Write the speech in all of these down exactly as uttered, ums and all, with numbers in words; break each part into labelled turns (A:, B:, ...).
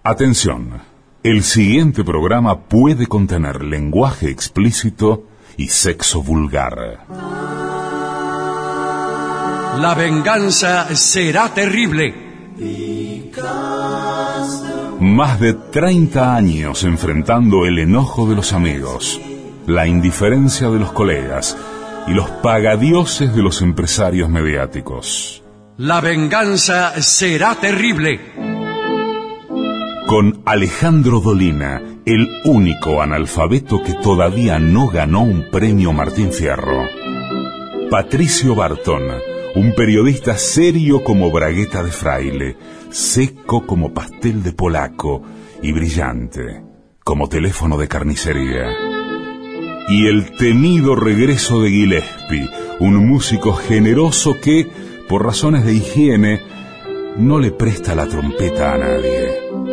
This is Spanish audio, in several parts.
A: Atención, el siguiente programa puede contener lenguaje explícito y sexo vulgar.
B: La venganza será terrible.
A: Más de treinta años enfrentando el enojo de los amigos, la indiferencia de los colegas y los pagadioses de los empresarios mediáticos.
B: La venganza será terrible.
A: Con Alejandro Dolina, el único analfabeto que todavía no ganó un premio Martín Fierro. Patricio Bartón, un periodista serio como bragueta de fraile, seco como pastel de polaco y brillante como teléfono de carnicería. Y el temido regreso de Gillespie, un músico generoso que, por razones de higiene, no le presta la trompeta a nadie.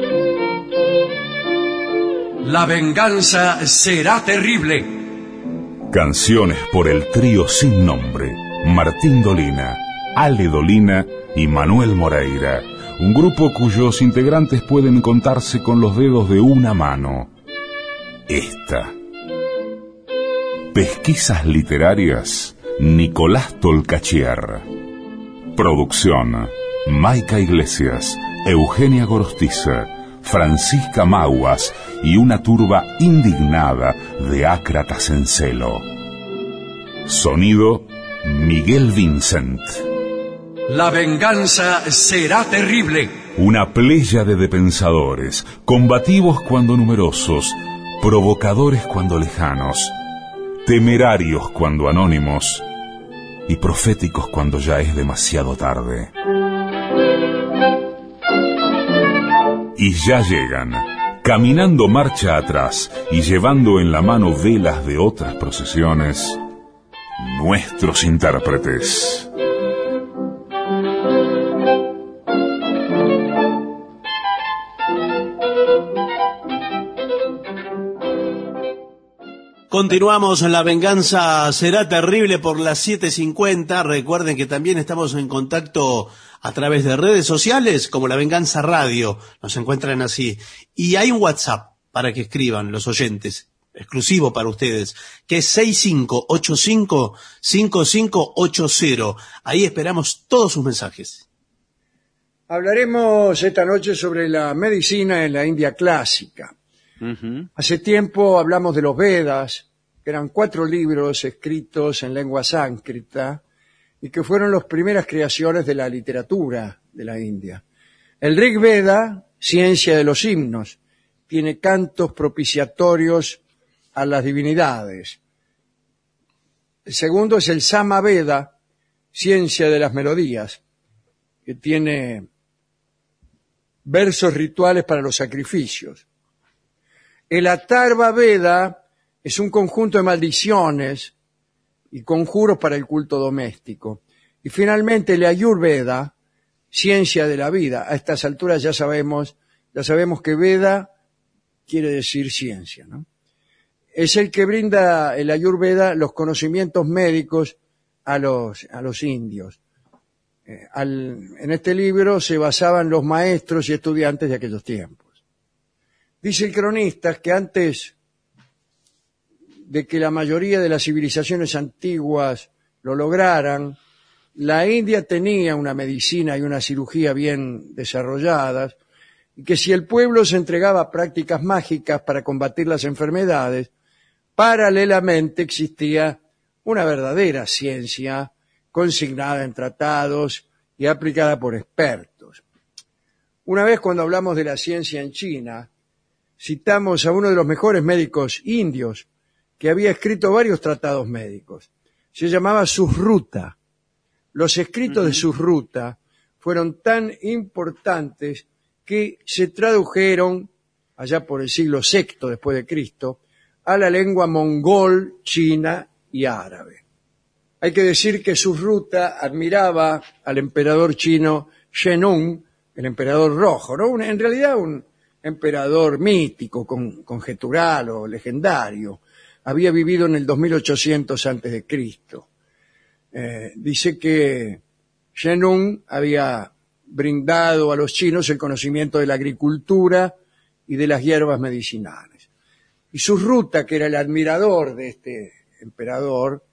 B: La venganza será terrible.
A: Canciones por el trío sin nombre, Martín Dolina, Ale Dolina y Manuel Moreira, un grupo cuyos integrantes pueden contarse con los dedos de una mano. Esta. Pesquisas literarias, Nicolás Tolcachier. Producción, Maica Iglesias, Eugenia Gorostiza, Francisca Maguas y una turba indignada de ácratas en celo. Sonido, Miguel Vincent.
B: La venganza será terrible.
A: Una pléyade de pensadores, combativos cuando numerosos, provocadores cuando lejanos, temerarios cuando anónimos y proféticos cuando ya es demasiado tarde. Y ya llegan, caminando marcha atrás y llevando en la mano velas de otras procesiones, nuestros intérpretes.
C: Continuamos en La Venganza Será Terrible por las siete cincuenta. Recuerden que también estamos en contacto a través de redes sociales como La Venganza Radio. Nos encuentran así. Y hay un WhatsApp para que escriban los oyentes, exclusivo para ustedes, que es seis cinco ocho cinco, cinco cinco ocho cero. Ahí esperamos todos sus mensajes.
D: Hablaremos esta noche sobre la medicina en la India clásica. Uh-huh. Hace tiempo hablamos de los Vedas, que eran cuatro libros escritos en lengua sánscrita y que fueron las primeras creaciones de la literatura de la India. El Rig Veda, ciencia de los himnos, tiene cantos propiciatorios a las divinidades. El segundo es el Sama Veda, ciencia de las melodías, que tiene versos rituales para los sacrificios. El Atharva Veda es un conjunto de maldiciones y conjuros para el culto doméstico. Y finalmente el Ayurveda, ciencia de la vida. A estas alturas ya sabemos, ya sabemos que Veda quiere decir ciencia, ¿no? Es el que brinda el Ayurveda los conocimientos médicos a los, a los indios. Eh, al, en este libro se basaban los maestros y estudiantes de aquellos tiempos. Dice el cronista que antes de que la mayoría de las civilizaciones antiguas lo lograran, la India tenía una medicina y una cirugía bien desarrolladas, y que si el pueblo se entregaba a prácticas mágicas para combatir las enfermedades, paralelamente existía una verdadera ciencia consignada en tratados y aplicada por expertos. Una vez cuando hablamos de la ciencia en China, citamos a uno de los mejores médicos indios que había escrito varios tratados médicos. Se llamaba Susruta. Los escritos uh-huh. de Susruta fueron tan importantes que se tradujeron, allá por el siglo sexto después de Cristo, a la lengua mongol, china y árabe. Hay que decir que Susruta admiraba al emperador chino Shenun, el emperador rojo, ¿no? Un, en realidad un emperador mítico, con, conjetural o legendario. Había vivido en el dos mil ochocientos antes de Cristo. Eh, dice que Shenun había brindado a los chinos el conocimiento de la agricultura y de las hierbas medicinales. Y su ruta, que era el admirador de este emperador,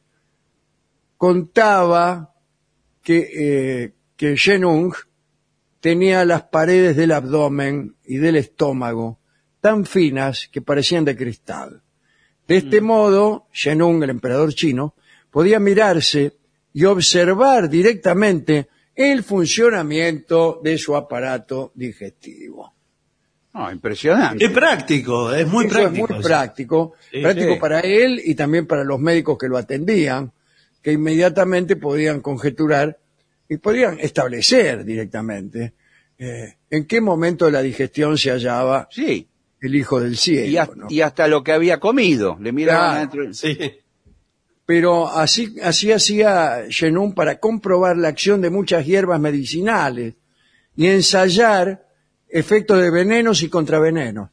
D: contaba que, eh, que Zhenong tenía las paredes del abdomen y del estómago tan finas que parecían de cristal. De este mm. modo, Zhenong, el emperador chino, podía mirarse y observar directamente el funcionamiento de su aparato digestivo.
E: Oh, impresionante.
C: Es práctico, es muy
D: Eso
C: práctico.
D: Es muy eso. práctico, sí, práctico sí. para él y también para los médicos que lo atendían, que inmediatamente podían conjeturar y podían establecer directamente eh, en qué momento de la digestión se hallaba
E: sí.
D: el hijo del cielo.
E: Y, hasta,
D: ¿no?
E: y hasta lo que había comido. Le miraban
D: claro,
E: dentro.
C: Sí.
D: Pero así, así hacía Zhenong para comprobar la acción de muchas hierbas medicinales y ensayar efectos de venenos y contravenenos.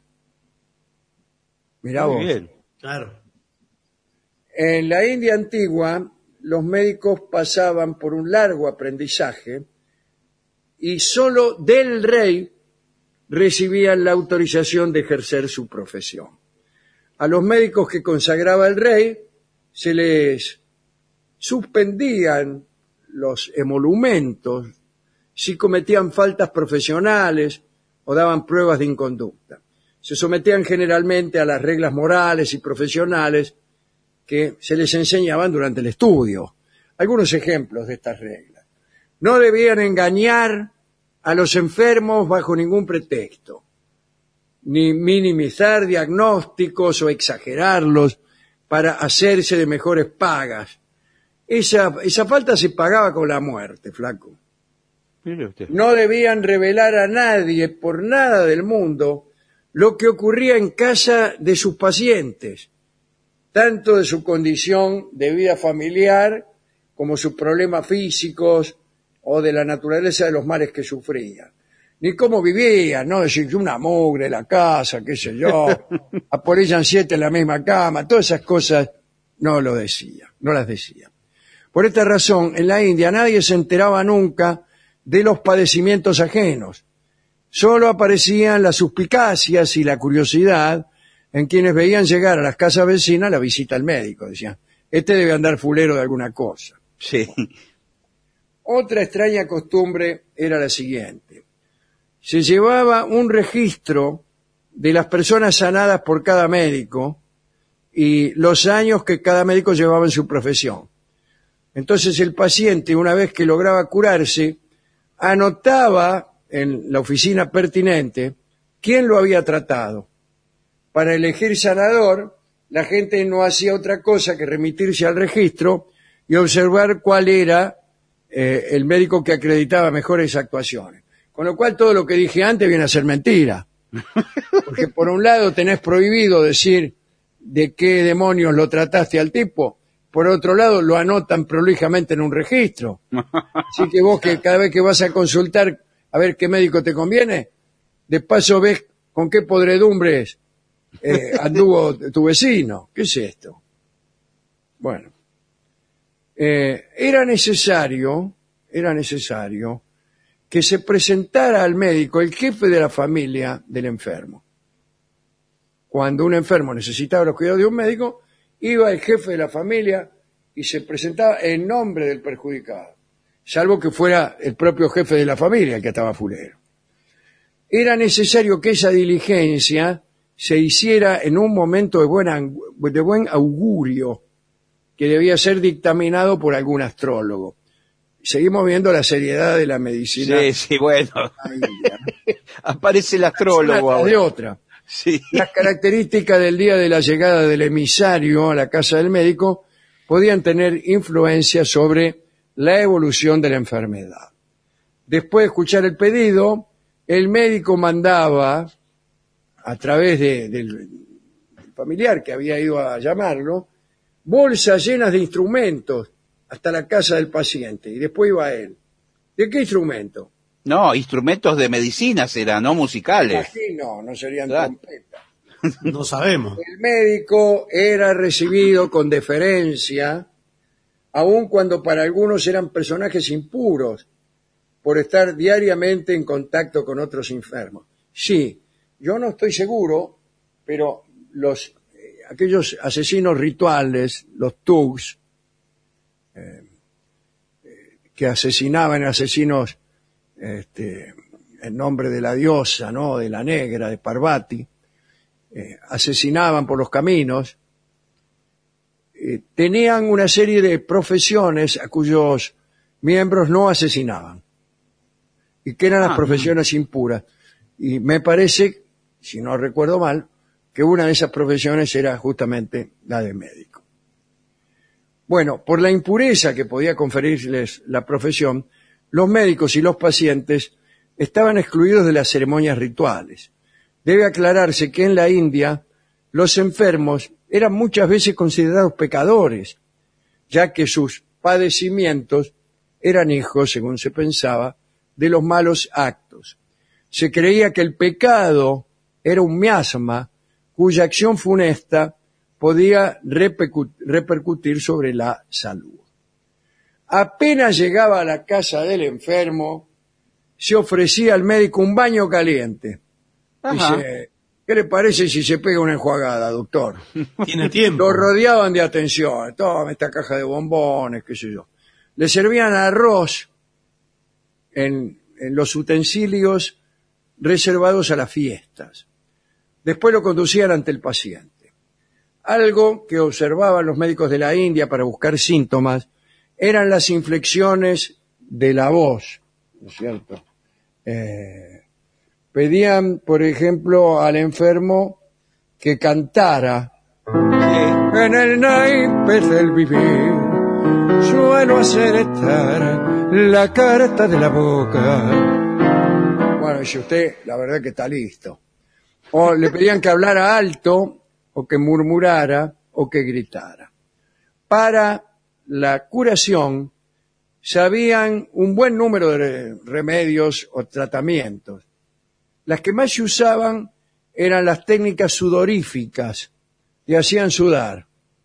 D: Mirá
E: Muy
D: vos.
E: bien.
C: Claro.
D: En la India antigua, los médicos pasaban por un largo aprendizaje y solo del rey recibían la autorización de ejercer su profesión. A los médicos que consagraba el rey se les suspendían los emolumentos si cometían faltas profesionales o daban pruebas de inconducta. Se sometían generalmente a las reglas morales y profesionales que se les enseñaban durante el estudio. Algunos ejemplos de estas reglas. No debían engañar a los enfermos bajo ningún pretexto, ni minimizar diagnósticos o exagerarlos para hacerse de mejores pagas. Esa, esa falta se pagaba con la muerte, flaco.
E: Mire usted.
D: No debían revelar a nadie, por nada del mundo, lo que ocurría en casa de sus pacientes, tanto de su condición de vida familiar como sus problemas físicos o de la naturaleza de los males que sufrían. Ni cómo vivían, no decir una mugre, la casa, qué sé yo, apolillan siete en la misma cama, todas esas cosas no lo decía, no las decía. Por esta razón, en la India nadie se enteraba nunca de los padecimientos ajenos. Solo aparecían las suspicacias y la curiosidad en quienes veían llegar a las casas vecinas la visita al médico. Decían, este debe andar fulero de alguna cosa.
E: Sí.
D: Otra extraña costumbre era la siguiente. Se llevaba un registro de las personas sanadas por cada médico y los años que cada médico llevaba en su profesión. Entonces el paciente, una vez que lograba curarse, anotaba en la oficina pertinente quién lo había tratado. Para elegir sanador, la gente no hacía otra cosa que remitirse al registro y observar cuál era eh, el médico que acreditaba mejores actuaciones. Con lo cual todo lo que dije antes viene a ser mentira. Porque por un lado tenés prohibido decir de qué demonios lo trataste al tipo, por otro lado lo anotan prolijamente en un registro. Así que vos que cada vez que vas a consultar a ver qué médico te conviene, de paso ves con qué podredumbres eh, anduvo tu vecino. ¿Qué es esto? Bueno, eh, era necesario, era necesario que se presentara al médico el jefe de la familia del enfermo. Cuando un enfermo necesitaba los cuidados de un médico, iba el jefe de la familia y se presentaba en nombre del perjudicado, salvo que fuera el propio jefe de la familia el que estaba fulero. Era necesario que esa diligencia se hiciera en un momento de buen, de buen augurio, que debía ser dictaminado por algún astrólogo. Seguimos viendo la seriedad de la medicina.
E: Sí, sí, bueno. Aparece el astrólogo
D: una de otra.
E: Sí.
D: Las características del día de la llegada del emisario a la casa del médico podían tener influencia sobre la evolución de la enfermedad. Después de escuchar el pedido, el médico mandaba, a través de, del familiar que había ido a llamarlo, bolsas llenas de instrumentos hasta la casa del paciente, y después iba él. ¿De qué instrumento?
E: No, instrumentos de medicina serán, no musicales.
D: Aquí no, no serían
E: Claro.
D: trompetas.
C: No sabemos.
D: El médico era recibido con deferencia, aun cuando para algunos eran personajes impuros, por estar diariamente en contacto con otros enfermos. Sí, Yo no estoy seguro, pero los eh, aquellos asesinos rituales, los thugs, eh, eh, que asesinaban asesinos este, en nombre de la diosa, ¿no? De la negra, de Parvati, eh, asesinaban por los caminos, eh, tenían una serie de profesiones a cuyos miembros no asesinaban, y que eran las
E: Ah,
D: profesiones impuras. Y me parece, si no recuerdo mal, que una de esas profesiones era justamente la de médico. Bueno, por la impureza que podía conferirles la profesión, los médicos y los pacientes estaban excluidos de las ceremonias rituales. Debe aclararse que en la India los enfermos eran muchas veces considerados pecadores, ya que sus padecimientos eran hijos, según se pensaba, de los malos actos. Se creía que el pecado era un miasma cuya acción funesta podía repercu- repercutir sobre la salud. Apenas llegaba a la casa del enfermo, se ofrecía al médico un baño caliente.
E: Ajá.
D: Dice, ¿qué le parece si se pega una enjuagada, doctor?
C: Tiene tiempo.
D: Lo rodeaban de atención. Toma esta caja de bombones, qué sé yo. Le servían arroz en, en los utensilios reservados a las fiestas. Después lo conducían ante el paciente. Algo que observaban los médicos de la India para buscar síntomas eran las inflexiones de la voz, ¿no es cierto? Eh, pedían, por ejemplo, al enfermo que cantara.
E: Sí.
D: En el naipe del vivir suelo hacer estar la carta de la boca. Bueno, dice usted, la verdad que está listo. O le pedían que hablara alto, o que murmurara, o que gritara. Para la curación, sabían un buen número de remedios o tratamientos. Las que más se usaban eran las técnicas sudoríficas, que hacían sudar.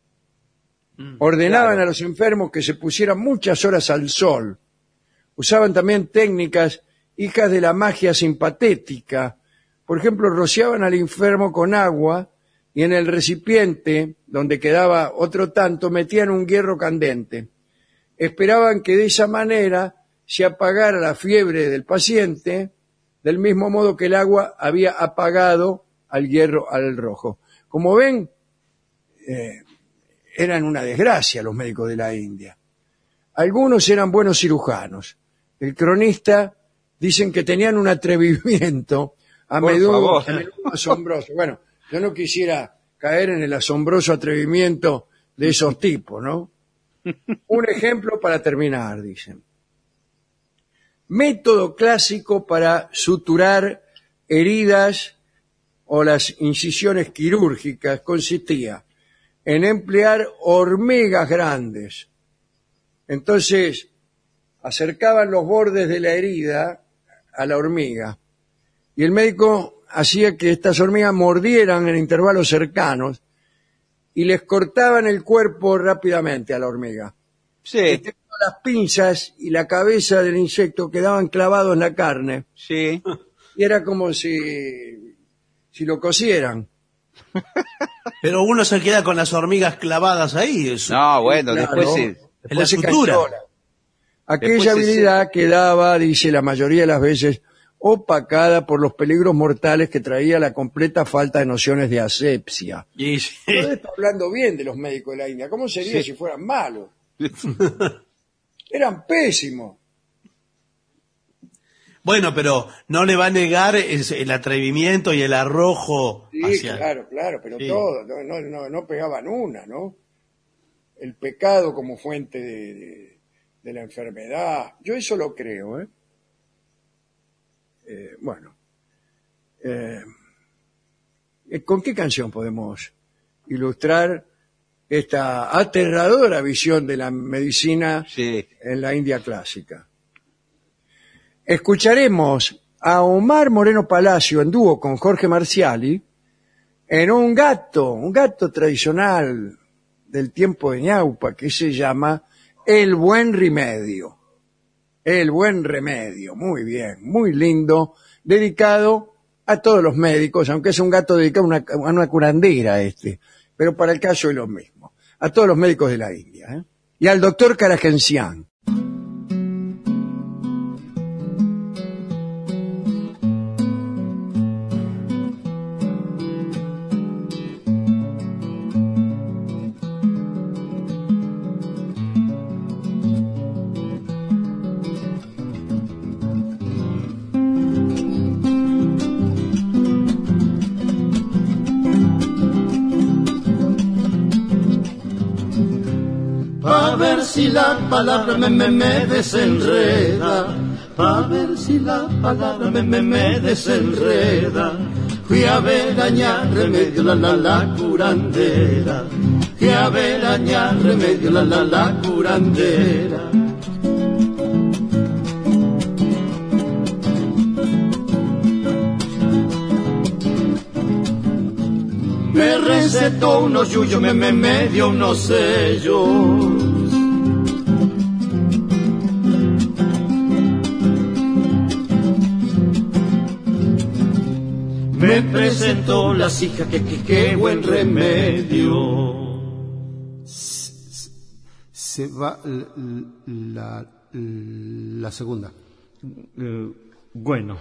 D: Ordenaban
E: claro.
D: a los enfermos que se pusieran muchas horas al sol. Usaban también técnicas hijas de la magia simpatética. Por ejemplo, rociaban al enfermo con agua y en el recipiente, donde quedaba otro tanto, metían un hierro candente. Esperaban que de esa manera se apagara la fiebre del paciente, del mismo modo que el agua había apagado al hierro al rojo. Como ven, eh, eran una desgracia los médicos de la India. Algunos eran buenos cirujanos. El cronista dicen que tenían un atrevimiento a
E: Por
D: menudo,
E: favor.
D: a menudo asombroso. Bueno, yo no quisiera caer en el asombroso atrevimiento de esos tipos, ¿no? Un ejemplo para terminar, dicen. Método clásico para suturar heridas o las incisiones quirúrgicas consistía en emplear hormigas grandes. Entonces, acercaban los bordes de la herida a la hormiga y el médico hacía que estas hormigas mordieran en intervalos cercanos y les cortaban el cuerpo rápidamente a la hormiga.
E: Sí,
D: Este, las pinzas y la cabeza del insecto quedaban clavados en la carne
E: sí.
D: y era como si, si lo cosieran.
C: Pero uno se queda con las hormigas clavadas ahí. Eso.
E: No, bueno,
D: Claro,
E: después sí.
C: En la
D: se
C: sutura.
D: cansola. Aquella
E: Después se
D: habilidad quedaba, dice la mayoría de las veces, opacada por los peligros mortales que traía la completa falta de nociones de asepsia.
C: Y sí.
D: Todo esto hablando bien de los médicos de la India. ¿Cómo sería si fueran malos? Eran pésimos.
C: Bueno, pero no le va a negar el, el atrevimiento y el arrojo
D: Sí,
C: hacia...
D: claro, claro, pero
C: Sí.
D: todo, no, no, no, no pegaban una, ¿no? El pecado como fuente de, de- de la enfermedad. Yo eso lo creo, ¿eh? Eh, bueno. Eh, ¿con qué canción podemos ilustrar esta aterradora visión de la medicina
E: Sí.
D: en la India clásica? Escucharemos a Omar Moreno Palacio en dúo con Jorge Marciali en un gato, un gato tradicional del tiempo de ñaupa que se llama El Buen Remedio. El Buen Remedio, muy bien, muy lindo, dedicado a todos los médicos, aunque es un gato dedicado a una, a una curandera este, pero para el caso es lo mismo. A todos los médicos de la India, ¿eh? Y al doctor Karagensian.
F: Pa' ver si la palabra me, me, me desenreda, pa' ver si la palabra me, me, me desenreda. Fui a ver añar remedio, la, la, la curandera. Fui a ver añar remedio, la, la, la curandera. Me recetó unos yuyos, me, me, me dio unos sellos. Me presentó las hijas, que, que, que buen remedio.
G: Se, se va la, la, la segunda.
H: Uh, bueno.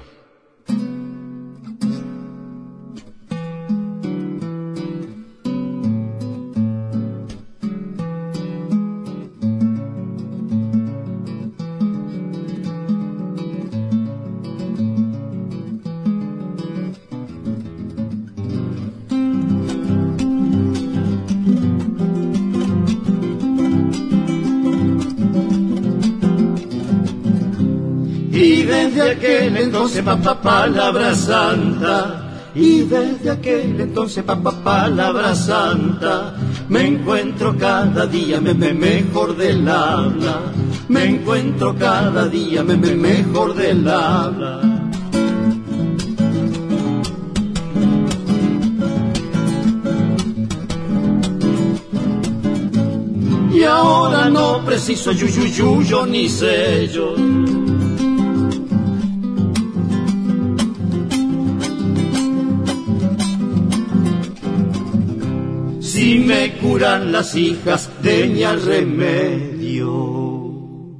F: Y desde aquel entonces, papá, palabra santa. Y desde aquel entonces, papá, palabra santa. Me encuentro cada día, me, me mejor del habla. Me encuentro cada día, me, me mejor del habla. Y ahora no preciso yuyuyuyo ni sello. Si me curan las hijas, deña remedio.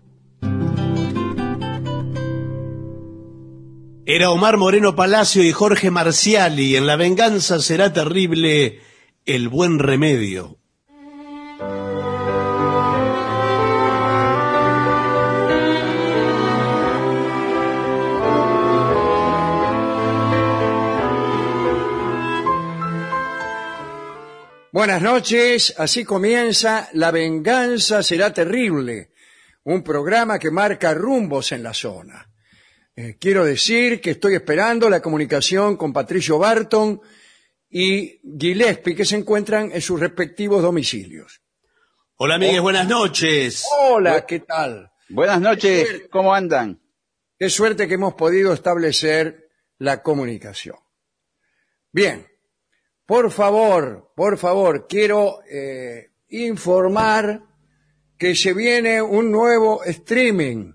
C: Era Omar Moreno Palacio y Jorge Marciali en La venganza será terrible, el buen remedio.
D: Buenas noches, así comienza La venganza será terrible, un programa que marca rumbos en la zona. Eh, quiero decir que estoy esperando la comunicación con Patricio Barton y Gillespie, que se encuentran en sus respectivos domicilios.
C: Hola, amigues, buenas noches.
D: Hola, ¿qué tal?
E: Buenas noches, ¿cómo andan?
D: Qué suerte que hemos podido establecer la comunicación. Bien. Por favor, por favor, quiero eh, informar que se viene un nuevo streaming.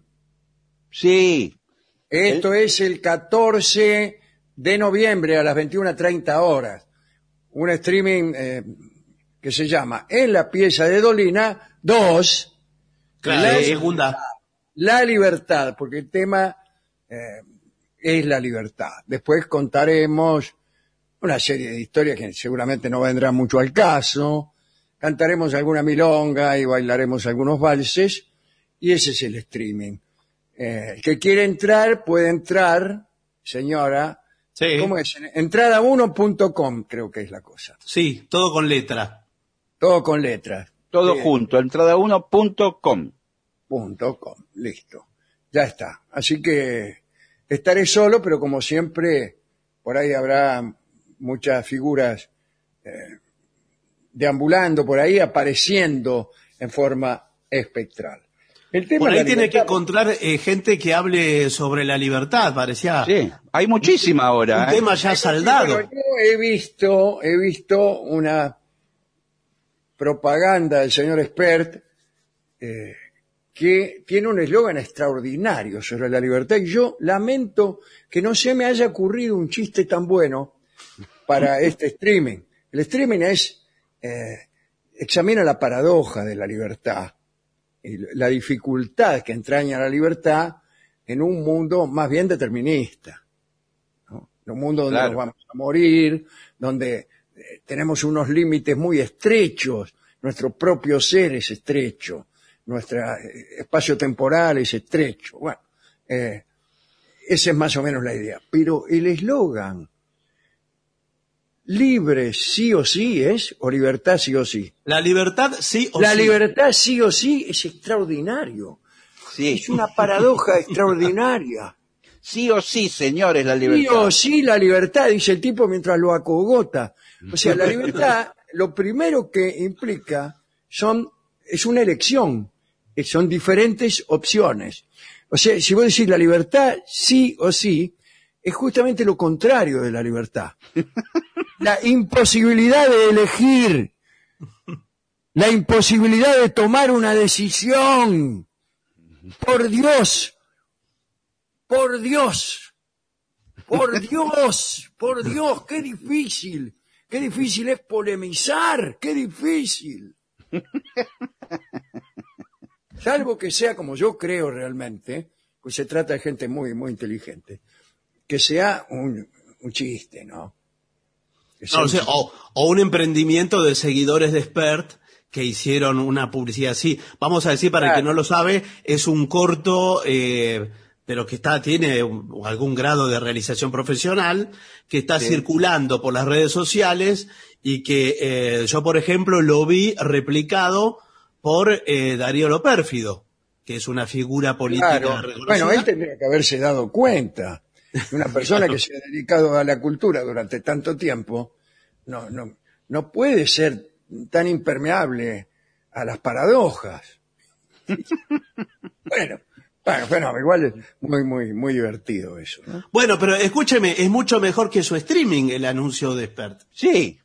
E: Sí.
D: Esto ¿Eh? es el catorce de noviembre a las veintiuna treinta horas. Un streaming eh, que se llama En la pieza de Dolina dos.
C: Claro,
D: la,
C: segunda.
D: La libertad, porque el tema eh, es la libertad. Después contaremos una serie de historias que seguramente no vendrán mucho al caso, cantaremos alguna milonga y bailaremos algunos valses, y ese es el streaming. Eh, el que quiere entrar, puede entrar, señora.
C: Sí.
D: ¿Cómo es? entrada uno punto com creo que es la cosa.
C: Sí, todo con letra.
D: Todo con letras.
E: Todo
D: Bien.
E: junto, entrada uno punto com.
D: Punto com, listo. Ya está. Así que estaré solo, pero como siempre, por ahí habrá muchas figuras eh, deambulando por ahí, apareciendo en forma espectral. El tema
C: por ahí
D: de la
C: tiene
D: libertad,
C: que encontrar eh, gente que hable sobre la libertad, parecía.
E: Sí, hay muchísima ahora.
C: Un
E: ¿eh?
C: tema ya saldado.
D: Bueno, yo he visto, he visto una propaganda del señor Expert eh, que tiene un eslogan extraordinario sobre la libertad, y yo lamento que no se me haya ocurrido un chiste tan bueno para este streaming. El streaming es, eh, examina la paradoja de la libertad, y la dificultad que entraña la libertad en un mundo más bien determinista, ¿no? Un mundo donde
E: Claro.
D: nos vamos a morir, donde eh, tenemos unos límites muy estrechos, nuestro propio ser es estrecho, nuestro eh, espacio temporal es estrecho. Bueno, eh, esa es más o menos la idea. Pero el eslogan, libre sí o sí es, o libertad sí o sí.
C: La libertad sí o
D: La
C: sí.
D: libertad sí o sí es extraordinario.
E: Sí.
D: Es una paradoja extraordinaria.
E: Sí o sí, señores, la
D: Sí
E: libertad.
D: o sí la libertad, dice el tipo mientras lo acogota. O sea, la libertad, lo primero que implica son, es una elección, eh, son diferentes opciones. O sea, si vos decís la libertad sí o sí, es justamente lo contrario de la libertad. La imposibilidad de elegir, la imposibilidad de tomar una decisión. Por Dios, por Dios, por Dios, por Dios, qué difícil, qué difícil es polemizar, qué difícil. Salvo que sea como yo creo realmente, pues se trata de gente muy, muy inteligente, que sea un, un chiste, ¿no? Que sea
C: No, o,
D: un
C: sea,
D: chiste.
C: o, o un emprendimiento de seguidores de Expert que hicieron una publicidad así. Vamos a decir, para el
D: Claro.
C: que no lo sabe, es un corto, eh, pero que está tiene un- algún grado de realización profesional, que está circulando por las redes sociales y que eh, yo, por ejemplo, lo vi replicado por eh, Darío Lo Pérfido, que es una figura política
D: Claro.
C: reconocida.
D: Bueno, él tendría que haberse dado cuenta. Una persona que se ha dedicado a la cultura durante tanto tiempo no, no, no puede ser tan impermeable a las paradojas. Bueno, bueno, bueno, igual es muy, muy, muy divertido eso, ¿no?
C: Bueno, pero escúcheme, es mucho mejor que su streaming el anuncio de Expert.
E: Sí.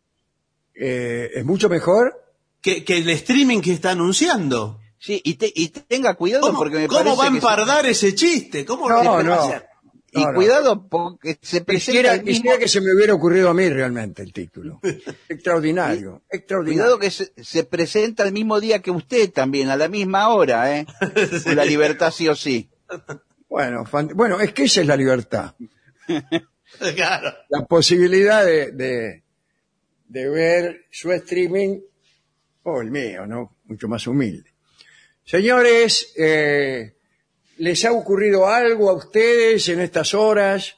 D: Eh, es mucho mejor.
C: Que, que el streaming que está anunciando.
E: Sí, y, te- y tenga cuidado
C: ¿Cómo,
E: porque me
C: cómo
E: parece
C: va a
E: que se-
C: empardar ese chiste? ¿Cómo
D: No,
C: que-
D: no.
E: y
D: No, no.
E: cuidado porque se presenta
D: Quisiera,
E: el mismo-
D: quisiera que se me hubiera ocurrido a mí realmente el título. Extraordinario, extraordinario.
E: Cuidado que se, se presenta el mismo día que usted también, a la misma hora, ¿eh? Con la libertad sí o sí.
D: Bueno, fan- bueno, es que esa es la libertad.
C: Claro.
D: La posibilidad de, de, de ver su streaming, o el mío, ¿no? Mucho más humilde. Señores, eh, ¿les ha ocurrido algo a ustedes en estas horas?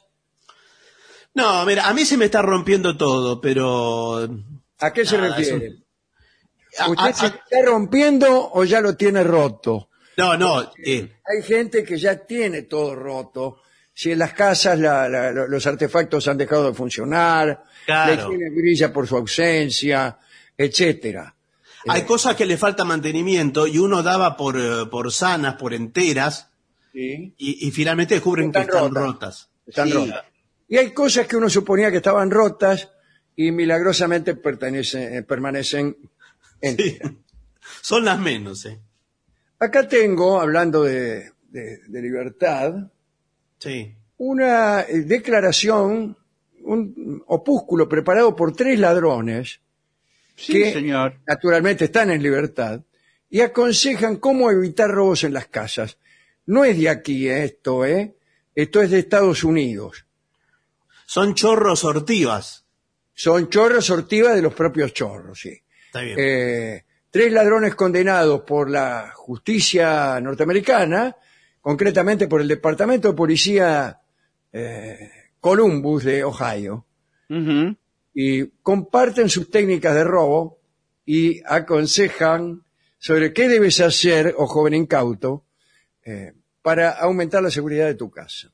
C: No, mira, a mí se me está rompiendo todo, pero...
D: ¿A qué se
C: Nada,
D: refiere?
C: eso- A-
D: ¿Usted
C: a-
D: se
C: a-
D: está rompiendo o ya lo tiene roto?
C: No, no, eh,
D: Hay gente que ya tiene todo roto. Si en las casas la- la- lo- los artefactos han dejado de funcionar,
C: Claro.
D: la higiene brilla por su ausencia, etcétera.
C: hay
D: Eh,
C: cosas que le falta mantenimiento y uno daba por, eh, por sanas, por enteras,
D: sí,
C: y, y finalmente descubren que
D: Están
C: están
D: rotas.
C: rotas.
D: están
E: Sí.
D: rotas. Y hay cosas que uno suponía que estaban rotas y milagrosamente pertenecen, eh, permanecen enteras.
C: Son las menos, ¿eh?
D: Acá tengo, hablando de, de- de libertad,
C: Sí.
D: una eh, declaración, un opúsculo preparado por tres ladrones
E: Sí,
D: que
E: señor.
D: naturalmente están en libertad y aconsejan cómo evitar robos en las casas. No es de aquí eh, esto, ¿eh? Esto es de Estados Unidos.
C: Son chorros ortivas.
D: Son chorros ortivas de los propios chorros, sí.
C: Está bien.
D: Eh, tres ladrones condenados por la justicia norteamericana, concretamente por el Departamento de Policía eh, Columbus de Ohio,
E: Ujú.
D: y comparten sus técnicas de robo y aconsejan sobre qué debes hacer, oh joven incauto, eh, para aumentar la seguridad de tu casa.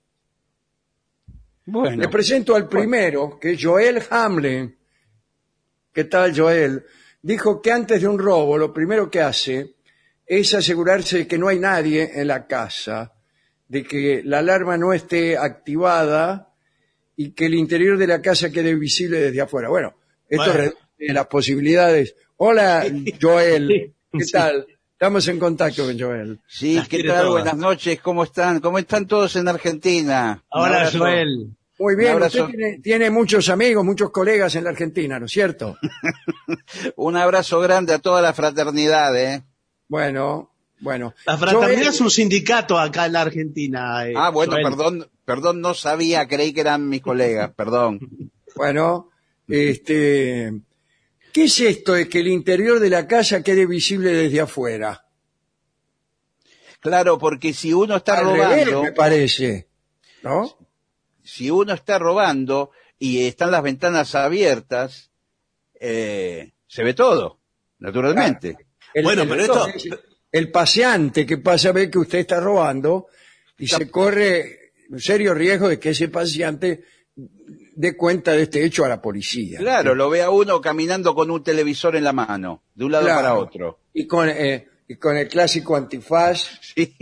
E: Bueno.
D: Les presento al primero, que es Joel Hamlin. ¿Qué tal, Joel? Dijo que antes de un robo, lo primero que hace es asegurarse de que no hay nadie en la casa, de que la alarma no esté activada y que el interior de la casa quede visible desde afuera. Bueno, esto
C: Bueno.
D: reduce las posibilidades. Hola, Joel. ¿Qué
C: Sí.
D: tal? Estamos en contacto con Joel.
E: Sí,
C: Las
E: ¿qué
C: quiere
E: tal?
C: todas.
E: Buenas noches, ¿cómo están? ¿Cómo están todos en Argentina? Un
C: Hola,
E: abrazo.
C: Joel.
D: Muy bien,
E: Un
D: usted
E: abrazo.
D: tiene, tiene muchos amigos, muchos colegas en la Argentina, ¿no es cierto?
E: Un abrazo grande a toda la fraternidad, ¿eh?
D: Bueno, bueno.
C: La fraternidad
D: Joel-
C: es un sindicato acá en la Argentina. eh,
E: Ah, bueno,
C: Joel.
E: perdón, perdón, no sabía, creí que eran mis colegas, perdón.
D: Bueno, este, ¿qué es esto de que el interior de la casa quede visible desde afuera?
E: Claro, porque si uno está
D: Al revés,
E: robando,
D: me parece, ¿no?
E: si uno está robando y están las ventanas abiertas, eh, se ve todo, naturalmente.
D: El,
C: Bueno,
D: el-
C: pero esto-
D: entonces, el paseante que pasa a ver que usted está robando y se corre un serio riesgo de que ese paseante dé cuenta de este hecho a la policía.
E: Claro, lo ve a uno caminando con un televisor en la mano, de un lado
D: Claro.
E: para otro.
D: Y con, eh, y con el clásico antifaz
E: Sí.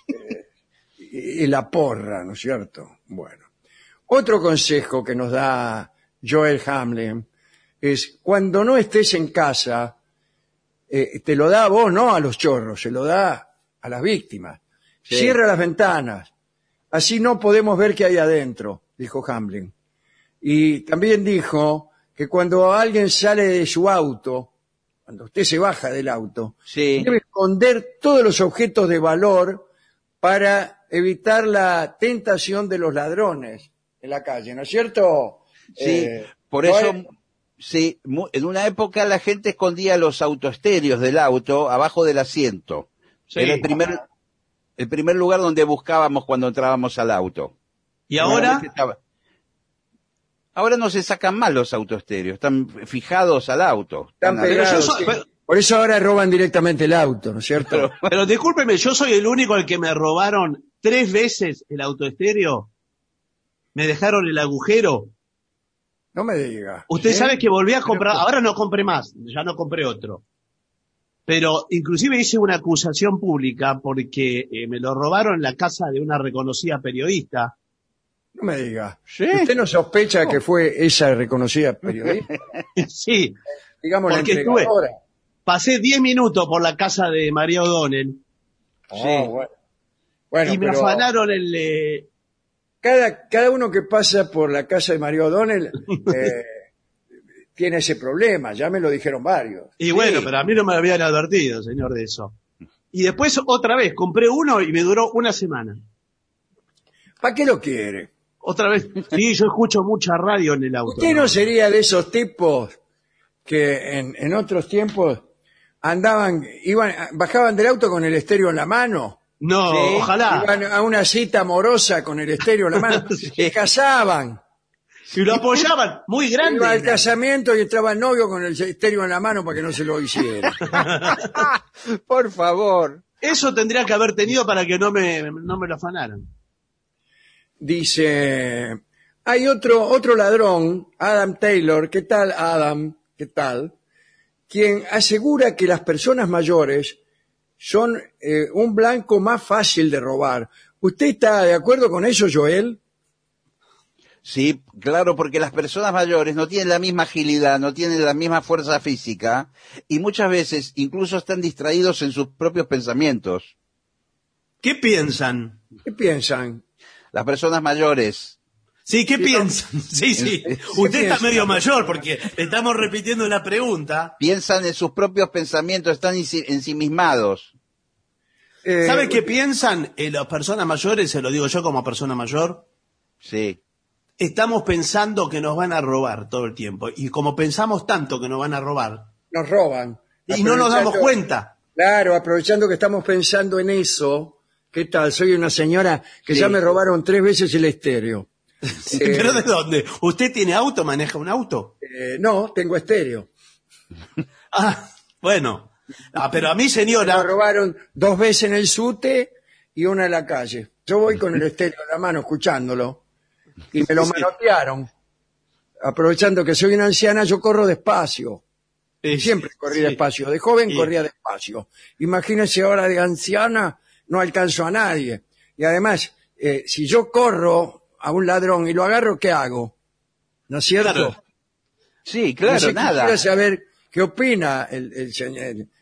D: y, y la porra, ¿no es cierto? Bueno. Otro consejo que nos da Joel Hamlin es cuando no estés en casa, eh, te lo da a vos, no a los chorros, se lo da a las víctimas.
E: Sí.
D: Cierra las ventanas, así no podemos ver qué hay adentro, dijo Hamlin. Y también dijo que cuando alguien sale de su auto, cuando usted se baja del auto,
E: Sí.
D: debe esconder todos los objetos de valor para evitar la tentación de los ladrones en la calle, ¿no es cierto?
E: Sí,
D: Eh,
E: por eso,
D: Joel,
E: sí, mu- en una época la gente escondía los autoestéreos del auto abajo del asiento.
C: Sí.
E: Era el primer, el primer lugar donde buscábamos cuando entrábamos al auto.
C: Y ahora,
E: Estaba- Ahora no se sacan más los autoestéreos, están fijados al auto.
D: están
E: Están
C: Pero yo
D: pegados,
C: soy-
D: sí.
C: pero-
D: Por eso ahora roban directamente el auto, ¿no es cierto?
E: Pero-
C: pero discúlpeme, yo soy el único al que me robaron tres veces el autoestéreo. Me dejaron el agujero.
D: No me diga.
C: Usted
D: ¿Sí?
C: sabe que volví a comprar,
D: Pero-
C: ahora no compré más, ya no compré otro. Pero inclusive hice una acusación pública porque eh, me lo robaron en la casa de una reconocida periodista.
D: No me diga.
E: ¿Sí?
D: ¿Usted no sospecha que fue esa reconocida periodista?
C: Sí,
D: Digamos, la
C: Porque estuve-
D: entregadora.
C: pasé diez minutos por la casa de María O'Donnell
D: Ah,
E: Sí.
D: bueno. Bueno,
C: y me
D: pero
C: afanaron el... eh,
D: cada, cada uno que pasa por la casa de Mario O'Donnell eh, tiene ese problema, ya me lo dijeron varios.
C: y bueno, pero a mí no me habían advertido, señor, de eso. Y después otra vez, compré uno y me duró una semana.
D: ¿Para qué lo quiere?
C: Otra vez, sí, yo escucho mucha radio en el auto.
D: ¿Usted no sería de esos tipos que en, en otros tiempos andaban, iban, bajaban del auto con el estéreo en la mano?
C: No,
E: Sí,
C: ojalá.
D: Iban a una cita amorosa con el estéreo en la mano. Se casaban.
C: Y lo apoyaban, muy grande.
D: Iba al casamiento y entraba el novio con el estéreo en la mano para que no se lo hiciera.
E: Por favor.
C: Eso tendría que haber tenido para que no me, no me lo afanaran.
D: Dice, hay otro, otro ladrón, Adam Taylor, ¿qué tal Adam? ¿Qué tal? Quien asegura que las personas mayores son eh, un blanco más fácil de robar. ¿Usted está de acuerdo con eso, Joel?
E: Sí, claro, porque las personas mayores no tienen la misma agilidad, no tienen la misma fuerza física y muchas veces incluso están distraídos en sus propios pensamientos.
C: ¿Qué piensan?
D: ¿Qué piensan?
E: Las personas mayores.
C: Sí, ¿qué piensan? Sí, sí. Usted está medio mayor porque estamos repitiendo la pregunta.
E: Piensan en sus propios pensamientos, están ensi- ensimismados.
D: Eh,
C: ¿Sabe qué piensan eh, las personas mayores? Se lo digo yo como persona mayor.
E: Sí.
C: Estamos pensando que nos van a robar todo el tiempo. Y como pensamos tanto que nos van a robar,
D: Nos roban.
C: y no nos damos
D: Aprovechando-
C: cuenta.
D: Claro, aprovechando que estamos pensando en eso. ¿Qué tal? Soy una señora que
E: Sí.
D: ya me robaron tres veces el estéreo.
C: Sí,
D: Eh,
C: ¿pero de dónde? ¿Usted tiene auto? ¿Maneja un auto?
D: Eh, no, tengo estéreo.
C: Ah, bueno. Ah, pero a mí,
D: Me
C: señora,
D: robaron dos veces en el SUTE y una en la calle. Yo voy con el estéreo en la mano escuchándolo y me lo manotearon. Aprovechando que soy una anciana, yo corro despacio.
C: eh,
D: Siempre corrí
C: sí.
D: despacio. De joven
C: Sí.
D: corría despacio. Imagínese ahora de anciana, no alcanzo a nadie. Y además, eh, si yo corro a un ladrón y lo agarro, ¿qué hago? ¿No es cierto?
C: Claro.
E: Sí,
D: No
E: claro,
D: sé,
E: nada.
D: Quisiera saber qué opina el, el señor,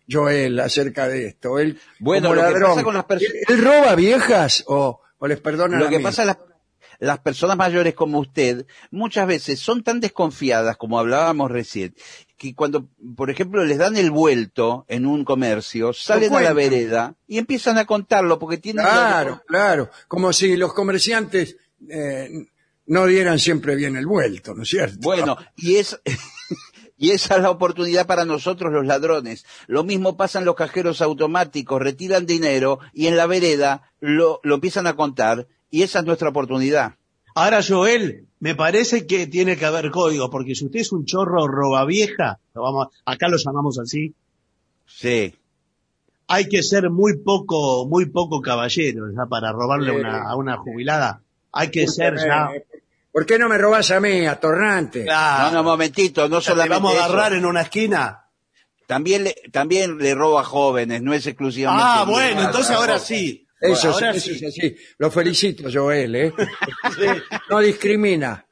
D: Joel acerca de esto. Él,
E: Bueno,
D: como
E: lo que
D: ladrón,
E: pasa con las perso-
D: ¿él, él roba viejas o, o les perdona
E: Lo
D: la
E: que
D: misma?
E: pasa, las, las personas mayores como usted, muchas veces son tan desconfiadas, como hablábamos recién, que cuando, por ejemplo, les dan el vuelto en un comercio, salen a la
D: cuentan.
E: vereda y empiezan a contarlo porque tienen...
D: Claro, claro. Como si los comerciantes eh, no dieran siempre bien el vuelto, ¿no es cierto?
E: Bueno, y es... Y esa es la oportunidad para nosotros los ladrones. Lo mismo pasa en los cajeros automáticos, retiran dinero y en la vereda lo, lo empiezan a contar y esa es nuestra oportunidad.
C: Ahora, Joel, me parece que tiene que haber código, porque si usted es un chorro robavieja, lo vamos, acá lo llamamos así,
E: Sí.
C: hay que ser muy poco, muy poco caballero ya para robarle
D: Sí.
C: una, a una jubilada. Hay que ser ya...
D: ¿Por qué no me robás a mí, atorrante?
C: Claro.
E: No, no, momentito, no
C: ¿Te
E: solamente
C: vamos a
E: eso.
C: agarrar en una esquina?
E: También le, también le roba a jóvenes, no es exclusivamente...
C: Ah,
E: niños.
C: bueno, entonces ahora sí.
D: Eso,
C: ahora
D: es, eso
C: sí.
D: es así. Lo felicito, Joel, ¿eh? No discrimina.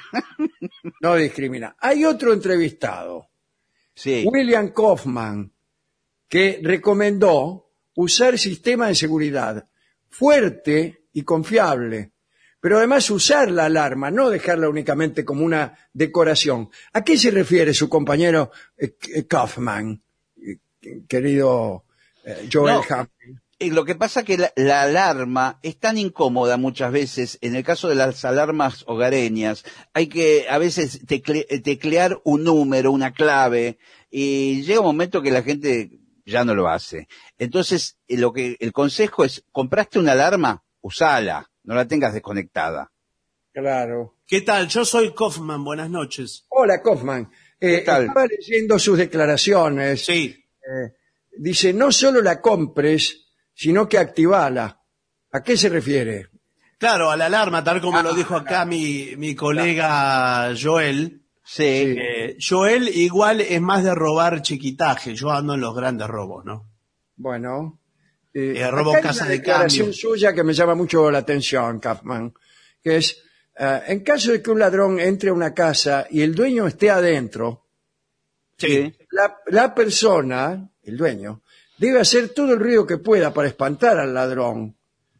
D: No discrimina. Hay otro entrevistado,
E: Sí.
D: William Kaufman, que recomendó usar sistema de seguridad fuerte y confiable, pero además usar la alarma, no dejarla únicamente como una decoración. ¿A qué se refiere su compañero eh, eh, Kaufman, eh, querido eh, Joel
E: No.
D: Humphrey?
E: Y lo que pasa que la, la alarma es tan incómoda muchas veces, en el caso de las alarmas hogareñas, hay que a veces tecle, teclear un número, una clave, y llega un momento que la gente ya no lo hace. Entonces, eh, lo que el consejo es, compraste una alarma, usala, no la tengas desconectada.
D: Claro.
C: ¿Qué tal? Yo soy Kaufman, buenas noches.
D: Hola, Kaufman. Eh,
E: ¿Qué tal?
D: Estaba leyendo sus declaraciones.
C: Sí.
D: Eh, dice, no solo la compres, sino que activala. ¿A qué se refiere?
C: Claro, a la alarma, tal como
D: Ah,
C: lo dijo acá mi, mi colega Joel.
E: Sí.
C: Eh, Joel igual es más de robar chiquitaje. Yo ando en los grandes robos, ¿no?
D: Bueno, eh,
C: Eh, robo
D: acá hay
C: casa
D: una
C: de
D: declaración
C: cambio.
D: suya que me llama mucho la atención, Kaufman, que es, eh, en caso de que un ladrón entre a una casa y el dueño esté adentro,
C: Sí.
D: la, la persona, el dueño, debe hacer todo el ruido que pueda para espantar al ladrón.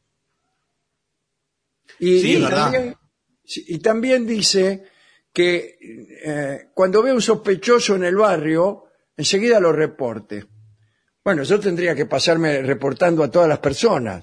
D: Y,
C: Sí,
D: y
C: es verdad.
D: también, sí, y también dice que eh, cuando ve un sospechoso en el barrio, enseguida lo reporte. Bueno, yo tendría que pasarme reportando a todas las personas.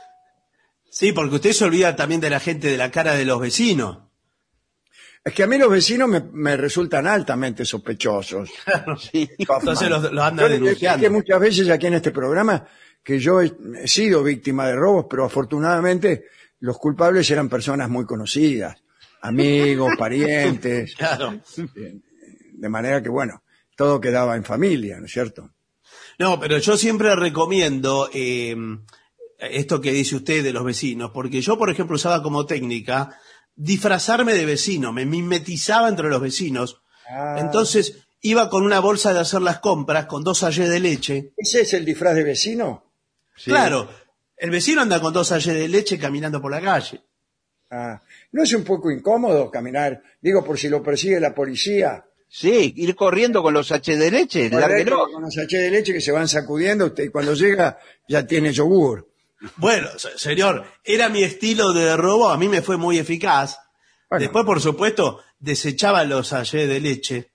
C: Sí, porque usted se olvida también de la gente de la cara de los vecinos.
D: Es que a mí los vecinos me, me resultan altamente sospechosos.
E: Sí.
C: Entonces los, los
D: Yo
C: anda
D: le expliqué
C: denunciando.
D: muchas veces aquí en este programa que yo he, he sido víctima de robos, pero afortunadamente los culpables eran personas muy conocidas, amigos, parientes,
C: Claro.
D: de manera que, bueno, todo quedaba en familia, ¿no es cierto?
C: No, pero yo siempre recomiendo eh, esto que dice usted de los vecinos, porque yo, por ejemplo, usaba como técnica disfrazarme de vecino, me mimetizaba entre los vecinos.
D: Ah.
C: Entonces iba con una bolsa de hacer las compras, con dos sachets de leche.
D: ¿Ese es el disfraz de vecino?
E: Sí.
C: Claro, el vecino anda con dos sachets de leche caminando por la calle.
D: Ah, ¿no es un poco incómodo caminar? Digo, por si lo persigue la policía.
E: Sí, ir corriendo con los sachets de leche, lárguelo.
D: Correcto, con los sachets de leche que se van sacudiendo, usted, y cuando llega ya tiene yogur.
C: Bueno, se- señor, era mi estilo de robo, a mí me fue muy eficaz.
D: Bueno.
C: Después, por supuesto, desechaba los sachets de leche.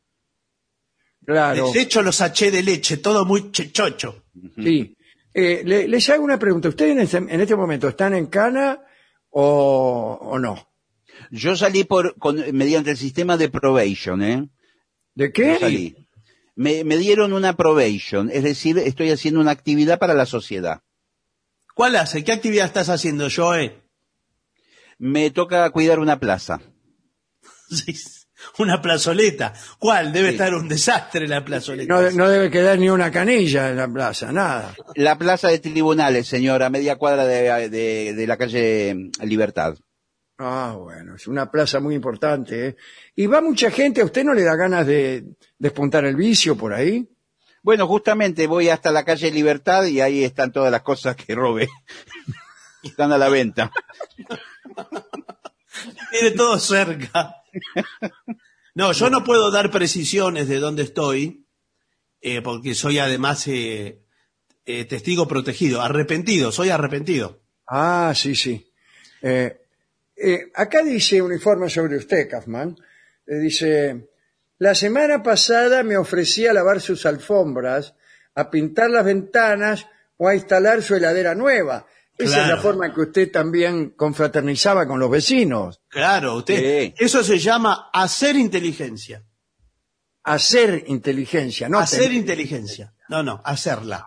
D: Claro,
C: Desecho los sachets de leche, todo muy chechocho.
D: sí. Eh, le- les hago una pregunta. ¿Ustedes en este, en este momento están en cana o, o no?
E: Yo salí por con, mediante el sistema de probation, ¿eh?
D: ¿De qué?
E: Yo salí. Me, me dieron una probation, es decir, estoy haciendo una actividad para la sociedad.
C: ¿Cuál hace? ¿Qué actividad estás haciendo, Joe?
E: Me toca cuidar una plaza.
C: Sí, una plazoleta. ¿Cuál? Debe
E: Sí.
C: estar un desastre la plazoleta.
D: No, no debe quedar ni una canilla en la plaza, nada.
E: La plaza de tribunales, señora, a media cuadra de, de, de la calle Libertad.
D: Ah, bueno, es una plaza muy importante, ¿eh? ¿Y va mucha gente? ¿A usted no le da ganas de despuntar el vicio por ahí?
E: Bueno, justamente voy hasta la calle Libertad y ahí están todas las cosas que robé. Están a la venta.
C: Tiene todo cerca. No, yo no puedo dar precisiones de dónde estoy. eh, porque soy además eh, eh, testigo protegido, arrepentido, soy arrepentido.
D: Ah, sí, sí. Eh, eh, acá dice un informe sobre usted, Kaufman. Eh, dice, la semana pasada me ofrecí a lavar sus alfombras, a pintar las ventanas o a instalar su heladera nueva. Esa
C: Claro.
D: es la forma en que usted también confraternizaba con los vecinos.
C: Claro, usted,
E: Sí.
C: eso se llama hacer inteligencia.
D: Hacer inteligencia, no
C: hacer
D: tener-
C: inteligencia. No, no, hacerla.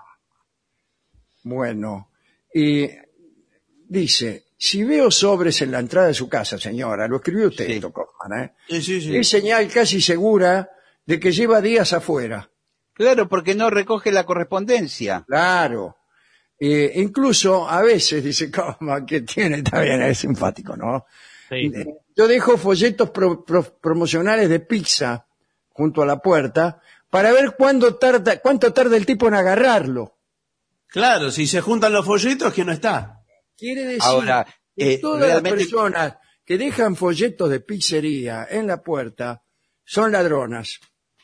D: Bueno, y dice, si veo sobres en la entrada de su casa, señora, lo escribió usted,
E: Sí.
D: esto, Kaufman, ¿eh?
C: Sí, sí, sí.
D: Es señal casi segura de que lleva días afuera.
E: Claro, porque no recoge la correspondencia.
D: Claro. Eh, incluso a veces, dice Kaufman, que tiene, está bien, es simpático, ¿no?
C: Sí.
D: Eh, Yo dejo folletos pro- pro- promocionales de pizza junto a la puerta para ver cuándo tarda, cuánto tarda el tipo en agarrarlo.
C: Claro, si se juntan los folletos, que no está.
D: Quiere decir
E: Ahora,
D: que
E: eh,
D: todas
E: realmente-
D: las personas que dejan folletos de pizzería en la puerta son ladronas.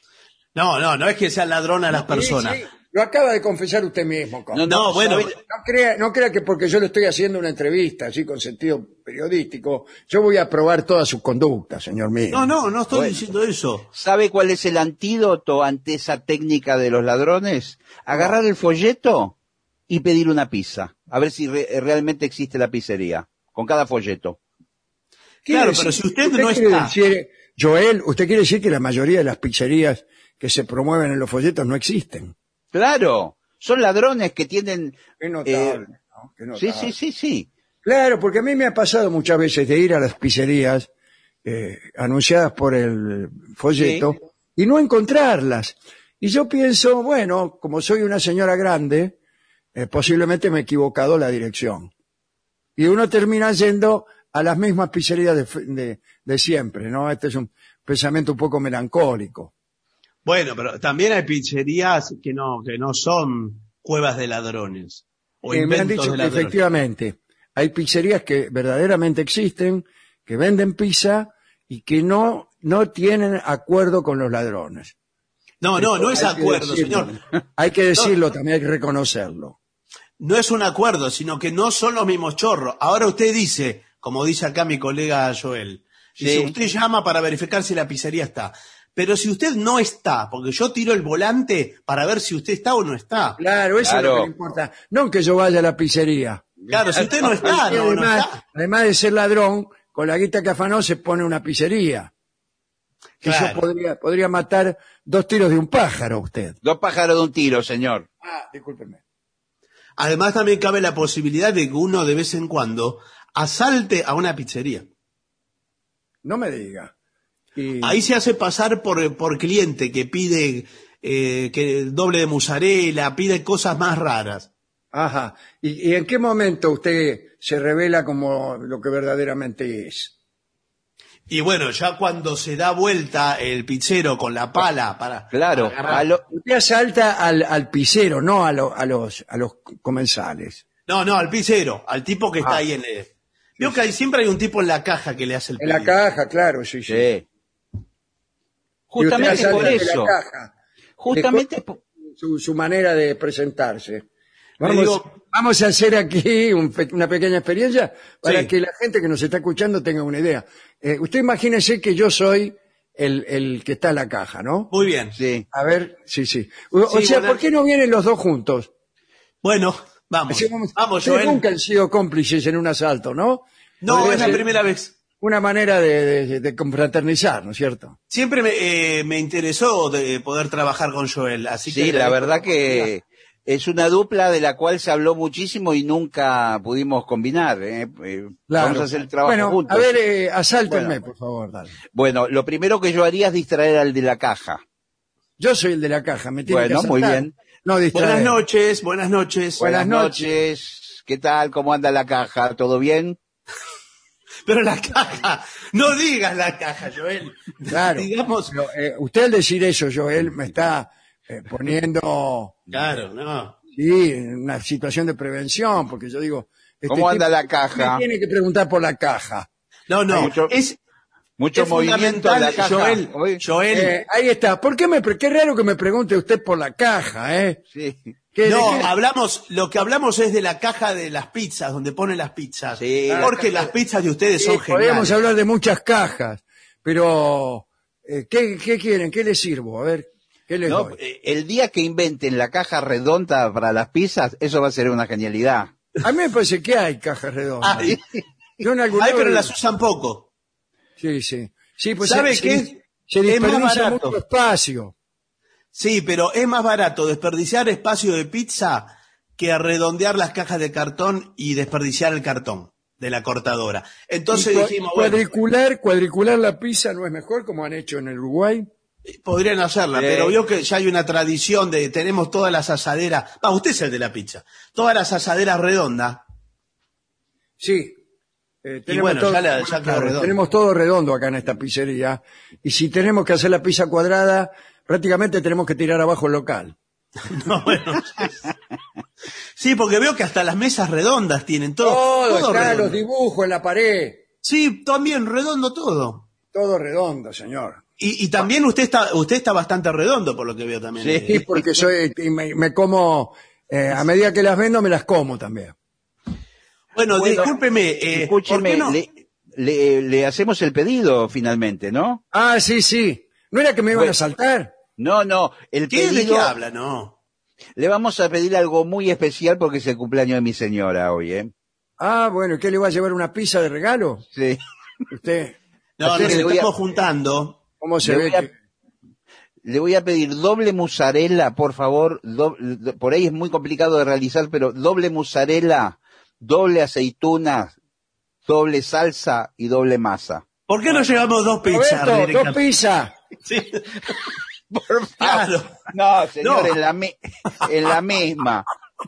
C: No, no, no es que sean ladronas las personas.
D: Sí, sí, lo acaba de confesar usted mismo. Kaufman.
C: No, no, bueno,
E: ¿sabe?
D: No crea, no crea que porque yo le estoy haciendo una entrevista así con sentido periodístico, yo voy a probar toda su conducta, señor mío.
C: no, no, no estoy
E: Bueno.
C: diciendo eso.
E: ¿Sabe cuál es el antídoto ante esa técnica de los ladrones? Agarrar el folleto y pedir una pizza. A ver si re- realmente existe la pizzería. Con cada folleto.
D: Quiere
C: Claro,
D: decir-
C: pero si usted no
D: quiere
C: está-
D: decir, Joel, usted quiere decir que la mayoría de las pizzerías que se promueven en los folletos no existen.
E: Claro. Son ladrones que tienen...
D: Qué notable, ¿no? Qué
E: Sí,
D: notable.
E: sí, sí, sí.
D: Claro, porque a mí me ha pasado muchas veces de ir a las pizzerías eh, anunciadas por el folleto y no encontrarlas. Y yo pienso, bueno, como soy una señora grande, eh, posiblemente me he equivocado la dirección. Y uno termina yendo a las mismas pizzerías de, f- de- de siempre, ¿no? Este es un pensamiento un poco melancólico.
C: Bueno, pero también hay pizzerías que no, que no son cuevas de ladrones. O
D: Eh, me han
C: inventos
D: dicho
C: de
D: que
C: ladrones.
D: efectivamente hay pizzerías que verdaderamente existen, que venden pizza y que no, no tienen acuerdo con los ladrones.
C: No, no, no es
D: Hay que
C: acuerdo,
D: decirlo.
C: señor.
D: Hay que decirlo, también hay que reconocerlo.
C: No es un acuerdo, sino que no son los mismos chorros. Ahora usted dice, como dice acá mi colega Joel, dice,
E: Sí.
C: usted llama para verificar si la pizzería está. Pero si usted no está, porque yo tiro el volante para ver si usted está o no está.
D: Claro, eso es lo
E: Claro.
D: que le importa. No que yo vaya a la pizzería.
C: Claro, si usted no está,
D: Y
C: no, no
D: además,
C: está.
D: además de ser ladrón, con la guita que afanó se pone una pizzería. Que
C: Claro.
D: Eso podría, podría matar dos tiros de un pájaro usted.
E: Dos pájaros de un tiro, señor.
D: Ah, discúlpeme.
C: Además también cabe la posibilidad de que uno de vez en cuando asalte a una pizzería.
D: No me diga. Y-
C: Ahí se hace pasar por, por cliente que pide eh, que doble de mozzarella, pide cosas más raras.
D: Ajá. ¿Y, y en qué momento usted se revela como lo que verdaderamente es?
C: Y bueno, ya cuando se da vuelta el pizzero con la pala para...
E: Claro.
C: para agarrar-
E: A lo-
D: Usted asalta al, al pizzero, no a, lo- a los, a los comensales.
C: No, no, al pizzero, al tipo que está
D: Ah.
C: ahí en el... Veo que hay, siempre hay un tipo en la caja que le hace el
D: En la
C: pedido.
D: caja, claro, sí, sí.
E: Sí.
D: Y usted
E: Justamente
D: asalta
E: por
D: de
E: eso.
D: la caja.
E: Justamente
D: De-
E: po-
D: su, su manera de presentarse.
C: Le
D: Vamos,
C: digo-
D: vamos a hacer aquí un pe- una pequeña experiencia para
C: Sí.
D: que la gente que nos está escuchando tenga una idea. Eh, usted imagínese que yo soy el, el que está en la caja, ¿no?
C: Muy bien.
E: Sí.
D: A ver, sí, sí. O, o
C: Sí,
D: sea,
C: buena-
D: ¿por qué no vienen los dos juntos?
C: Bueno, vamos.
D: Así vamos-
C: Vamos,
D: Ustedes
C: Joel.
D: nunca han sido cómplices en un asalto, ¿no?
C: No,
D: Podría
C: es la
D: ser
C: primera vez.
D: Una manera de, de- de confraternizar, ¿no es cierto?
C: Siempre me, eh, me interesó de poder trabajar con Joel, así que...
E: Sí, la verdad que es una dupla de la cual se habló muchísimo y nunca pudimos combinar. ¿eh? Eh,
D: Claro.
E: Vamos a hacer el trabajo
D: bueno,
E: juntos.
D: a ver, eh, asáltenme,
E: Bueno.
D: por favor, dale.
E: Bueno, lo primero que yo haría es distraer al de la caja.
D: Yo soy el de la caja, me tiene
E: Bueno,
D: que
E: muy
D: asaltar.
E: bien.
D: No distraer.
C: Buenas noches, buenas noches.
D: Buenas
E: noches. ¿Qué tal? ¿Cómo anda la caja? ¿Todo bien?
C: Pero la caja, no digas la caja, Joel.
D: Claro.
C: Digamos,
D: Pero, eh, usted al decir eso, Joel, me está eh, poniendo,
C: claro, no.
D: sí, en una situación de prevención, porque yo digo... este
E: ¿Cómo anda
D: tipo
E: la caja?
D: me tiene que preguntar por la caja.
C: No, no,
E: Hay mucho-
C: es,
E: Mucho
C: es
E: movimiento en la
C: fundamental,
E: caja.
C: Joel,
E: Oye,
C: Joel,
D: Eh, ahí está. ¿Por qué me pre- qué raro que me pregunte usted por la caja, eh?
E: sí.
D: ¿Qué- de
C: no,
D: qué-
C: hablamos, lo que hablamos es de la caja de las pizzas, donde ponen las pizzas.
E: Sí, la
C: Porque
E: caja-
C: las pizzas de ustedes
D: Sí,
C: son
D: podríamos
C: geniales.
D: hablar de muchas cajas, pero eh, ¿qué, qué quieren? ¿Qué les sirvo? A ver, ¿qué les
E: No,
D: doy?
E: eh, el día que inventen la caja redonda para las pizzas, eso va a ser una genialidad.
D: A mí me parece que hay cajas redondas.
C: Ay,
D: Yo en algún
C: ay,
D: lado-
C: pero las usan poco.
D: Sí, sí. Sí, pues
C: ¿Sabe
D: se,
C: qué?
D: se, se
C: Es más
D: desperdicia
C: barato.
D: mucho espacio.
C: Sí, pero es más barato desperdiciar espacio de pizza que redondear las cajas de cartón y desperdiciar el cartón de la cortadora. Entonces
D: Y cua-
C: dijimos, bueno,
D: cuadricular, cuadricular la pizza no es mejor como han hecho en el Uruguay.
C: podrían hacerla,
E: Sí.
C: pero vio que ya hay una tradición de, tenemos todas las asaderas, ah, usted es el de la pizza, todas las asaderas redondas.
D: Sí. Eh,
C: Y bueno, ya la- ya quedó redondo.
D: tenemos todo redondo acá en esta pizzería. Y si tenemos que hacer la pizza cuadrada, prácticamente tenemos que tirar abajo el local.
C: No, bueno, sí, porque veo que hasta las mesas redondas tienen todo.
D: Todo,
C: todo
D: está,
C: redondo.
D: los dibujos en la pared.
C: Sí, también redondo todo.
D: Todo redondo, señor.
C: Y, y también usted está, usted está bastante redondo por lo que veo también.
E: Sí.
D: Sí, porque soy, y me, me como, eh, a medida que las vendo, me las como también.
C: Bueno,
E: Bueno,
C: discúlpeme, eh, ¿por
E: Escúcheme,
C: qué no?
E: le, le- le hacemos el pedido finalmente, ¿no?
D: Ah, sí, sí. ¿No era que me iban
E: Bueno.
D: a saltar?
E: No, no, el
C: ¿Qué, ¿De
E: pedido
C: qué habla? No.
E: le vamos a pedir algo muy especial porque es el cumpleaños de mi señora hoy, ¿eh?
D: Ah, bueno, ¿y qué le va a llevar una pizza de regalo?
E: Sí.
D: Usted,
C: No,
E: Así
C: nos
E: le voy a-
C: estamos juntando.
D: ¿cómo se
E: Le
D: ve?
E: voy a-
D: que-
E: Le voy a pedir doble mozzarella, por favor. do- por ahí es muy complicado de realizar, pero doble mozzarella, doble aceituna, doble salsa y doble masa.
C: ¿Por qué no llevamos dos pizzas?
D: Roberto, dos
C: directamente?
D: pizzas.
C: Sí.
E: Por
C: Claro.
E: No, señor,
C: No.
E: en la mi- en la misma.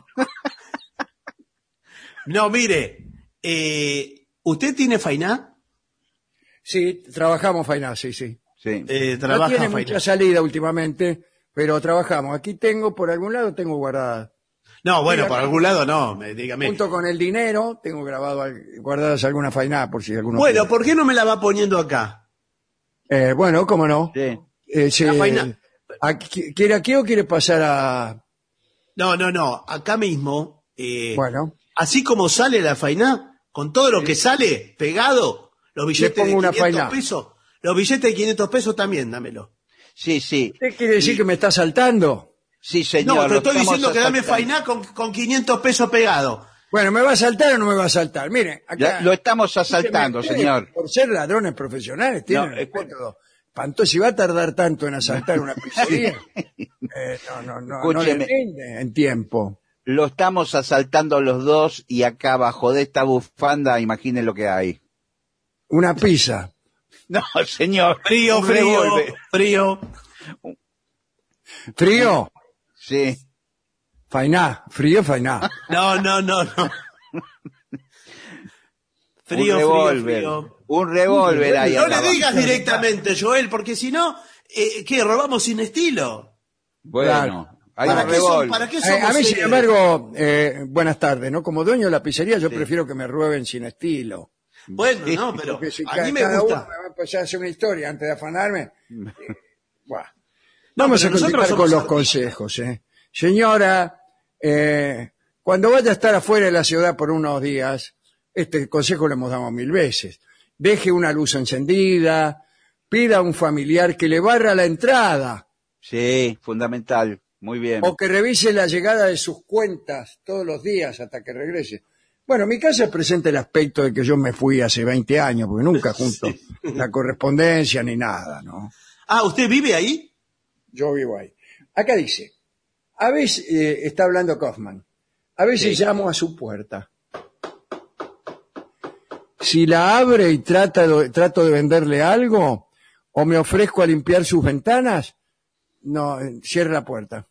C: No, mire, eh, ¿usted tiene fainá?
D: Sí, trabajamos Fainá, sí, sí.
E: Sí.
C: Eh,
D: No
C: trabaja
D: tiene
C: fainá.
D: mucha salida últimamente, pero trabajamos. Aquí tengo, por algún lado, tengo guardada.
C: No, bueno,
D: Mira,
C: por algún lado no, me, dígame.
D: Junto con el dinero, tengo grabado al- guardadas algunas Fainá, por si alguno
C: Bueno,
D: quiere.
C: ¿por qué no me la va poniendo acá?
D: Eh, bueno, cómo no.
E: Sí.
D: Eh, se-
C: La Fainá.
D: aquí- ¿Quiere aquí o quiere pasar a...?
C: No, no, no, acá mismo, eh,
D: Bueno,
C: así como sale la fainá, con todo lo que sale pegado, los billetes
D: pongo
C: de
D: una
C: quinientos
D: fainá.
C: pesos, los billetes de quinientos pesos también, dámelo.
E: Sí, sí.
D: ¿usted quiere decir que me está saltando?
E: Sí, señor.
C: No, te
E: lo
C: estoy
E: estamos
C: diciendo que dame
E: asaltando.
C: fainá con, con quinientos pesos pegado.
D: Bueno, ¿me va a saltar o no me va a saltar? Mire, acá...
E: Ya lo estamos asaltando,
D: Ustedes,
E: señor.
D: Por ser ladrones profesionales, tienen
E: No,
D: un
E: eh,
D: método espantoso. Si va a tardar tanto en asaltar una pizzería, eh, no, no, no, no le
E: Escúcheme.
D: rinde en tiempo.
E: Lo estamos asaltando los dos y acá abajo de esta bufanda, imaginen lo que hay.
D: Una pizza.
E: No, señor.
C: Frío,
E: Un
C: frío,
E: revólver.
C: frío.
D: ¿Frío?
E: Sí.
D: Fainá. Frío, fainá.
C: No, no, no, no. Frío,
E: un
C: frío,
E: revólver.
C: frío.
E: Un revólver ahí
C: No
E: acá
C: le
E: abajo.
C: digas directamente, Joel, porque si no, eh, ¿qué? ¿Robamos sin estilo?
E: Bueno, hay
C: ¿Para
E: un
C: qué, son-
E: revólver.
C: ¿Para qué
D: Eh,
C: somos
D: a mí, sin
C: serios?
D: embargo, eh, buenas tardes, ¿no? Como dueño de la pizzería, yo prefiero que me rueben sin estilo.
C: Bueno, no, pero
D: Porque si
C: a
D: ca-
C: mí me
D: cada
C: gusta.
D: uno me va a empezar a hacer una historia antes de afanarme. eh, buah.
C: No,
D: Vamos a
C: pero nosotros
D: continuar
C: somos
D: con los
C: artistas.
D: consejos. ¿eh? Señora, eh, cuando vaya a estar afuera de la ciudad por unos días, este consejo lo hemos dado mil veces. Deje una luz encendida, pida a un familiar que le barra la entrada
E: Sí, fundamental. Muy bien.
D: o que revise la llegada de sus cuentas todos los días hasta que regrese. Bueno, mi casa presenta el aspecto de que yo me fui hace veinte años, porque nunca junto la correspondencia ni nada, ¿no?
C: Ah, ¿usted vive ahí?
D: Yo vivo ahí. Acá dice, a veces, eh, está hablando Kaufman, a veces
C: Sí.
D: llamo a su puerta. Si la abre y trata de- trato de venderle algo, o me ofrezco a limpiar sus ventanas, no, eh, cierre la puerta.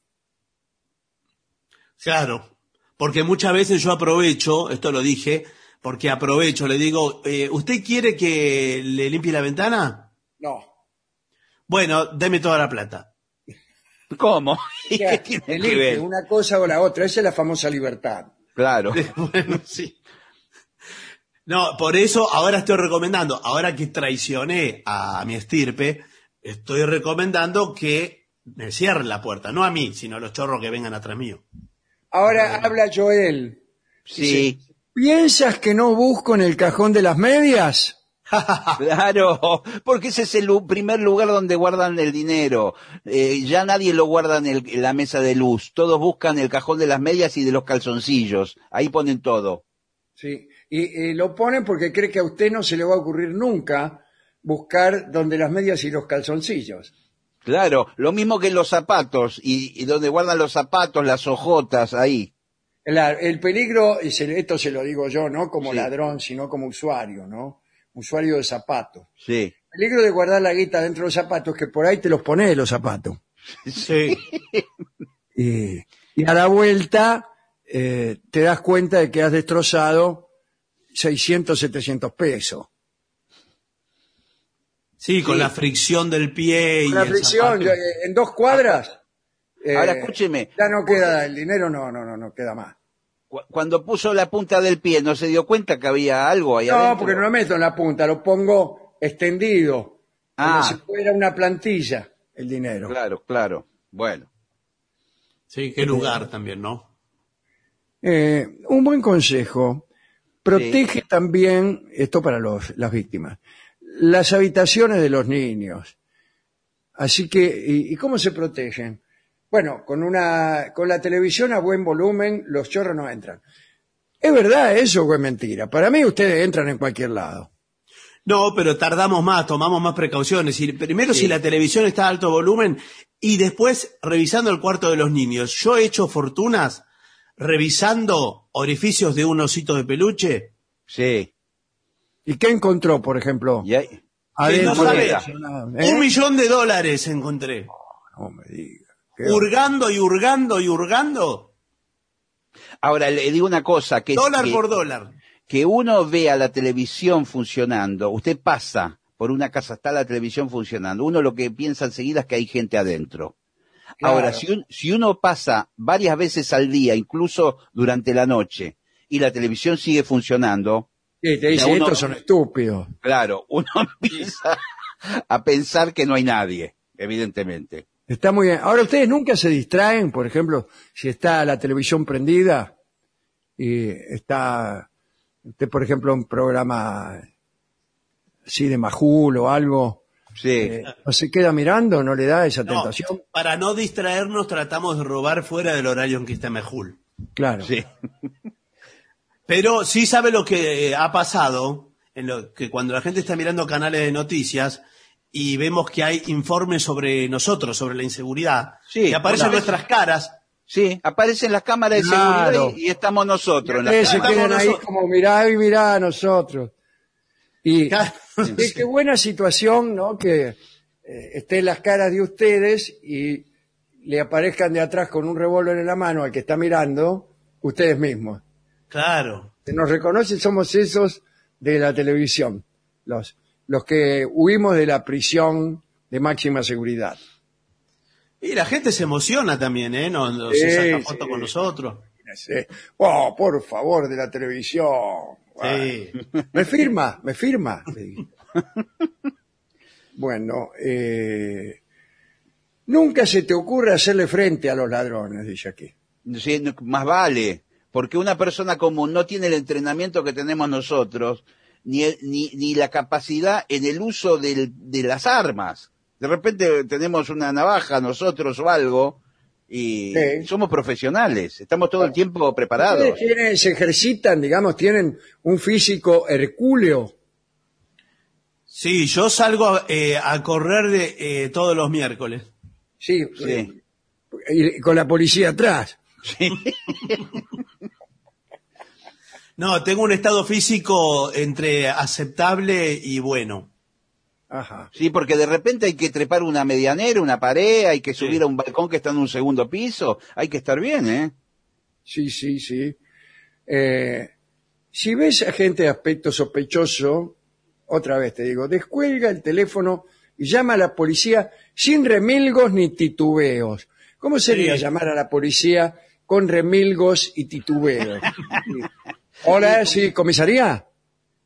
C: Claro, porque muchas veces yo aprovecho, esto lo dije, porque aprovecho, le digo, eh, ¿usted quiere que le limpie la ventana?
D: No.
C: Bueno, deme toda la plata.
E: ¿Cómo? ¿Y qué
D: Ya,
E: tiene que
D: elige
E: ver?
D: una cosa o la otra, esa es la famosa libertad.
E: Claro.
C: Bueno, sí. No, por eso ahora estoy recomendando, ahora que traicioné a mi estirpe, estoy recomendando que me cierren la puerta, no a mí, sino a los chorros que vengan atrás mío.
D: Ahora habla Joel.
E: Sí.
D: Dice, ¿piensas que no busco en el cajón de las medias?
E: Claro, porque ese es el lu- primer lugar donde guardan el dinero. Eh, ya nadie lo guarda en, el- en la mesa de luz. Todos buscan el cajón de las medias y de los calzoncillos. Ahí ponen todo.
D: Sí. Y, y lo ponen porque cree que a usted no se le va a ocurrir nunca buscar donde las medias y los calzoncillos.
E: Claro, lo mismo que los zapatos y, y donde guardan los zapatos, las ojotas, ahí.
D: El, el peligro, y se- esto se lo digo yo, no como
E: Sí.
D: ladrón, sino como usuario, ¿no? Usuario de zapatos.
E: Sí.
D: El peligro de guardar la guita dentro de los zapatos es que por ahí te los pones los zapatos.
C: Sí.
D: Y, y a la vuelta eh, te das cuenta de que has destrozado seiscientos, setecientos pesos.
C: Sí, con
E: Sí.
C: la fricción del pie y
D: La
C: el
D: fricción,
C: zapato.
D: yo, eh, en dos cuadras. eh,
E: Ahora escúcheme.
D: Ya no queda el dinero, no, no, no, no queda más.
E: Cu- Cuando puso la punta del pie, ¿no se dio cuenta que había algo ahí
D: No,
E: adentro?
D: porque no lo meto en la punta, lo pongo extendido.
E: Ah.
D: Como si fuera una plantilla el dinero.
E: Claro, claro. Bueno.
C: Sí, qué lugar también, ¿no?
D: Eh, un buen consejo. Protege también, esto para los, las víctimas, las habitaciones de los niños. Así que, ¿y, y cómo se protegen? Bueno, con una, con la televisión a buen volumen, los chorros no entran. ¿Es verdad eso o es mentira? Para mí ustedes entran en cualquier lado.
C: No, pero tardamos más, tomamos más precauciones. Y primero
E: Sí.
C: si la televisión está a alto volumen y después revisando el cuarto de los niños. Yo he hecho fortunas revisando orificios de un osito de peluche.
E: Sí.
D: ¿Y qué encontró, por ejemplo?
E: Y ahí-
C: Que
D: Adentro
C: no
D: de
C: sabés.
D: eso, ¿eh?
C: Un millón de dólares encontré.
D: No me diga. Qué
C: Hurgando y hurgando y hurgando.
E: Ahora, le digo una cosa. Que,
C: Dólar
E: que-
C: por dólar.
E: que uno vea la televisión funcionando, usted pasa por una casa, está la televisión funcionando, uno lo que piensa enseguida es que hay gente adentro.
D: Claro.
E: Ahora, si, un- si uno pasa varias veces al día, incluso durante la noche, y la televisión sigue funcionando,
D: Sí, te dice,
E: Ya uno-
D: estos son estúpidos.
E: claro, uno empieza a pensar que no hay nadie, evidentemente.
D: Está muy bien. Ahora, ¿ustedes nunca se distraen? Por ejemplo, si está la televisión prendida y está usted, por ejemplo, un programa así de Majul o algo,
E: Sí.
D: eh, ¿no se queda mirando? ¿No le da esa
C: No,
D: tentación?
C: para no distraernos tratamos de robar fuera del horario en que está Mejul.
D: Claro.
E: Sí.
C: Pero sí sabe lo que eh, ha pasado, en lo que cuando la gente está mirando canales de noticias y vemos que hay informes sobre nosotros, sobre la inseguridad,
E: Sí,
C: que aparecen
E: una vez-
C: nuestras caras.
E: Sí, aparecen las cámaras de
D: Claro.
E: seguridad y, y estamos nosotros. en la
D: Ustedes se
E: cámara.
D: quedan ahí
C: nosotros.
D: como mirá y mirá a nosotros. Y
C: Claro.
D: qué, qué buena situación, ¿no? Que eh, estén las caras de ustedes y le aparezcan de atrás con un revólver en la mano al que está mirando, ustedes mismos.
C: Claro.
D: Que nos reconocen, somos esos de la televisión, los, los que huimos de la prisión de máxima seguridad.
C: Y la gente se emociona también, ¿eh? No, no
D: Sí,
C: se saca foto
D: sí.
C: con nosotros.
D: Imagínese. Oh, por favor, de la televisión.
C: Sí.
D: Me firma, me firma. le digo. Bueno, eh, nunca se te ocurre hacerle frente a los ladrones, dice aquí.
E: Sí, no- más vale, porque una persona común no tiene el entrenamiento que tenemos nosotros, ni, el- ni, ni la capacidad en el uso del- de las armas. De repente tenemos una navaja nosotros o algo, y
D: Sí.
E: somos profesionales, estamos todo el tiempo preparados.
D: Ustedes tienen- se ejercitan, digamos, tienen un físico hercúleo.
C: Sí, yo salgo eh, a correr de, eh, todos los miércoles.
D: Sí,
E: Sí.
D: y con la policía atrás.
C: No, tengo un estado físico entre aceptable y bueno.
D: Ajá.
E: Sí, porque de repente hay que trepar una medianera, una pared, hay que subir
C: Sí.
E: a un balcón que está en un segundo piso, hay que estar bien, ¿eh?
D: Sí, sí, sí. Eh, si ves a gente de aspecto sospechoso, otra vez te digo, descuelga el teléfono y llama a la policía sin remilgos ni titubeos. ¿Cómo sería
C: Sí.
D: llamar a la policía con remilgos y titubeos? Sí. Hola, sí, comisaría.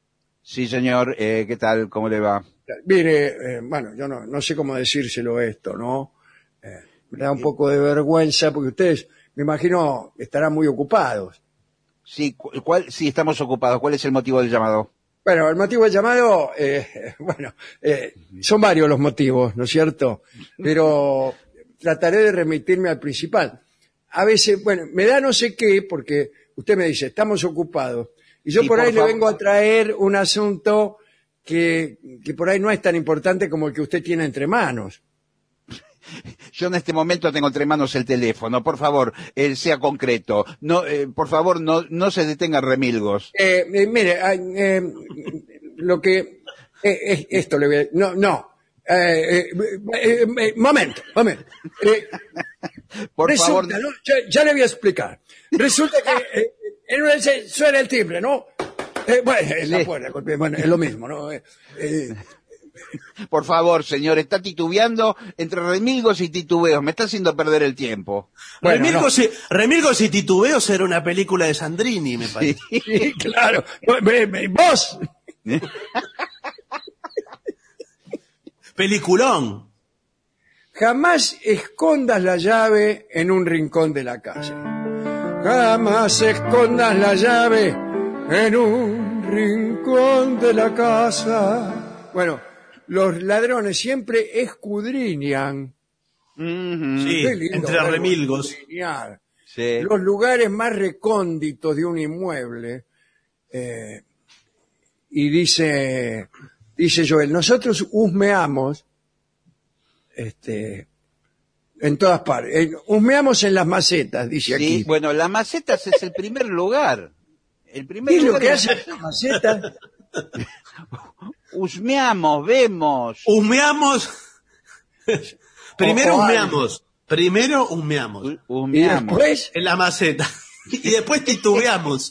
E: Sí, señor. Eh, ¿Qué tal? ¿Cómo le va?
D: Mire, eh, bueno, yo no, no sé cómo decírselo esto, ¿no? Eh, me da un poco de vergüenza porque ustedes, me imagino, estarán muy ocupados.
E: Sí, cu- ¿cuál? Sí, estamos ocupados. ¿Cuál es el motivo del llamado?
D: Bueno, el motivo del llamado, eh, bueno, eh, son varios los motivos, ¿no es cierto? Pero trataré de remitirme al principal. A veces, bueno, me da no sé qué, porque usted me dice, estamos ocupados. Y yo
E: Sí,
D: por
E: por
D: ahí le
E: favor.
D: vengo a traer un asunto que, que por ahí no es tan importante como el que usted tiene entre manos.
E: Yo en este momento tengo entre manos el teléfono. Por favor, eh, sea concreto. No, eh, por favor, no, no se detengan remilgos.
D: Eh, eh, mire, ah, eh, lo que... eh, eh, esto le voy a... No, no. Eh, eh, eh, eh, momento, momento. Eh,
E: Por
D: Resulta,
E: favor.
D: ¿no? Ya, ya le voy a explicar. Resulta que eh, en una se- suena el timbre, ¿no? Eh, bueno, es la
E: Sí.
D: puerta, golpe- bueno, es lo mismo, ¿no? Eh, eh,
E: Por favor, señor, está titubeando entre remilgos y titubeos. Me está haciendo perder el tiempo.
D: Bueno,
C: Remilgos,
D: no.
C: y, Remilgos y Titubeos era una película de Sandrini, me parece.
D: sí, claro. Ve- ve- ¿Vos?
C: Peliculón.
D: Jamás escondas la llave en un rincón de la casa. Jamás escondas la llave en un rincón de la casa. Bueno, los ladrones siempre escudriñan.
E: Ujú.
C: Sí,
D: Qué lindo
C: entre
D: verbo,
C: remilgos.
D: escudriñar.
E: Sí.
D: Los lugares más recónditos de un inmueble. eh, y dice, dice Joel, nosotros husmeamos este, en todas partes. Eh, husmeamos en las macetas, dice
E: Sí,
D: aquí.
E: bueno, las macetas es el primer lugar. El primer
D: ¿Qué es lo
E: lugar
D: que
E: es-
D: hacen las macetas?
E: Husmeamos, vemos.
C: Humeamos. Primero
D: O- o
C: humeamos. Primero humeamos.
E: Hu-
D: Y
E: Husmeamos.
D: después,
C: En la maceta. Y después titubeamos.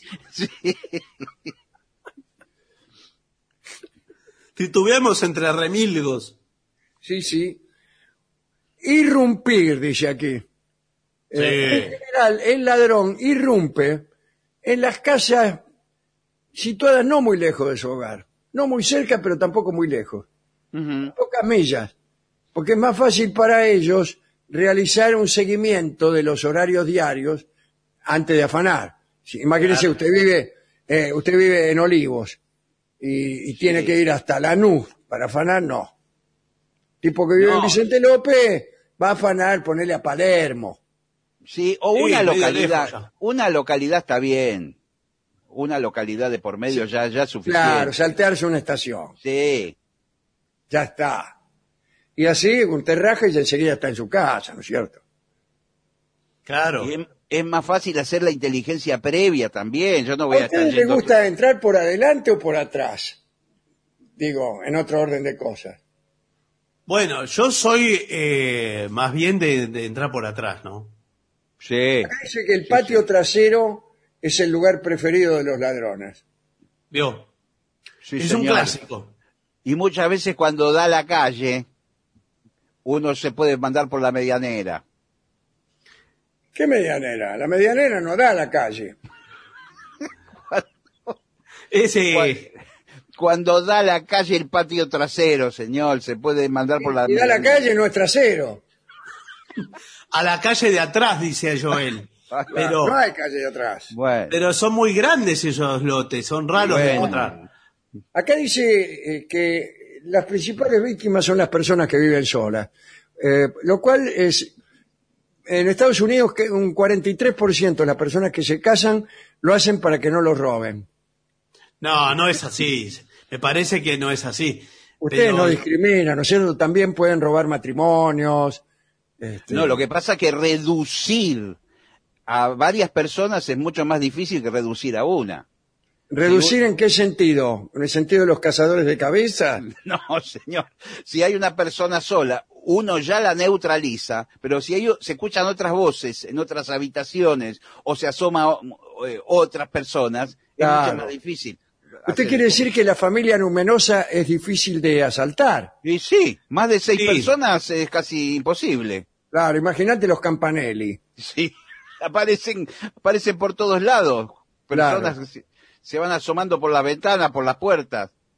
C: Titubeamos entre remilgos.
D: sí, sí. Irrumpir, dice aquí. Eh, en general, el ladrón irrumpe en las casas situadas no muy lejos de su hogar. No muy cerca, pero tampoco muy lejos.
E: Ujú.
D: Pocas millas. Porque es más fácil para ellos realizar un seguimiento de los horarios diarios antes de afanar. Si- imagínese,
C: Claro.
D: usted vive eh, usted vive en Olivos y, y tiene que ir hasta Lanús para afanar, no. Tipo que vive
E: No.
D: en Vicente López va a afanar, ponerle a Palermo.
E: Sí, o
C: Sí,
E: una
C: medio
E: localidad.
C: lejos ya.
E: Una localidad está bien. Una localidad de por medio ya, ya es suficiente.
D: Claro, saltearse una estación.
E: Sí.
D: Ya está. Y así, un terraje y enseguida está en su casa, ¿no es cierto?
C: Claro.
E: Y es, es más fácil hacer la inteligencia previa también. Yo no voy
D: ¿A
E: a estar
D: usted le
E: yendo...
D: gusta entrar por adelante o por atrás? Digo, en otro orden de cosas.
C: Bueno, yo soy eh, más bien de, de entrar por atrás, ¿no?
E: Sí.
D: Acá dice que el patio trasero es el lugar preferido de los ladrones.
C: ¿Vio?
E: Sí,
C: es un
E: señor.
C: clásico.
E: Y muchas veces cuando da la calle, uno se puede mandar por la medianera.
D: ¿Qué medianera? La medianera no da a la calle.
C: Ese.
E: Cuando da la calle el patio trasero, señor, se puede mandar por la
D: Y da a la
E: medianera.
D: calle no es trasero.
C: A la calle de atrás, dice Joel. Pero,
D: No hay calle de atrás.
E: Bueno,
C: pero son muy grandes esos lotes, son raros de
E: Bueno.
C: encontrar.
D: Acá dice eh, que las principales víctimas son las personas que viven solas. Eh, lo cual es, en Estados Unidos, que un cuarenta y tres por ciento de las personas que se casan lo hacen para que no los roben.
C: No, no es así. Me parece que no es así.
D: Ustedes
C: Pero-
D: no discriminan, ¿no es cierto? También pueden robar matrimonios. este,
E: no, lo que pasa es que reducir a varias personas es mucho más difícil que reducir a una.
D: ¿Reducir en qué sentido? ¿En el sentido de los cazadores de cabeza?
E: No, señor. Si hay una persona sola, uno ya la neutraliza, pero si hay, se escuchan otras voces en otras habitaciones o se asoma eh, otras personas, es
D: Claro.
E: mucho más difícil.
D: Usted
E: hacer
D: quiere
E: eso.
D: decir que la familia numerosa es difícil de asaltar.
E: Y sí, más de seis
C: Sí.
E: personas es casi imposible.
D: Claro, imagínate los Campanelli.
E: Sí, aparecen, aparecen por todos lados. Personas
D: Claro.
E: que se, se van asomando por la ventana, por las puertas.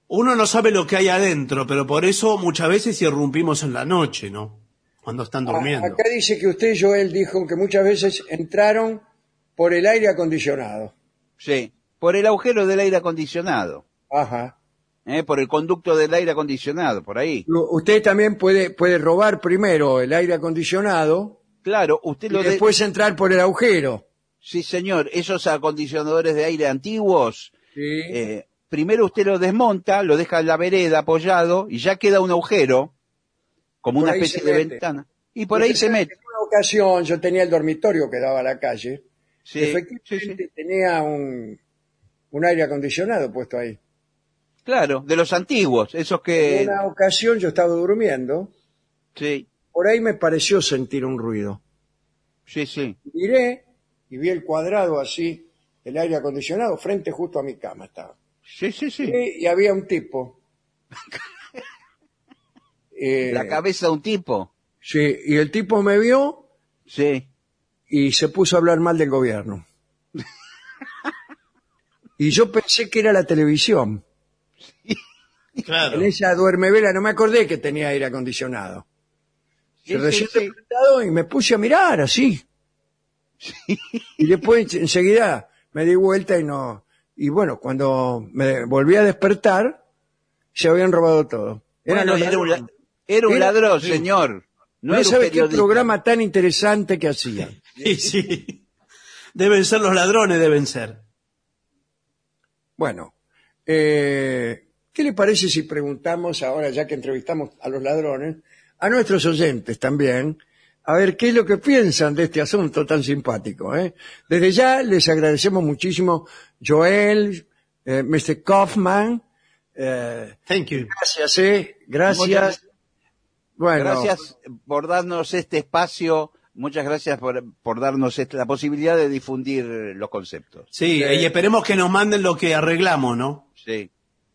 C: Uno no sabe lo que hay adentro, pero por eso muchas veces irrumpimos en la noche, ¿no? Cuando están durmiendo.
D: Acá dice que usted, Joel, dijo que muchas veces entraron por el aire acondicionado.
E: Sí, por el agujero del aire acondicionado,
D: Ajá.
E: ¿eh? Por el conducto del aire acondicionado, por ahí.
D: U- Usted también puede, puede robar primero el aire acondicionado
E: Claro, usted
D: y
E: lo de...
D: después entrar por el agujero.
E: Sí, señor, esos acondicionadores de aire antiguos,
D: Sí.
E: eh, primero usted lo desmonta, lo deja en la vereda apoyado y ya queda un agujero, como
D: Por
E: una
D: ahí
E: especie
D: se
E: de
D: mete.
E: ventana. Y por ahí
D: Usted
E: se
D: sabe
E: mete.
D: que En una ocasión yo tenía el dormitorio que daba a la calle.
E: Sí,
D: y efectivamente
E: sí, sí.
D: tenía un, un aire acondicionado puesto ahí.
E: Claro, de los antiguos, esos que...
D: En una ocasión yo estaba durmiendo,
E: Sí,
D: por ahí me pareció sentir un ruido.
E: sí, sí.
D: Miré y vi el cuadrado así, el aire acondicionado, frente justo a mi cama estaba.
E: Sí, sí, sí.
D: Y, y había un tipo. Eh,
E: La cabeza de un tipo.
D: sí, y el tipo me vio
E: Sí.
D: y se puso a hablar mal del gobierno. Y yo pensé que era la televisión.
C: Claro.
D: En esa duermevela no me acordé que tenía aire acondicionado.
E: Sí,
D: Se recién
E: sí, sí.
D: despertado y me puse a mirar así. Y después enseguida me di vuelta y no. Y bueno, cuando me volví a despertar, se habían robado todo. Eran
E: Bueno,
D: los
E: era un, la-
D: ladrones.
E: era un
D: Era-
E: ladrón,
D: sí.
E: señor. No,
D: No
E: era un
D: sabe qué
E: periodista.
D: programa tan interesante que hacían.
C: Sí, sí. Deben ser los ladrones, deben ser.
D: Bueno, eh, ¿qué le parece si preguntamos ahora, ya que entrevistamos a los ladrones, a nuestros oyentes también, a ver qué es lo que piensan de este asunto tan simpático? ¿eh? Desde ya les agradecemos muchísimo, Joel, eh, mister Kaufman, eh,
C: Thank you.
D: gracias, eh, gracias.
E: Muchas-
D: Bueno,
E: Gracias por darnos este espacio. Muchas gracias por, por darnos esta- la posibilidad de difundir los conceptos.
C: Sí,
D: Eh,
C: y esperemos que nos manden lo que arreglamos, ¿no?
E: Sí.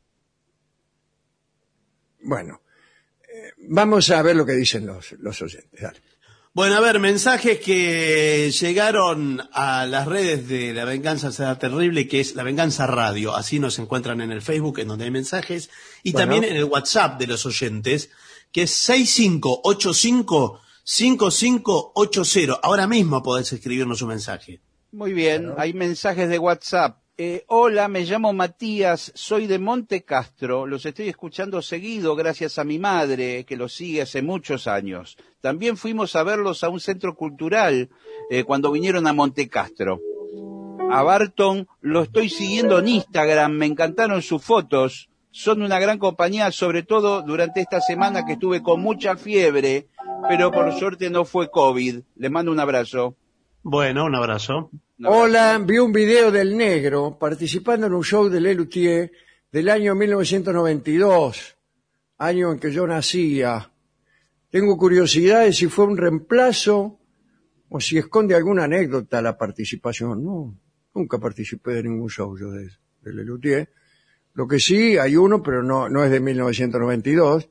D: bueno, eh, vamos a ver lo que dicen los, los oyentes. Dale.
C: Bueno, a ver, mensajes que llegaron a las redes de La Venganza Será Terrible, que es La Venganza Radio. Así nos encuentran en el Facebook, en donde hay mensajes, y
D: Bueno.
C: también en el WhatsApp de los oyentes, que es seis cinco ocho cinco cinco cinco ocho cero. Ahora mismo podés escribirnos un mensaje.
E: Muy bien, hay mensajes de WhatsApp. Eh, hola, me llamo Matías, soy de Monte Castro, los estoy escuchando seguido gracias a mi madre, que los sigue hace muchos años. También fuimos a verlos a un centro cultural eh, cuando vinieron a Monte Castro. A Barton lo estoy siguiendo en Instagram, me encantaron sus fotos, son una gran compañía, sobre todo durante esta semana que estuve con mucha fiebre, pero por suerte no fue COVID. Les mando un abrazo.
C: Bueno, un abrazo.
E: Un abrazo.
D: Hola, vi un video del Negro participando en un show de Lelutier del año mil novecientos noventa y dos, año en que yo nacía. Tengo curiosidad de si fue un reemplazo o si esconde alguna anécdota la participación. No, nunca participé de ningún show yo de, de Lelutier. Lo que sí, hay uno, pero no, no es de mil novecientos noventa y dos,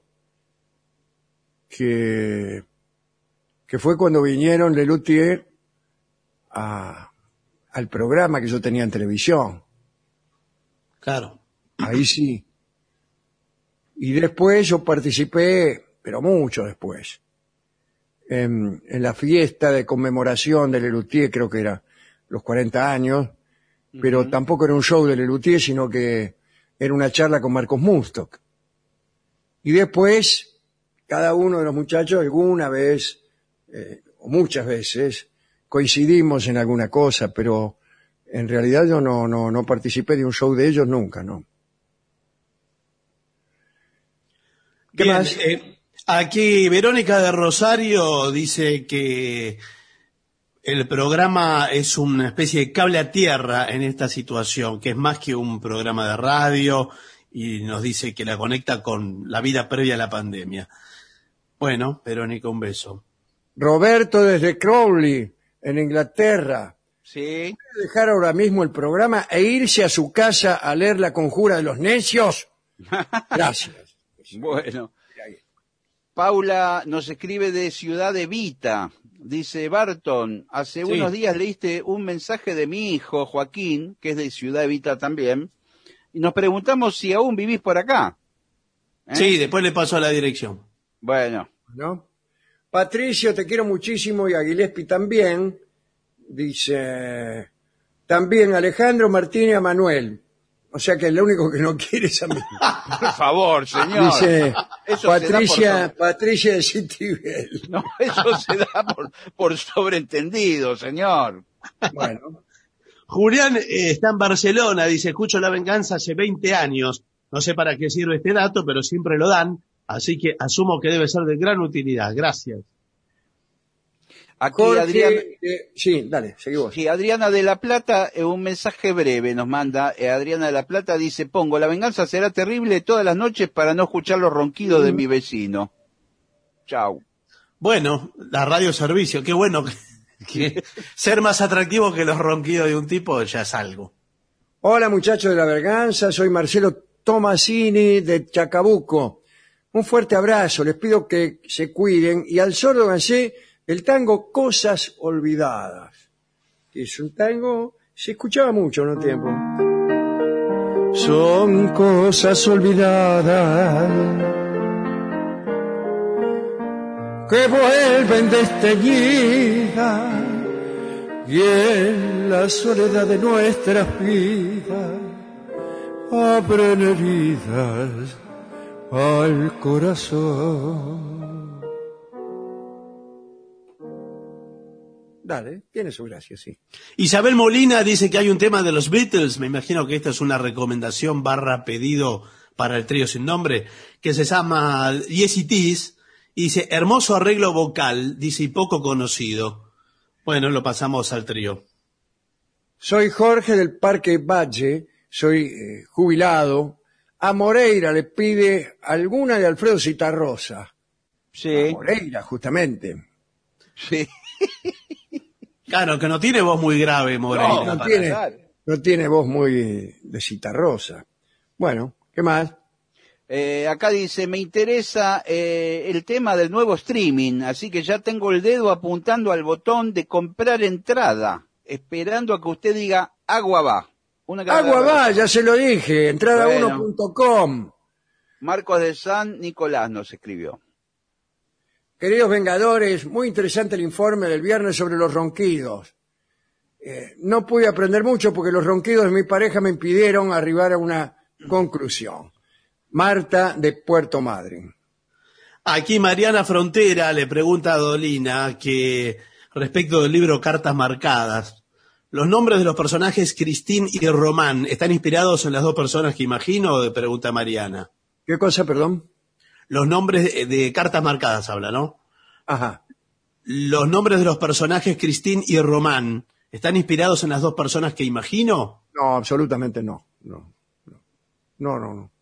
D: que, que fue cuando vinieron Lelutier a, al programa que yo tenía en televisión.
C: Claro.
D: Ahí sí. Y después yo participé, pero mucho después, en, en la fiesta de conmemoración de Lelutier, creo que era los cuarenta años, pero tampoco era un show de Lelutier, sino que era una charla con Marcos Mustok. Y después, cada uno de los muchachos alguna vez, eh, o muchas veces, coincidimos en alguna cosa, pero en realidad yo no, no, no participé de un show de ellos nunca, ¿no? ¿Qué
C: Bien,
D: más?
C: eh, aquí Verónica de Rosario dice que el programa es una especie de cable a tierra en esta situación, que es más que un programa de radio, y nos dice que la conecta con la vida previa a la pandemia. Bueno, Verónica, un beso.
D: Roberto desde Crowley, en Inglaterra.
E: Sí.
D: ¿Puede dejar ahora mismo el programa e irse a su casa a leer La Conjura de los Necios? Gracias.
E: Bueno. Paula nos escribe de Ciudad Evita. Dice, Barton, hace
C: Sí.
E: unos días leíste un mensaje de mi hijo, Joaquín, que es de Ciudad Evita también, y nos preguntamos si aún vivís por acá. ¿Eh?
C: Sí, después le pasó a la dirección.
E: Bueno.
D: ¿No? Patricio, te quiero muchísimo y a Gillespie también. Dice también Alejandro, Martín y a Manuel. O sea que lo único que no quiere es a mí.
E: Por favor, señor.
D: Dice
E: Eso
D: Patricia,
E: se da por
D: Patricia de Citibel.
E: No, eso se da por, por sobreentendido, señor.
D: Bueno,
C: Julián eh, está en Barcelona, dice, escucho La Venganza hace veinte años. No sé para qué sirve este dato, pero siempre lo dan, así que asumo que debe ser de gran utilidad. Gracias.
E: Aquí
D: Jorge,
E: Adrián,
D: eh, sí, dale, seguí vos.
E: sí, Adriana de la Plata, eh, un mensaje breve nos manda. Eh, Adriana de la Plata dice, pongo, la venganza será terrible todas las noches para no escuchar los ronquidos de mi vecino. Chau.
C: Bueno, la radio servicio, qué bueno que, que ser más atractivo que los ronquidos de un tipo ya es algo.
D: Hola muchachos de La Venganza, soy Marcelo Tomasini de Chacabuco. Un fuerte abrazo, les pido que se cuiden y al sordo gansé el tango Cosas Olvidadas. Que es un tango, se escuchaba mucho en un tiempo. Son cosas olvidadas que vuelven desteñidas y en la soledad de nuestras vidas abren heridas al corazón. Dale, tiene su gracia, sí.
C: Isabel Molina dice que hay un tema de los Beatles, me imagino que esta es una recomendación barra pedido para el trío sin nombre, que se llama Yes It Is, y dice, hermoso arreglo vocal, dice, y poco conocido. Bueno, lo pasamos al trío.
D: Soy Jorge del Parque Valle, soy eh, jubilado. A Moreira le pide alguna de Alfredo Citarrosa.
E: Sí.
D: A Moreira, justamente.
E: Sí.
C: Claro, que no tiene voz muy grave, Moreira.
D: No, no
C: para-
D: tiene, no tiene voz muy de Citarrosa. Bueno, ¿qué más?
E: Eh, acá dice, me interesa eh, el tema del nuevo streaming, así que ya tengo el dedo apuntando al botón de comprar entrada, esperando a que usted diga, agua va. Una que
D: Agua
E: haga-
D: va, ya se lo dije, entrada uno punto com.
E: Marcos de San Nicolás nos escribió.
D: Queridos Vengadores, muy interesante el informe del viernes sobre los ronquidos. Eh, no pude aprender mucho porque los ronquidos de mi pareja me impidieron arribar a una conclusión. Marta de Puerto Madryn.
C: Aquí Mariana Frontera le pregunta a Dolina que respecto del libro Cartas Marcadas, ¿los nombres de los personajes Cristín y Román están inspirados en las dos personas que imagino? Pregunta Mariana.
D: ¿Qué cosa, perdón?
C: Los nombres de, de Cartas Marcadas habla, ¿no?
D: Ajá.
C: ¿Los nombres de los personajes Cristín y Román están inspirados en las dos personas que imagino?
D: No, absolutamente no. No, no, no, no. no.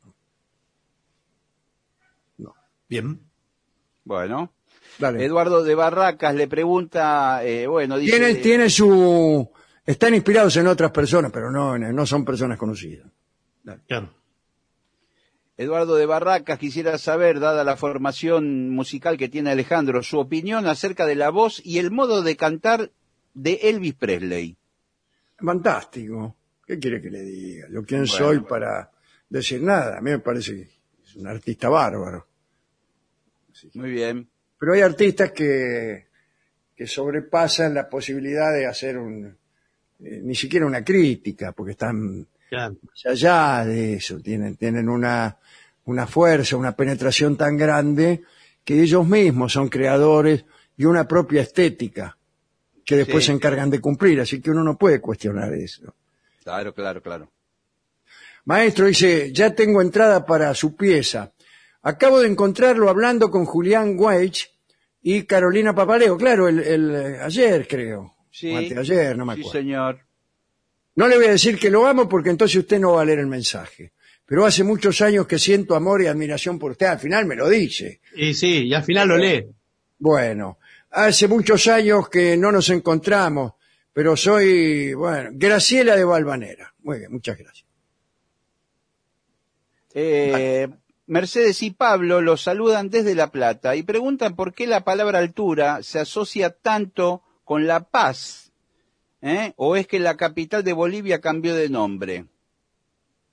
C: Bien.
E: Bueno.
D: Dale.
E: Eduardo de Barracas le pregunta, eh, bueno, dice...
D: Tiene, tiene su... Están inspirados en otras personas, pero no, no son personas conocidas. Dale.
C: Claro.
E: Eduardo de Barracas quisiera saber, dada la formación musical que tiene Alejandro, su opinión acerca de la voz y el modo de cantar de Elvis Presley.
D: Fantástico. ¿Qué quiere que le diga? Yo quién
E: Bueno.
D: soy para decir nada. A mí me parece que es un artista bárbaro.
E: Muy bien.
D: Pero hay artistas que, que sobrepasan la posibilidad de hacer un, eh, ni siquiera una crítica, porque están
C: Claro.
D: más allá de eso, tienen, tienen una, una fuerza, una penetración tan grande que ellos mismos son creadores y una propia estética que después
E: Sí.
D: se encargan de cumplir, así que uno no puede cuestionar eso.
E: Claro, claro, claro.
D: Maestro dice, ya tengo entrada para su pieza. Acabo de encontrarlo hablando con Julián Weich y Carolina Papaleo. Claro, el, el ayer creo.
E: Sí.
D: O anteayer, no me
E: Sí,
D: acuerdo.
E: señor.
D: No le voy a decir que lo amo porque entonces usted no va a leer el mensaje. Pero hace muchos años que siento amor y admiración por usted. Al final me lo dice.
C: Y sí, y al final lo lee.
D: Bueno, hace muchos años que no nos encontramos, pero soy, bueno, Graciela de Valvanera. Muy bien, muchas gracias.
E: Eh, Mercedes y Pablo los saludan desde La Plata y preguntan por qué la palabra altura se asocia tanto con La Paz, ¿eh? ¿O es que la capital de Bolivia cambió de nombre?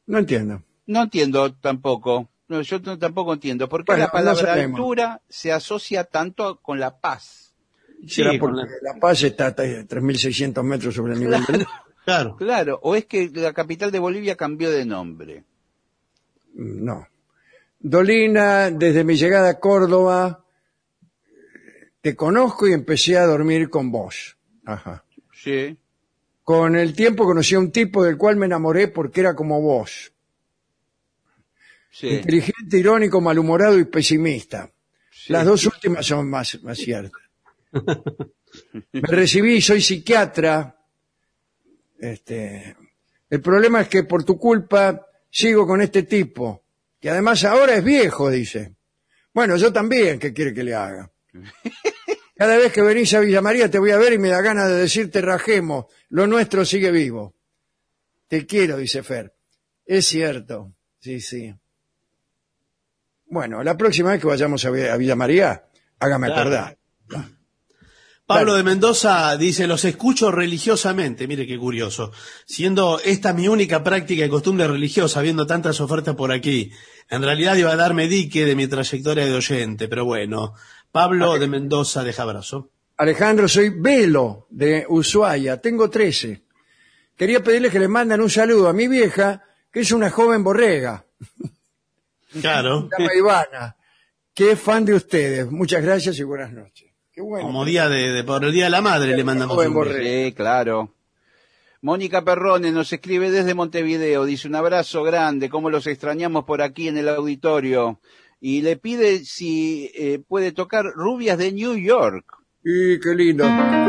D: No entiendo.
E: No entiendo tampoco. No, yo no- tampoco entiendo. ¿Por qué
D: Bueno,
E: la palabra
D: no sabemos.
E: altura se asocia tanto con la paz?
D: ¿Será
C: Sí,
D: porque
C: con
D: La Paz está a tres mil seiscientos metros sobre el nivel del mar?
C: Claro.
E: Claro, o es que la capital de Bolivia cambió de nombre.
D: No. Dolina, desde mi llegada a Córdoba, te conozco y empecé a dormir con vos. Ajá.
E: Sí.
D: Con el tiempo conocí a un tipo del cual me enamoré porque era como vos.
E: Sí.
D: Inteligente, irónico, malhumorado y pesimista.
E: Sí.
D: Las dos últimas son más, más ciertas. Me recibí, soy psiquiatra. Este, el problema es que por tu culpa sigo con este tipo, que además ahora es viejo, dice. Bueno, yo también, ¿qué quiere que le haga? Cada vez que venís a Villa María te voy a ver y me da ganas de decirte rajemos, lo nuestro sigue vivo. Te quiero, dice Fer. Es cierto, sí, sí. Bueno, la próxima vez que vayamos a Vi- a Villa María, hágame
C: Claro.
D: acordar.
C: Pablo
D: Claro.
C: de Mendoza dice, los escucho religiosamente, mire qué curioso, siendo esta mi única práctica y costumbre religiosa, viendo tantas ofertas por aquí. En realidad iba a darme dique de mi trayectoria de oyente, pero bueno, Pablo de Mendoza deja abrazo.
D: Alejandro, soy Velo de Ushuaia, tengo trece. Quería pedirles que le mandan un saludo a mi vieja, que es una joven borrega,
C: Claro,
D: se llama Ivana, que es fan de ustedes. Muchas gracias y buenas noches. Qué bueno.
C: como día de, de- por el Día de la Madre le mandamos
D: Joven
C: un
D: borrego.
C: beso.
E: Sí, claro. Mónica Perrone nos escribe desde Montevideo, dice un abrazo grande, cómo los extrañamos por aquí en el auditorio, y le pide si eh, puede tocar Rubias de New York.
D: Y qué lindo.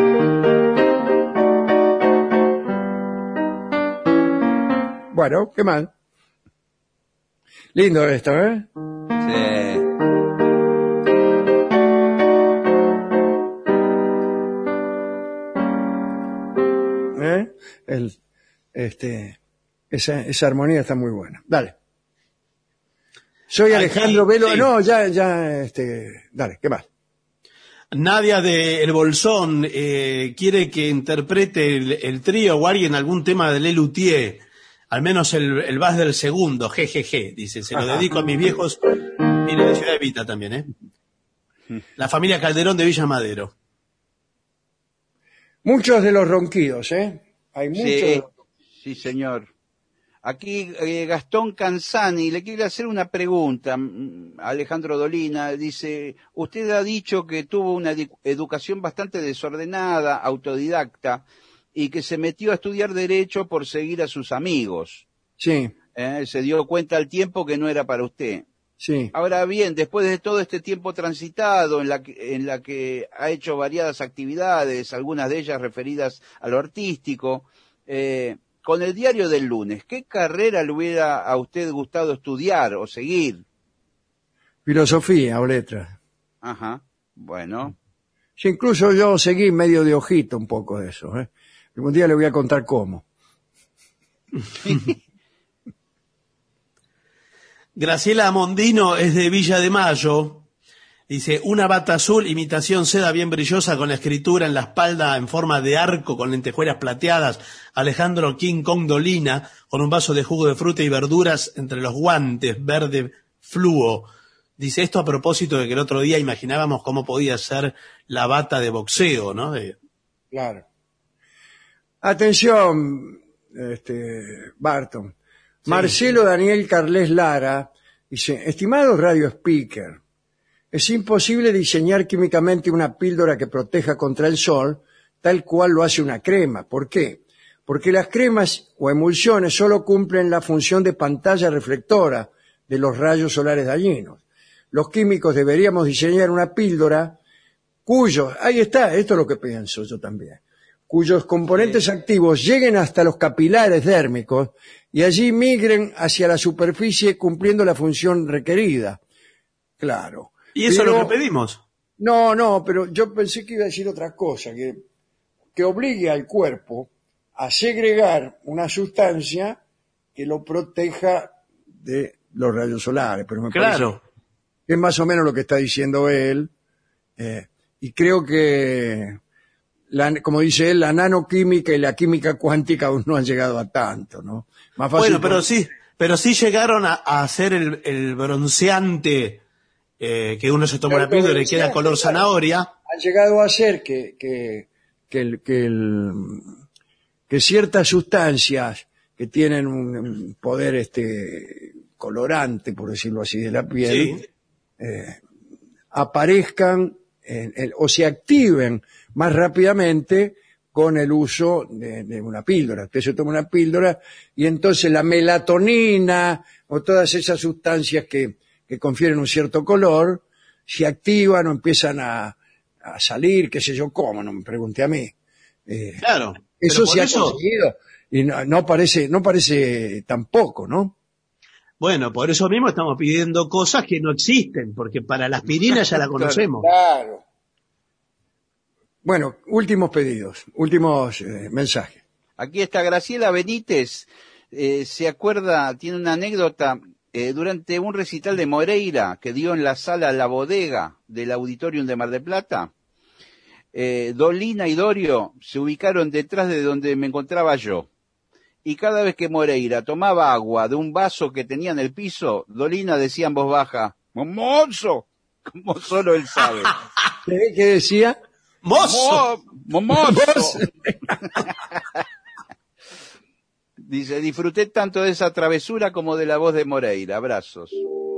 D: Bueno, qué mal. Lindo esto, ¿eh?
E: Sí.
D: ¿Eh? El, este, esa, esa armonía está muy buena. Dale. Soy
C: Aquí,
D: Alejandro Velo.
C: sí.
D: No, ya, ya, este, dale, ¿qué más?
C: Nadia de El Bolsón eh, quiere que interprete el, el trío o alguien algún tema de Lelutier, al menos el, el vas del segundo, jejeje, dice, se lo dedico a mis viejos, viene de Ciudad Evita también, ¿eh? La familia Calderón de Villa Madero.
D: Muchos de los ronquidos, ¿eh? Hay muchos. de
E: Sí,
D: los-
E: sí, señor. Aquí eh, Gastón Canzani le quiere hacer una pregunta mm, a Alejandro Dolina. Dice, usted ha dicho que tuvo una edu- educación bastante desordenada, autodidacta, y que se metió a estudiar Derecho por seguir a sus amigos.
D: Sí,
E: ¿Eh? Se dio cuenta al tiempo que no era para usted.
D: sí.
E: Ahora bien, después de todo este tiempo transitado en la que, en la que ha hecho variadas actividades, algunas de ellas referidas a lo artístico, eh, con el diario del lunes, ¿qué carrera le hubiera a usted gustado estudiar o seguir?
D: Filosofía o letras.
E: Ajá, bueno,
D: Sí, incluso yo seguí medio de ojito un poco de eso, ¿eh? Algún día le voy a contar cómo.
C: Graciela Mondino es de Villa de Mayo. Dice, una bata azul, imitación seda bien brillosa con la escritura en la espalda en forma de arco con lentejuelas plateadas. Alejandro King Kong Dolina con un vaso de jugo de fruta y verduras entre los guantes, verde fluo. Dice esto a propósito de que el otro día imaginábamos cómo podía ser la bata de boxeo, ¿no? De-
D: Claro. Atención, este, Barton. Marcelo Daniel Carles Lara dice, estimado radio speaker, es imposible diseñar químicamente una píldora que proteja contra el sol, tal cual lo hace una crema. ¿Por qué? Porque las cremas o emulsiones solo cumplen la función de pantalla reflectora de los rayos solares dañinos. Los químicos deberíamos diseñar una píldora cuyos, ahí está, esto es lo que pienso yo también, cuyos componentes sí. activos lleguen hasta los capilares dérmicos y allí migren hacia la superficie cumpliendo la función requerida. Claro.
C: ¿Y eso
D: pero,
C: es lo que pedimos?
D: No, no, pero yo pensé que iba a decir otra cosa, que, que obligue al cuerpo a segregar una sustancia que lo proteja de los rayos solares. Pero me
C: claro.
D: que es más o menos lo que está diciendo él, eh, y creo que, la, como dice él, la nanoquímica y la química cuántica aún no han llegado a tanto, ¿no? Más fácil
C: bueno, pero
D: por...
C: sí, Pero sí llegaron a, a hacer el, el bronceante, eh, que uno se toma una píldora y queda color zanahoria.
D: Han llegado a hacer que, que, que, el, que, el, que ciertas sustancias que tienen un poder este colorante, por decirlo así, de la piel,
C: Sí.
D: eh, aparezcan en- en- o se activen más rápidamente con el uso de, de una píldora. Usted se toma una píldora y entonces la melatonina o todas esas sustancias que, que confieren un cierto color se activan o empiezan a, a salir, qué sé yo cómo, no me pregunte a mí. Eh,
C: Claro.
D: eso
C: pero
D: se
C: por
D: ha
C: eso,
D: conseguido y no, no parece no parece tampoco, ¿no?
C: bueno, por eso mismo estamos pidiendo cosas que no existen, porque para la aspirina ya la conocemos.
D: Claro. Bueno, últimos pedidos, últimos eh, mensajes.
E: Aquí está Graciela Benítez, eh, se acuerda, tiene una anécdota, eh, durante un recital de Moreira que dio en la sala La Bodega del Auditorium de Mar del Plata, eh, Dolina y Dorio se ubicaron detrás de donde me encontraba yo. Y cada vez que Moreira tomaba agua de un vaso que tenía en el piso, Dolina decía en voz baja, ¡Momoso! Como solo él sabe.
D: ¿Qué, qué decía?
C: ¡Mozo!
E: Mo- ¡Momoso! Dice, disfruté tanto de esa travesura como de la voz de Moreira. Abrazos.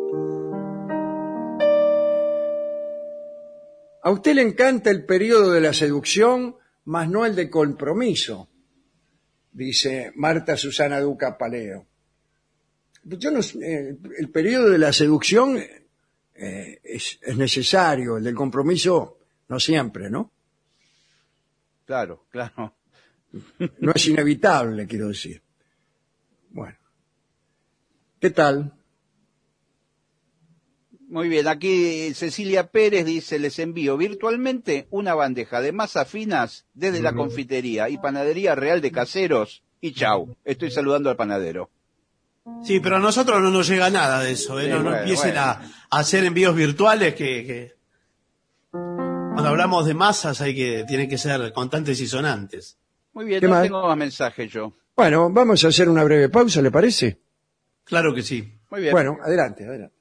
D: A usted le encanta el periodo de la seducción, más no el de compromiso, dice Marta Susana Duca Paleo. Yo no, eh, el periodo de la seducción eh, es, es necesario, el del compromiso no siempre, ¿no?
E: Claro, claro.
D: No es inevitable, quiero decir. Bueno. ¿Qué tal?
E: Muy bien, aquí Cecilia Pérez dice, les envío virtualmente una bandeja de masas finas desde la confitería y panadería real de Caseros y chau, estoy saludando al panadero.
C: Sí, pero a nosotros no nos llega nada de eso, ¿eh?
E: Sí,
C: No, no
E: bueno,
C: empiecen
E: bueno.
C: A, a hacer envíos virtuales que, que... Cuando hablamos de masas hay que, tienen que ser constantes y sonantes.
E: Muy bien,
D: ¿Qué
E: no
D: más?
E: tengo más mensajes yo.
D: Bueno, vamos a hacer una breve pausa, ¿le parece?
C: Claro que sí.
E: Muy bien.
D: Bueno, adelante, adelante.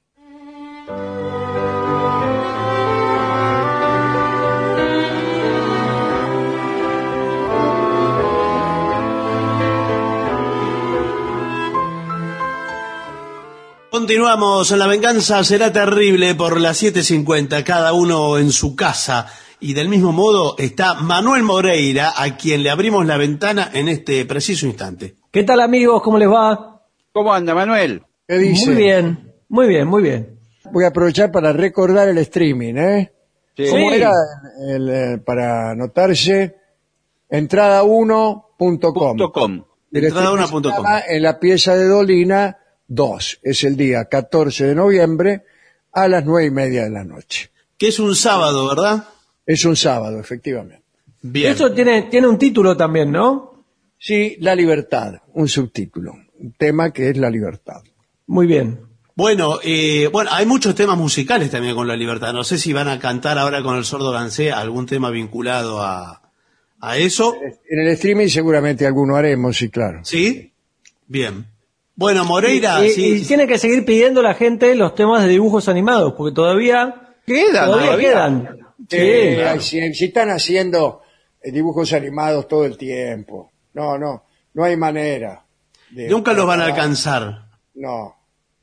C: Continuamos, La Venganza Será Terrible por las siete cincuenta, cada uno en su casa. Y del mismo modo está Manuel Moreira, a quien le abrimos la ventana en este preciso instante.
I: ¿Qué tal, amigos? ¿Cómo les va?
E: ¿Cómo anda, Manuel?
D: ¿Qué dice?
I: Muy bien, muy bien, muy bien.
D: Voy a aprovechar para recordar el streaming, ¿eh?
E: Sí.
D: ¿Cómo
I: Sí.
D: era el, eh, para anotarse? entrada uno punto com.
E: Punto com.
D: El
C: entrada uno
D: streaming
C: punto
D: se
C: com.
D: llama En la pieza de Dolina dos. Es el día catorce de noviembre a las nueve y media de la noche.
C: Que es un sábado, ¿verdad?
D: Es un sábado, efectivamente.
C: Bien.
I: Eso tiene, tiene un título también, ¿no?
D: Sí, la libertad, un subtítulo. Un tema que es la libertad.
I: Muy bien.
C: Bueno, eh, bueno, hay muchos temas musicales también con la libertad. No sé si van a cantar ahora con el Sordo Gansé algún tema vinculado a, a eso.
D: En el streaming seguramente alguno haremos, sí, claro.
C: ¿Sí? Bien. Bueno, Moreira,
I: y, y-
C: sí.
I: y tiene que seguir pidiendo la gente los temas de dibujos animados, porque todavía,
E: ¿Quedan
I: todavía
E: todavía?
I: quedan. Sí,
D: Eh,
I: claro.
D: si, si están haciendo eh, dibujos animados todo el tiempo. No, no, no hay manera. de-
C: Nunca los van a alcanzar.
D: No,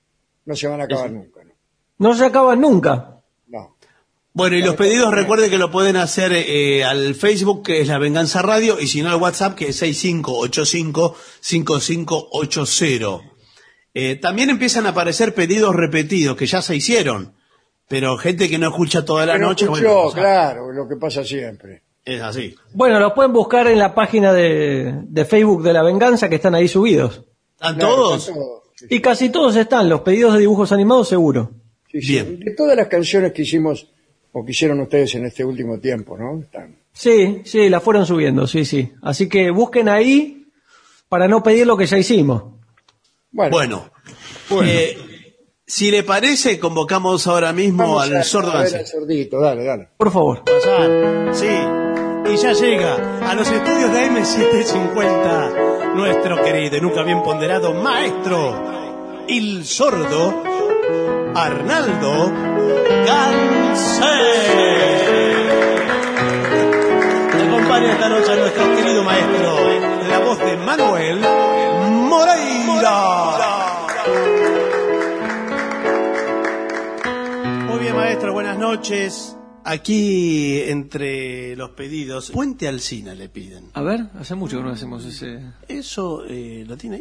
D: no se van a acabar nunca. No.
I: No se acaban nunca.
D: No.
C: Bueno, y los pedidos recuerden que lo pueden hacer eh, al Facebook, que es La Venganza Radio, y si no al WhatsApp, que es seis cinco ocho cinco cinco cinco ocho cero. Eh, también empiezan a aparecer pedidos repetidos, que ya se hicieron, pero gente que no escucha toda la
D: Que no
C: noche,
D: escuchó,
C: bueno, o sea,
D: claro, lo que pasa siempre.
C: es así.
I: Bueno, los pueden buscar en la página de, de Facebook de La Venganza, que están ahí subidos.
C: ¿Están
D: Claro,
C: todos?
D: están todos. Sí,
I: Y casi todos están, los pedidos de dibujos animados seguro.
D: sí, sí.
C: Bien.
D: De todas las canciones que hicimos o que hicieron ustedes en este último tiempo, ¿no? Están.
I: Sí, sí, la fueron subiendo, sí, sí. Así que busquen ahí para no pedir lo que ya hicimos.
D: Bueno,
C: Bueno, eh, si le parece, convocamos ahora mismo
D: vamos
C: al
D: a,
C: Sordo
D: a ver
C: Gansé.
D: al sordito, dale, dale.
I: Por favor.
C: Pasar, sí, y ya llega a los estudios de M setecientos cincuenta nuestro querido y nunca bien ponderado maestro el sordo Arnaldo Gansé. Me acompaña esta noche nuestro querido maestro, la voz de Manuel Moreira. Muy bien, maestro, buenas noches. Aquí, entre los pedidos, Puente Alsina le piden.
I: A ver, hace mucho que no hacemos ese...
C: ¿Eso eh, lo tiene ahí?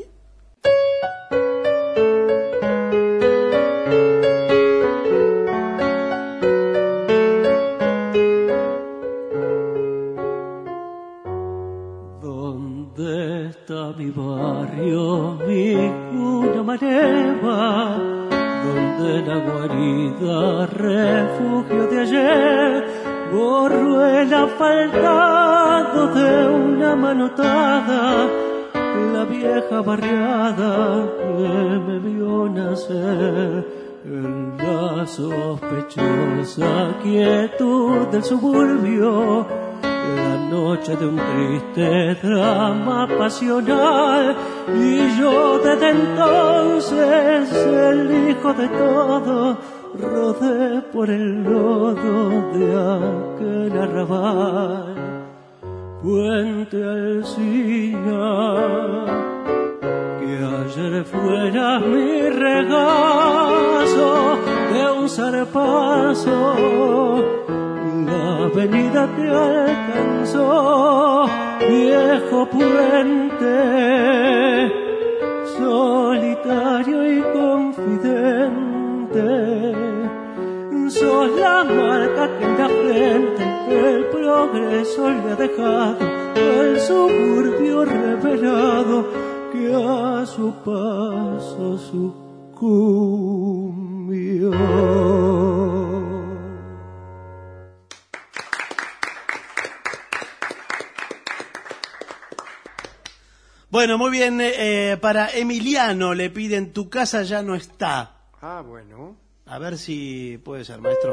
J: ¿Dónde está mi barrio, mi cuna mareva? Donde la guarida, refugio de ayer, borro el asfaltado de una manotada, la vieja barriada que me vio nacer, en la sospechosa quietud del suburbio, la noche de un triste drama pasional, y yo desde entonces, el hijo de todo, rodé por el lodo de aquel arrabal. Puente Alsina, que ayer fuera mi regazo de un zarpazo, la avenida te alcanzó, viejo puente, solitario y confidente. Sos la marca que en la frente el progreso le ha dejado al suburbio revelado, que a su paso sucumbió.
C: Bueno, muy bien, eh, para Emiliano le piden Tu casa ya no está.
D: Ah, bueno.
C: A ver si puede ser, maestro.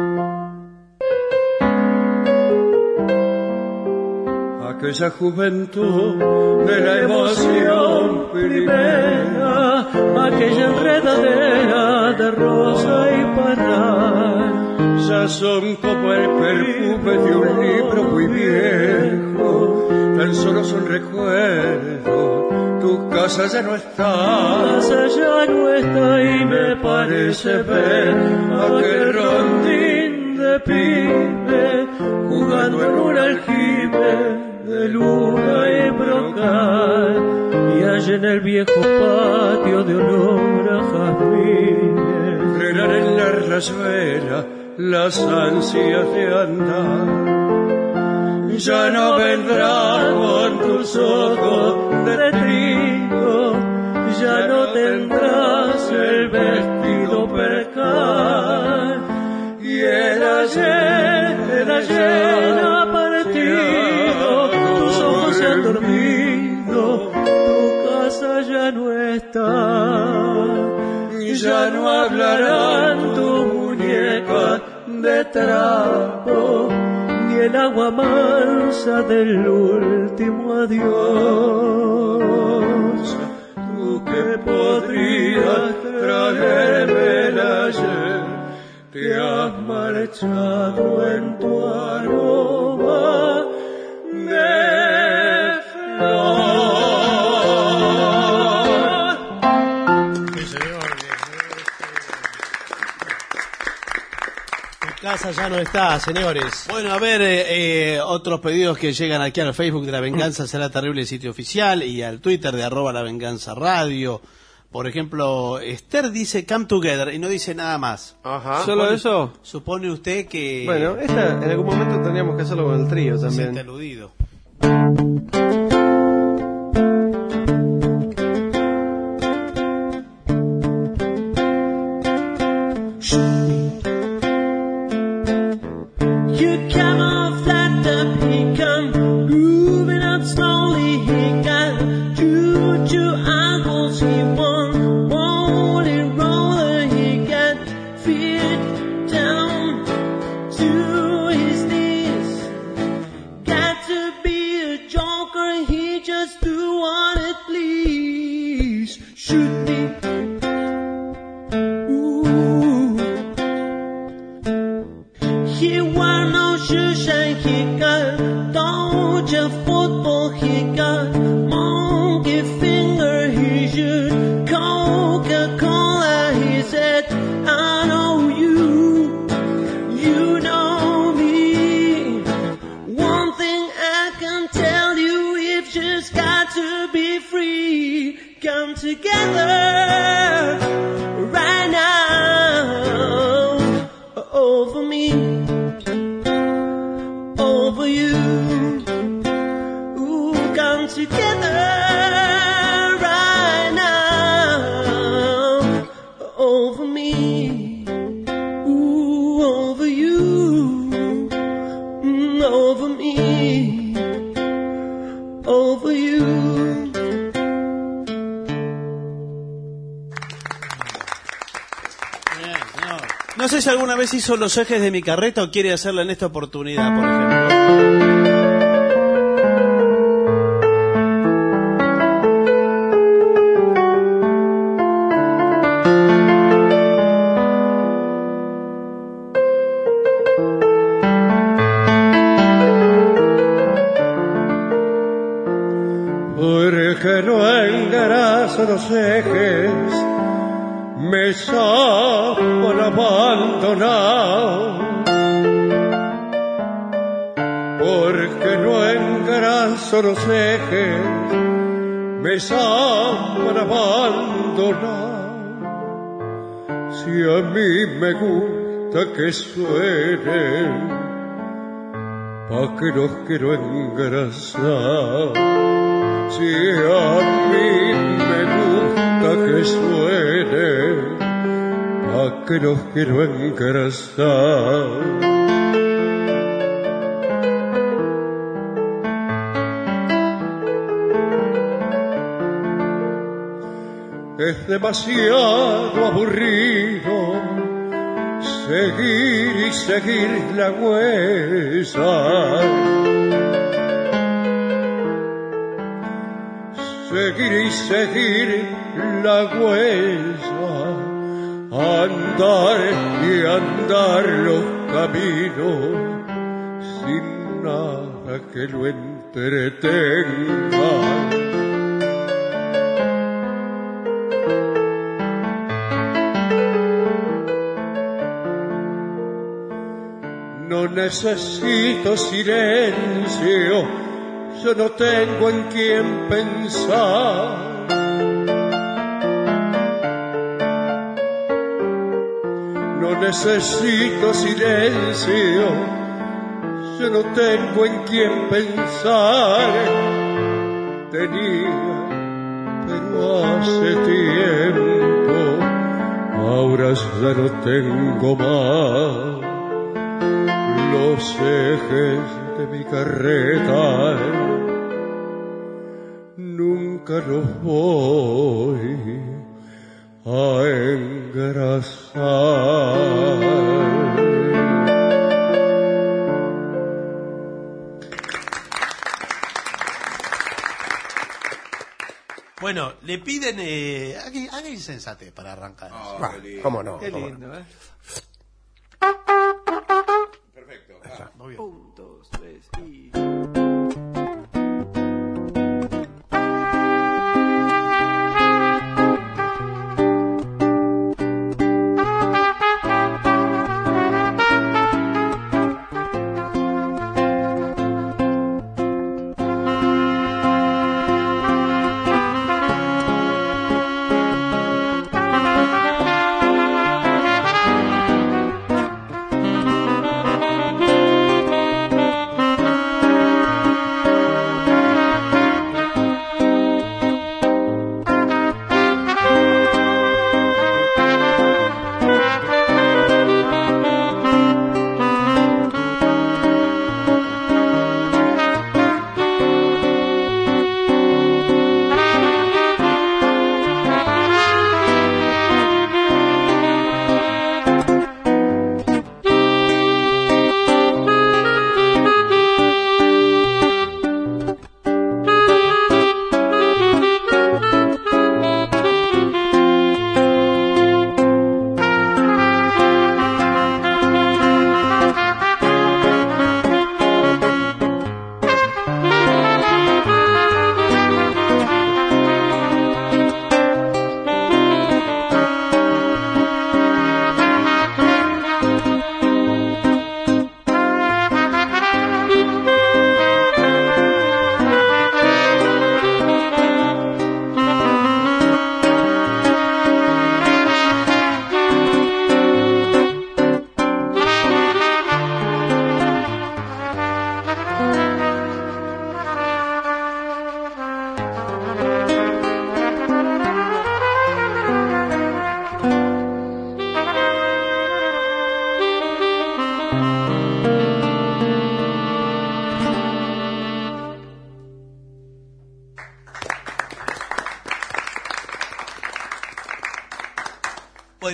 J: Aquella juventud de la emoción primera, aquella enredadera de rosa y parral, ya son como el perfume de un libro muy viejo, tan solo son recuerdos. Tu casa ya no está, tu casa ya no está, y me parece ver aquel rondín de pibe jugando en un aljibe de luna y brocal, y allá en el viejo patio de olor a jazmines frenan en la rayuela las ansias de andar. Ya no vendrá con tus ojos de trigo, ya no tendrás el vestido percal, y el ayer, el ayer ha partido, tus ojos se han dormido, tu casa ya no está, y ya no hablarán tu muñeca de trapo, ni el agua mansa del último adiós. Tú que podrías traerme el ayer, te has marchado en tu aroma de flor.
C: Casa ya no está, señores. Bueno, a ver, eh, eh, otros pedidos que llegan aquí al Facebook de La Venganza Será Terrible, sitio oficial, y al Twitter de arroba La Venganza Radio. Por ejemplo, Esther dice Come Together y no dice nada más.
K: Ajá. ¿Solo eso?
C: Supone usted que...
K: Bueno, esta en algún momento tendríamos que hacerlo con el trío también.
C: Se siente aludido.
J: snake, he got Doja football, he got monkey finger, he should Coca-Cola, he said, I know you, you know me. One thing I can tell you, we've just got to be free. Come together right now over me, over you. Ooh, come together right now over me. Ooh, over you. Mm, over me, over you.
C: No sé si alguna vez hizo los ejes de mi carreta o quiere hacerlo en esta oportunidad, por ejemplo.
L: Porque no engrasa los ejes, me saben abandonado, porque no engraso los ejes, me saben abandonado. Si a mí me gusta que suenen, pa' que los quiero engrasar. Si a mí me gusta que suene, ¿a qué los quiero engrasar? Es demasiado aburrido seguir y seguir la huella, seguir y seguir la huella, andar y andar los caminos sin nada que lo entretenga. No necesito silencio, yo no tengo en quién pensar. No necesito silencio, yo no tengo en quién pensar. Tenía, pero hace tiempo, ahora ya no tengo más. Los ejes de mi carreta nunca los voy a engrasar.
C: Bueno, le piden eh, haga insensatez para arrancar.
E: Oh,
G: Ah, ¿cómo no?
C: Qué
G: ¿Cómo
C: lindo,
G: no?
C: ¿eh?
E: Perfecto.
C: Muy bien.
J: Un, dos, tres y...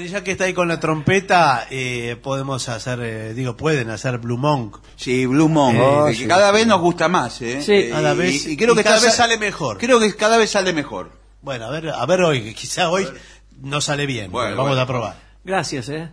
C: Bueno, y ya que está ahí con la trompeta, eh, podemos hacer, eh, digo, pueden hacer Blue Monk.
E: Sí, Blue Monk,
C: Oh,
E: que
C: sí.
E: cada vez nos gusta más, ¿eh?
C: Sí,
E: Eh,
C: cada
E: y-
C: vez,
E: y, creo
C: y
E: que
C: cada
E: está-
C: vez sale mejor.
E: Creo que cada vez sale mejor.
C: Bueno, a ver, a ver hoy, que quizá hoy no sale bien.
E: Bueno,
C: Vamos
E: bueno.
C: a probar.
I: Gracias, eh.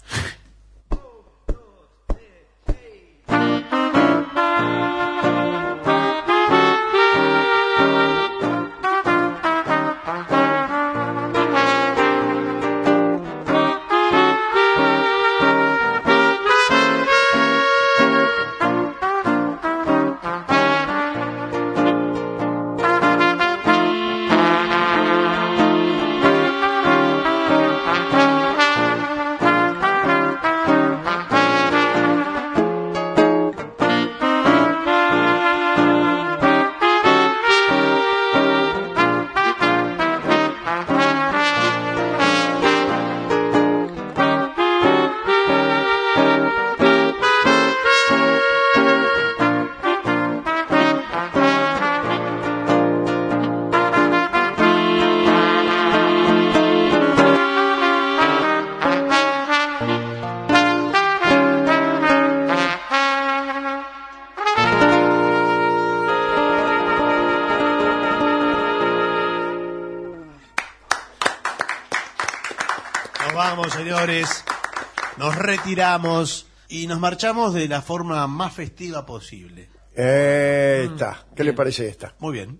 C: Nos vamos, señores. Nos retiramos y nos marchamos de la forma más festiva posible.
D: Esta. ¿Qué le parece esta?
C: Muy bien.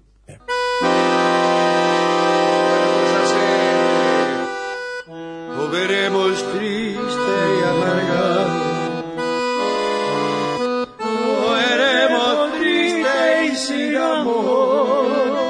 L: Lo veremos triste y amargado. Lo veremos triste y sin amor.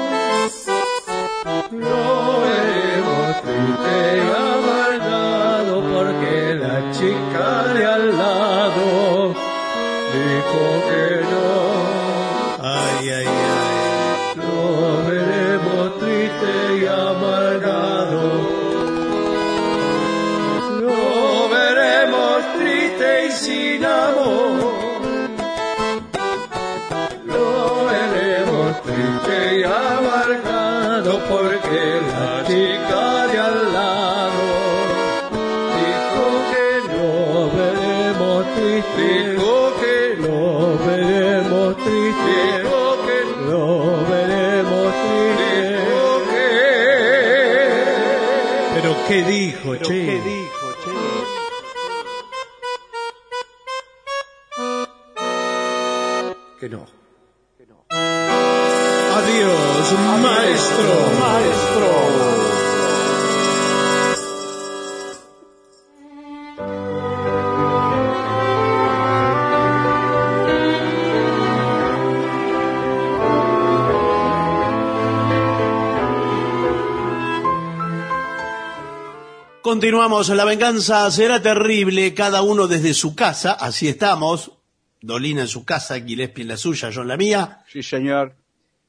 L: Lo veremos triste y amargado porque la chica de al lado dijo que no.
C: Ay, ay, ay.
L: Lo veremos triste y amargado. Lo veremos triste y sin amor. Lo veremos triste y amargado porque la chica de al lado dijo que lo veremos triste. Dijo que lo veremos triste. Dijo que lo veremos triste. Dijo que...
C: Pero ¿qué dijo,
L: Pero
C: che?
L: ¿qué dijo,
D: Que no.
L: Adiós, maestro. Maestro.
C: Continuamos, la venganza será terrible, cada uno desde su casa, así estamos. Dolina en su casa, Gillespie en la suya, yo en la mía.
E: Sí, señor.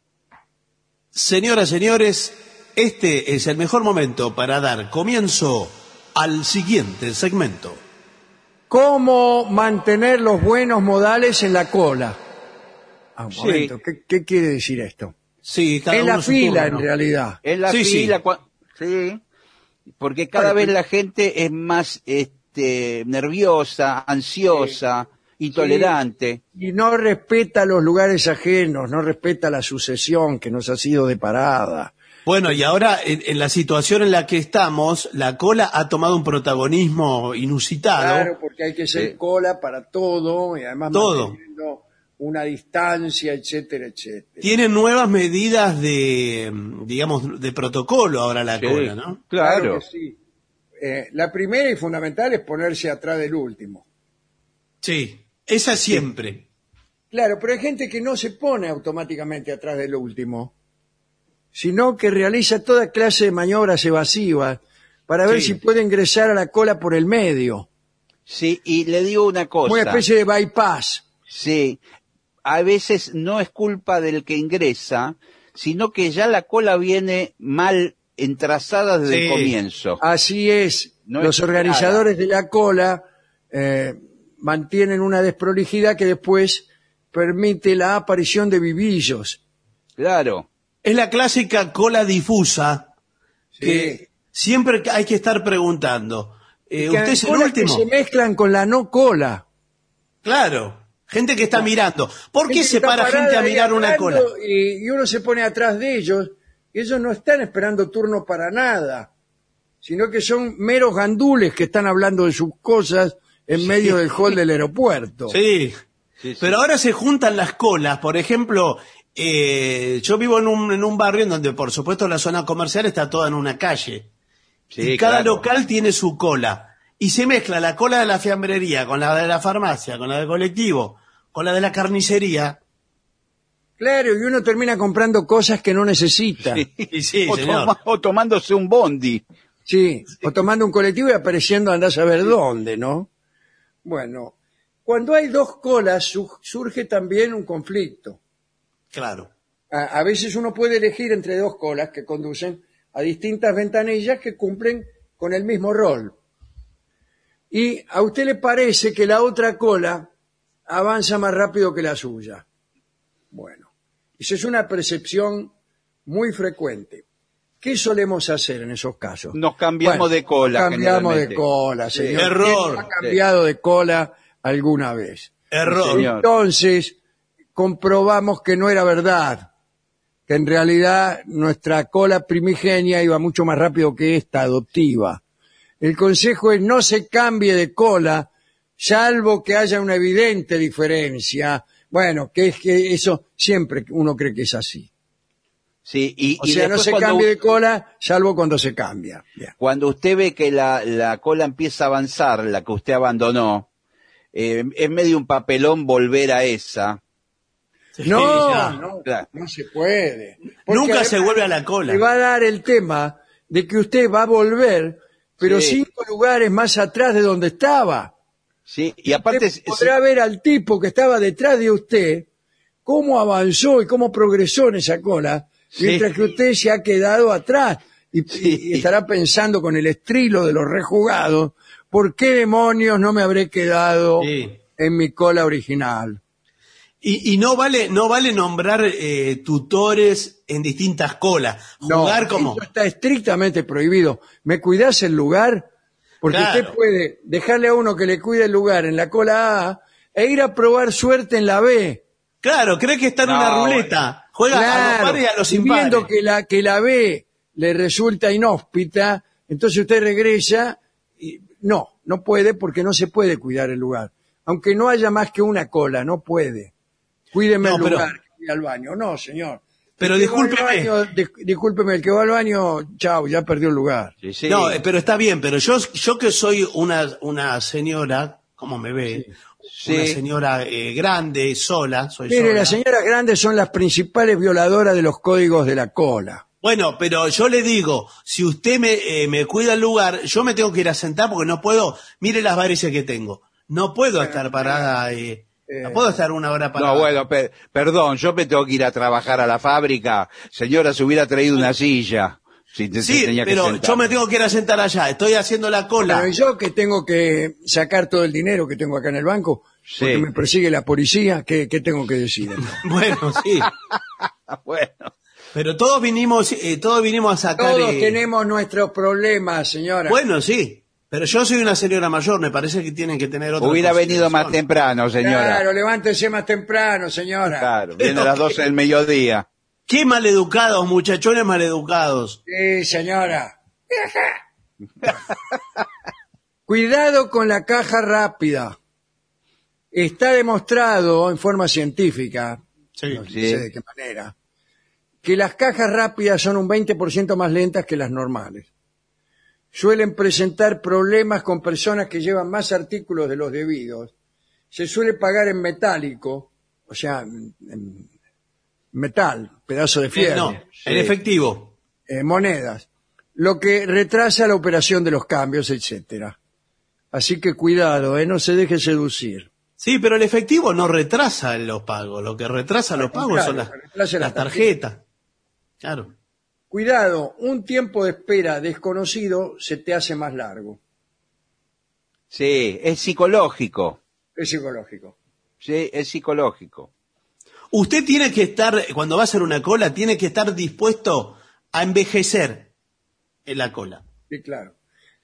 C: Señoras, señores, este es el mejor momento para dar comienzo al siguiente segmento.
D: ¿Cómo mantener los buenos modales en la cola? Ah, un
E: Sí.
D: momento, ¿qué, qué quiere decir esto?
C: Sí, cada
D: En
C: uno
D: la
C: su
D: fila,
C: turno.
D: en realidad.
E: En la
C: Sí, sí.
E: fila, cua- sí. Porque cada
D: Bueno,
E: vez
D: pero-
E: la gente es más este, nerviosa, ansiosa, intolerante.
D: Y no respeta los lugares ajenos, no respeta la sucesión que nos ha sido deparada.
C: Bueno, y ahora en, en la situación en la que estamos, la cola ha tomado un protagonismo inusitado.
D: Claro, porque hay que hacer
E: Sí.
D: cola para todo y además
C: Todo.
D: manteniendo una distancia, etcétera, etcétera.
C: Tiene nuevas medidas de, digamos, de protocolo ahora la
E: Sí,
C: cola, ¿no?
E: Claro.
D: que sí. Eh, la primera y fundamental es ponerse atrás del último.
C: Sí, esa siempre.
D: Claro, pero hay gente que no se pone automáticamente atrás del último, sino que realiza toda clase de maniobras evasivas para ver
C: Sí.
D: si puede ingresar a la cola por el medio.
E: Sí, y le digo una cosa.
D: Una especie de bypass.
E: Sí, a veces no es culpa del que ingresa, sino que ya la cola viene mal entrazada desde
C: Sí.
E: el comienzo.
D: Así es.
E: No
D: Los
E: es
D: organizadores de la cola eh, mantienen una desprolijidad que después permite la aparición de vivillos.
E: Claro.
C: Es la clásica cola difusa
D: Sí.
C: que siempre hay que estar preguntando, Eh,
D: Y que
C: ¿Usted
D: hay
C: es el
D: colas que
C: último?
D: se mezclan con la no cola.
C: Claro. Gente que está mirando. ¿Por qué
D: Gente
C: se
D: que está
C: para gente
D: parada
C: a
D: ahí
C: mirar una
D: hablando
C: cola?
D: Y, y uno se pone atrás de ellos, y ellos no están esperando turno para nada, sino que son meros gandules que están hablando de sus cosas en medio del hall del aeropuerto.
C: Sí.
E: Sí, sí.
C: Pero ahora se juntan las colas. Por ejemplo, eh, yo vivo en un, en un barrio en donde, por supuesto, la zona comercial está toda en una calle.
E: Sí,
C: y cada
E: claro.
C: local tiene su cola. Y se mezcla la cola de la fiambrería con la de la farmacia, con la del colectivo, con la de la carnicería.
D: Claro, y uno termina comprando cosas que no necesita.
E: Sí.
C: Y sí,
E: o,
C: señor.
E: toma- o tomándose un bondi.
D: Sí, o tomando un colectivo y apareciendo andás a ver dónde, ¿no? Bueno, cuando hay dos colas su- surge también un conflicto.
C: Claro.
D: A, a veces uno puede elegir entre dos colas que conducen a distintas ventanillas que cumplen con el mismo rol. Y a usted le parece que la otra cola avanza más rápido que la suya. Bueno, esa es una percepción muy frecuente. ¿Qué solemos hacer en esos casos?
E: Nos cambiamos de cola,
D: nos cambiamos de
E: generalmente.
D: cola,
E: Sí.
D: señor.
C: Error.
D: ¿Quién ha cambiado de cola alguna vez?
C: Error.
E: señor.
D: Entonces, comprobamos que no era verdad, que en realidad nuestra cola primigenia iba mucho más rápido que esta adoptiva. El consejo es no se cambie de cola, salvo que haya una evidente diferencia. Bueno, que es que eso siempre uno cree que es así.
E: Sí, y,
D: O
E: y
D: sea, no
E: después
D: se
E: cuando,
D: cambie de cola, salvo cuando se cambia. Bien.
E: cuando usted ve que la, la cola empieza a avanzar, la que usted abandonó, eh, es medio un papelón volver a esa.
D: No,
C: ya.
D: no,
E: Claro.
D: no se puede. Porque
C: Nunca se
D: además
C: vuelve a la cola.
D: le va a dar el tema de que usted va a volver, pero
E: Sí.
D: cinco lugares más atrás de donde estaba.
E: Sí, y aparte,
D: Usted podrá ver al tipo que estaba detrás de usted, cómo avanzó y cómo progresó en esa cola,
E: Sí.
D: mientras que usted se ha quedado atrás y,
E: Sí.
D: y estará pensando con el estrilo de los rejugados, ¿por qué demonios no me habré quedado
C: Sí.
D: en mi cola original?
C: Y, y no vale, no vale nombrar eh, tutores en distintas colas. Jugar
D: no,
C: como.
D: Eso está estrictamente prohibido. ¿Me cuidás el lugar? Porque
C: Claro.
D: usted puede dejarle a uno que le cuide el lugar en la cola A e ir a probar suerte en la B.
C: Claro, cree que está en
E: No,
C: una ruleta. Juega a los
D: Claro,
C: pares y a los
D: y
C: impares.
D: viendo que la, que la B le resulta inhóspita, entonces usted regresa y no, no puede porque no se puede cuidar el lugar. Aunque no haya más que una cola, no puede. Cuídeme
C: No,
D: el
C: pero-
D: lugar, que voy al baño. No, señor.
C: Pero
D: El que va al
C: discúlpeme.
D: baño, dis- discúlpeme, el que va al baño, chao, ya perdió el lugar.
E: Sí, sí.
C: No, eh, pero está bien, pero yo, yo que soy una, una señora, ¿cómo me ve?
E: Sí.
C: Una señora eh, grande, sola, soy
D: Mire,
C: sola.
D: las señoras grandes son las principales violadoras de los códigos de la cola.
C: Bueno, pero yo le digo, si usted me, eh, me cuida el lugar, yo me tengo que ir a sentar porque no puedo, mire las varices que tengo. No puedo estar parada, eh, no puedo estar una hora parada.
E: No, bueno, pe- perdón, yo me tengo que ir a trabajar a la fábrica. Señora, se hubiera traído una silla. Si te-
C: Sí,
E: tenía que
C: pero
E: sentar.
C: yo me tengo que ir a sentar allá, estoy haciendo la cola.
D: Pero yo que tengo que sacar todo el dinero que tengo acá en el banco,
E: Sí.
D: porque me persigue la policía, ¿qué, qué tengo que decir?
C: Bueno, sí,
E: Bueno,
C: pero todos vinimos, eh, todos vinimos a sacar...
D: Todos
C: eh,
D: tenemos nuestros problemas, señora.
C: Bueno, sí, pero yo soy una señora mayor, me parece que tienen que tener otra
E: hubiera venido más
C: consideración.
E: temprano, señora.
D: Claro, levántese más temprano, señora.
E: Claro, viene a las doce del mediodía.
C: Qué maleducados, muchachones maleducados.
D: Sí, señora. Cuidado con la caja rápida. Está demostrado en forma científica,
C: Sí.
D: no
E: Sí.
D: sé de qué manera, que las cajas rápidas son un veinte por ciento más lentas que las normales. Suelen presentar problemas con personas que llevan más artículos de los debidos. Se suele pagar en metálico, o sea, en, en metal, pedazo de
C: Eh,
D: fierro.
C: no, en efectivo.
D: eh, monedas, lo que retrasa la operación de los cambios, etcétera. Así que cuidado, eh, no se deje seducir.
C: Sí, pero el efectivo no retrasa los pagos. Lo que retrasa los pagos son las,
D: contrario, retrasa
C: las
D: las
C: tarjetas. Claro.
D: Cuidado, un tiempo de espera desconocido se te hace más largo.
E: Sí, es psicológico.
D: Es psicológico.
E: Sí, es psicológico.
C: Usted tiene que estar, cuando va a hacer una cola, tiene que estar dispuesto a envejecer en la cola.
D: Sí, claro.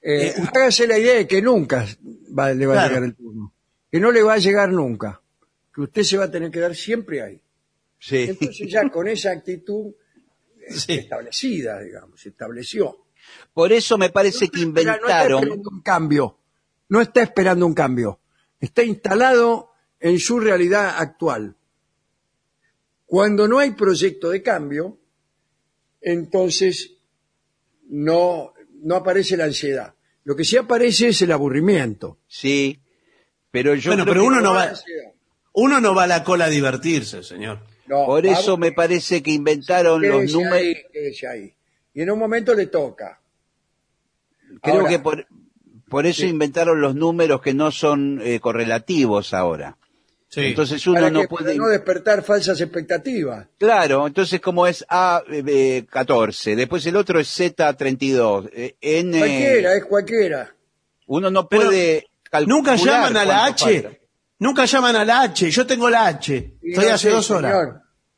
D: Eh, hágase la idea de que nunca va- le va
C: Claro.
D: a llegar el turno. Que no le va a llegar nunca. Que usted se va a tener que quedar siempre ahí.
E: Sí.
D: Entonces ya con esa actitud eh,
C: Sí.
D: establecida, digamos, se estableció.
E: Por eso me parece que
D: Espera, no está
E: inventaron...
D: esperando un cambio. No está esperando un cambio. Está instalado en su realidad actual. Cuando no hay proyecto de cambio, entonces no, no aparece la ansiedad. Lo que sí aparece es el aburrimiento.
E: Sí, pero yo
C: Bueno,
E: creo
C: pero
E: que-
C: uno no
D: la
C: va,
D: ansiedad.
C: uno no va a la cola a divertirse, señor.
D: No,
E: Por eso
D: vamos,
E: me parece que inventaron los
D: quédese
E: números...
D: ahí, quédese ahí. Y en un momento le toca.
E: Creo
D: Ahora,
E: que por, por eso
D: sí.
E: inventaron los números que no son eh, correlativos ahora.
C: Sí.
E: Entonces uno
D: ¿para
E: no
D: qué?
E: puede...
D: Para no despertar falsas expectativas.
E: Claro, entonces como es A catorce, después el otro es Z treinta y dos, eh, N...
D: Cualquiera, es cualquiera.
E: Uno no
C: Pero
E: puede calcular
C: Nunca llaman a la
E: cuánto
C: H.
E: falta.
C: Nunca llaman a la H. Yo tengo la H.
D: Y
C: Estoy
D: no
C: hace
D: sé,
C: dos horas.
D: señor.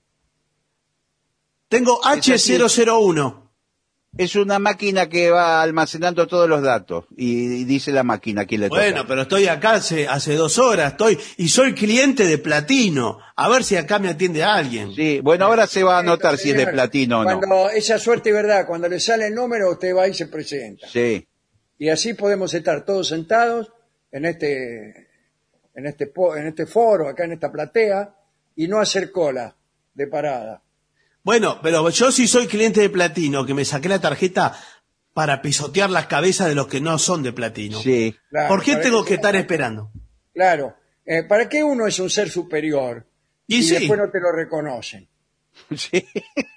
C: Tengo H cero cero uno.
E: Es una máquina que va almacenando todos los datos y, y dice la máquina quién le toca.
C: Bueno, pero estoy acá hace, hace dos horas, estoy, y soy cliente de Platino. A ver si acá me atiende alguien.
E: Sí, bueno, ahora se va a anotar si es de
D: Señor,
E: platino o no.
D: Cuando esa suerte es verdad, cuando le sale el número, usted va y se presenta.
E: Sí,
D: Y así podemos estar todos sentados en este, en este, po- en este foro, acá en esta platea, y no hacer cola de parada.
C: Bueno, pero yo sí soy cliente de Platino, que me saqué la tarjeta para pisotear las cabezas de los que no son de Platino.
E: sí.
D: Claro,
C: ¿Por qué
D: para
C: tengo
D: que
C: que
D: sea-
C: estar esperando?
D: Claro. Eh, ¿Para qué uno es un ser superior
C: Y
D: y
C: sí.
D: después no te lo reconocen?
E: Sí.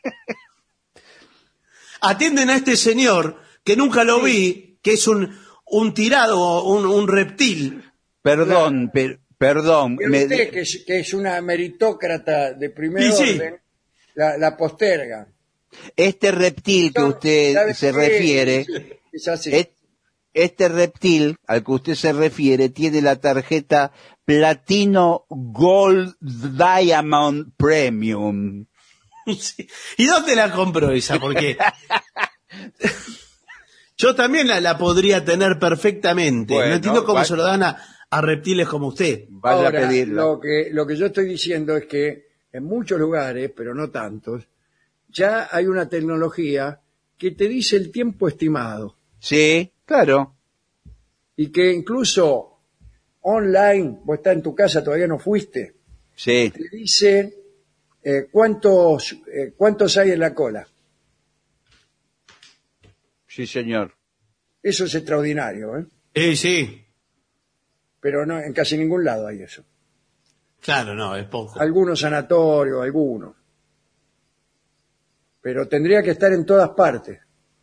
C: Atienden a este señor, que nunca lo vi, que es un, un tirado, un, un reptil.
E: Perdón, per- perdón.
D: Y
E: me-
D: usted, que es, que es una meritócrata de primer
C: Y sí.
D: orden, la, la posterga.
E: este reptil que usted
D: ¿Sabe
E: se
D: qué?
E: refiere,
D: Es así.
E: es- este reptil al que usted se refiere tiene la tarjeta Platino Gold Diamond Premium.
C: Sí. ¿Y dónde la compró esa? Porque yo también la, la podría tener perfectamente.
E: Bueno,
C: no entiendo cómo
E: va-
C: se lo dan a, a reptiles como usted.
E: Vaya
D: Ahora,
E: a pedirla.
D: lo que, lo que yo estoy diciendo es que en muchos lugares, pero no tantos, ya hay una tecnología que te dice el tiempo estimado
E: Sí, claro.
D: y que incluso online, vos estás en tu casa, todavía no fuiste,
E: Sí.
D: te dice eh, cuántos, eh, cuántos hay en la cola.
E: Sí, señor.
D: Eso es extraordinario, ¿eh?
C: Sí, sí.
D: Pero no, en casi ningún lado hay eso.
C: Claro, no, es poco.
D: Algunos sanatorios, algunos. Pero tendría que estar en todas partes.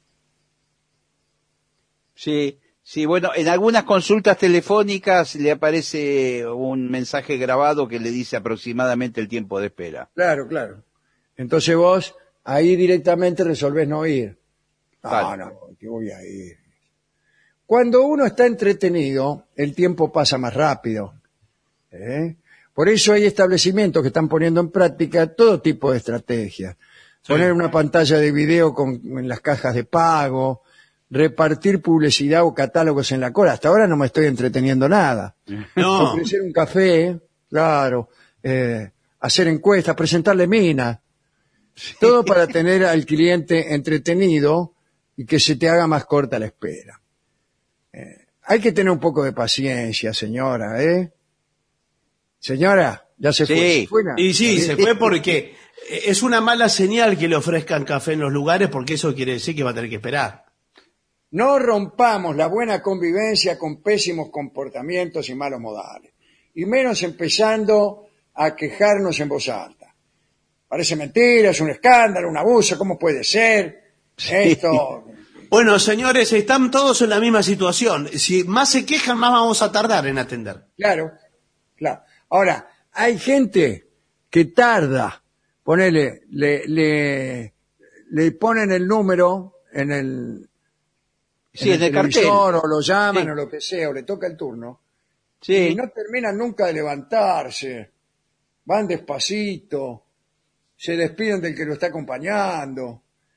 E: Sí, sí, bueno, en algunas consultas telefónicas le aparece un mensaje grabado que le dice aproximadamente el tiempo de espera.
D: Claro, claro. Entonces vos ahí directamente resolvés no ir. No,
E: Claro.
D: no, que voy a ir. Cuando uno está entretenido, el tiempo pasa más rápido. ¿eh? Por eso hay establecimientos que están poniendo en práctica todo tipo de estrategias. Poner una pantalla de video con, en las cajas de pago, repartir publicidad o catálogos en la cola. Hasta ahora no me estoy entreteniendo nada.
C: No.
D: Ofrecer un café, claro, eh, hacer encuestas, presentarle minas. Todo para tener al cliente entretenido y que se te haga más corta la espera. Eh, hay que tener un poco de paciencia, señora, ¿eh? Señora, ya se fue.
E: Sí.
D: ¿Se fue, nada?
C: Y sí, se fue porque es una mala señal que le ofrezcan café en los lugares, porque eso quiere decir que va a tener que esperar.
D: No rompamos la buena convivencia con pésimos comportamientos y malos modales. Y menos empezando a quejarnos en voz alta. Parece mentira, es un escándalo, un abuso, ¿cómo puede ser? Esto...
C: Bueno, señores, están todos en la misma situación. Si más se quejan, más vamos a tardar en atender.
D: Claro, claro. Ahora, hay gente que tarda, ponele, le, le, le ponen el número en el,
E: Sí, en el cartel.
D: televisor, o lo llaman,
E: Sí.
D: o lo que sea, o le toca el turno,
E: Sí.
D: y no terminan nunca de levantarse, van despacito, se despiden del que lo está acompañando,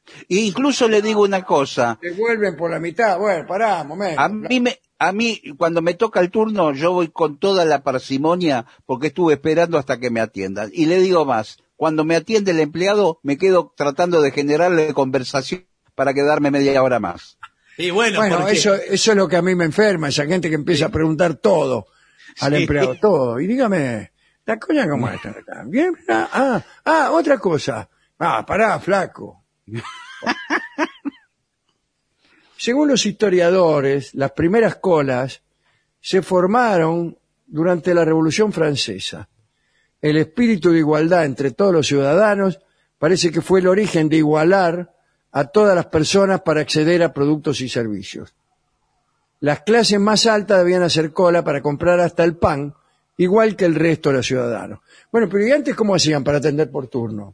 E: E incluso le digo una cosa.
D: Te vuelven por la mitad. Bueno, pará, momento.
E: A mí, me, a mí, cuando me toca el turno, yo voy con toda la parsimonia porque estuve esperando hasta que me atiendan. Y le digo más, cuando me atiende el empleado, me quedo tratando de generarle conversación para quedarme media hora más.
C: Y bueno,
D: Bueno,
C: porque-
D: eso, eso es lo que a mí me enferma, esa gente que empieza a preguntar todo al
C: Sí.
D: empleado, todo. Y dígame, ¿la coña cómo está acá? Bien, ah, ah, ah, otra cosa. Ah, pará, flaco. Según los historiadores, las primeras colas se formaron durante la Revolución Francesa. El espíritu de igualdad entre todos los ciudadanos parece que fue el origen de igualar a todas las personas para acceder a productos y servicios. Las clases más altas debían hacer cola para comprar hasta el pan, igual que el resto de los ciudadanos. Bueno, pero ¿y antes cómo hacían para atender por turno?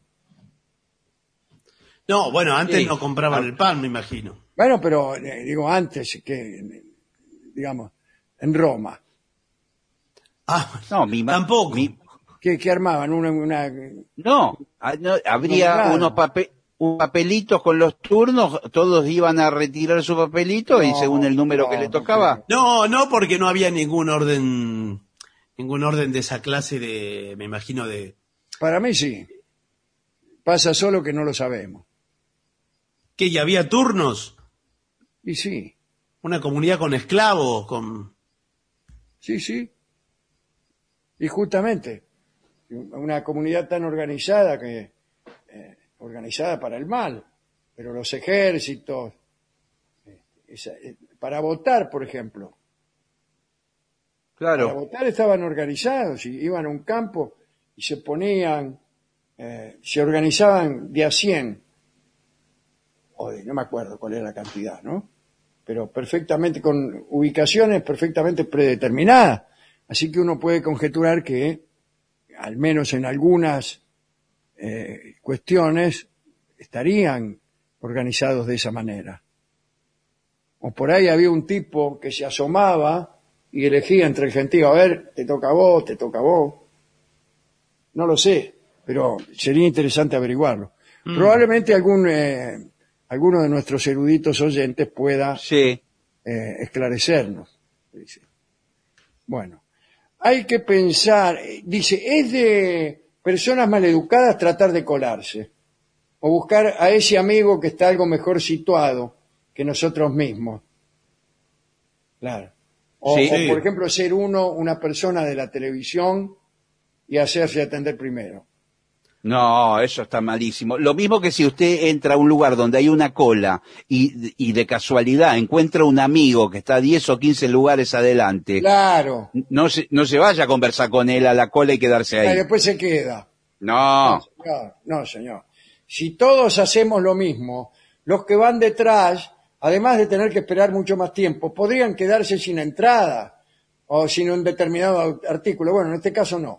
C: No, bueno, antes
E: Sí.
C: no compraban el pan, me imagino.
D: Bueno, pero eh, digo antes que, digamos, en Roma.
C: Ah,
E: No, mi ma-
C: tampoco.
E: mi-
D: ¿Qué, qué armaban? Una, una-
E: no, ah, no, habría
D: No, claro.
E: unos pape- un papelitos con los turnos, todos iban a retirar su papelito y
D: No,
E: según el número
D: no,
E: que le
D: no
E: tocaba.
C: No, no, porque no había ningún orden, ningún orden de esa clase de, me imagino, de...
D: Para mí sí. Pasa solo que no lo sabemos.
C: ¿Qué? ¿Y había turnos?
D: Y sí,
C: ¿Una comunidad con esclavos? Con...
D: sí, sí. Y justamente, una comunidad tan organizada que eh, organizada para el mal, pero los ejércitos, eh, esa- eh, para votar, por ejemplo, para
E: Claro,
D: votar estaban organizados y iban a un campo y se ponían, eh, se organizaban de a cien, o de, no me acuerdo cuál era la cantidad, ¿no? Pero perfectamente, con ubicaciones perfectamente predeterminadas. Así que uno puede conjeturar que, al menos en algunas eh, cuestiones, estarían organizados de esa manera. O por ahí había un tipo que se asomaba y elegía entre el gentío, a ver, te toca a vos, te toca a vos. No lo sé, pero sería interesante averiguarlo.
C: Mm.
D: Probablemente algún eh, alguno de nuestros eruditos oyentes pueda
E: sí.
D: eh, esclarecernos. Dice. Bueno, hay que pensar, eh, dice, es de personas maleducadas tratar de colarse o buscar a ese amigo que está algo mejor situado que nosotros mismos. Claro. O,
E: Sí.
D: o, por ejemplo, ser uno una persona de la televisión y hacerse atender primero.
E: No, eso está malísimo. Lo mismo que si usted entra a un lugar donde hay una cola y, y de casualidad encuentra un amigo que está diez o quince lugares adelante.
D: Claro.
E: No se, no se vaya a conversar con él a la cola y quedarse
D: Y
E: ahí.
D: después se queda.
E: No,
D: Señor, no, señor. Si todos hacemos lo mismo, los que van detrás, además de tener que esperar mucho más tiempo, podrían quedarse sin entrada o sin un determinado artículo. Bueno, en este caso no.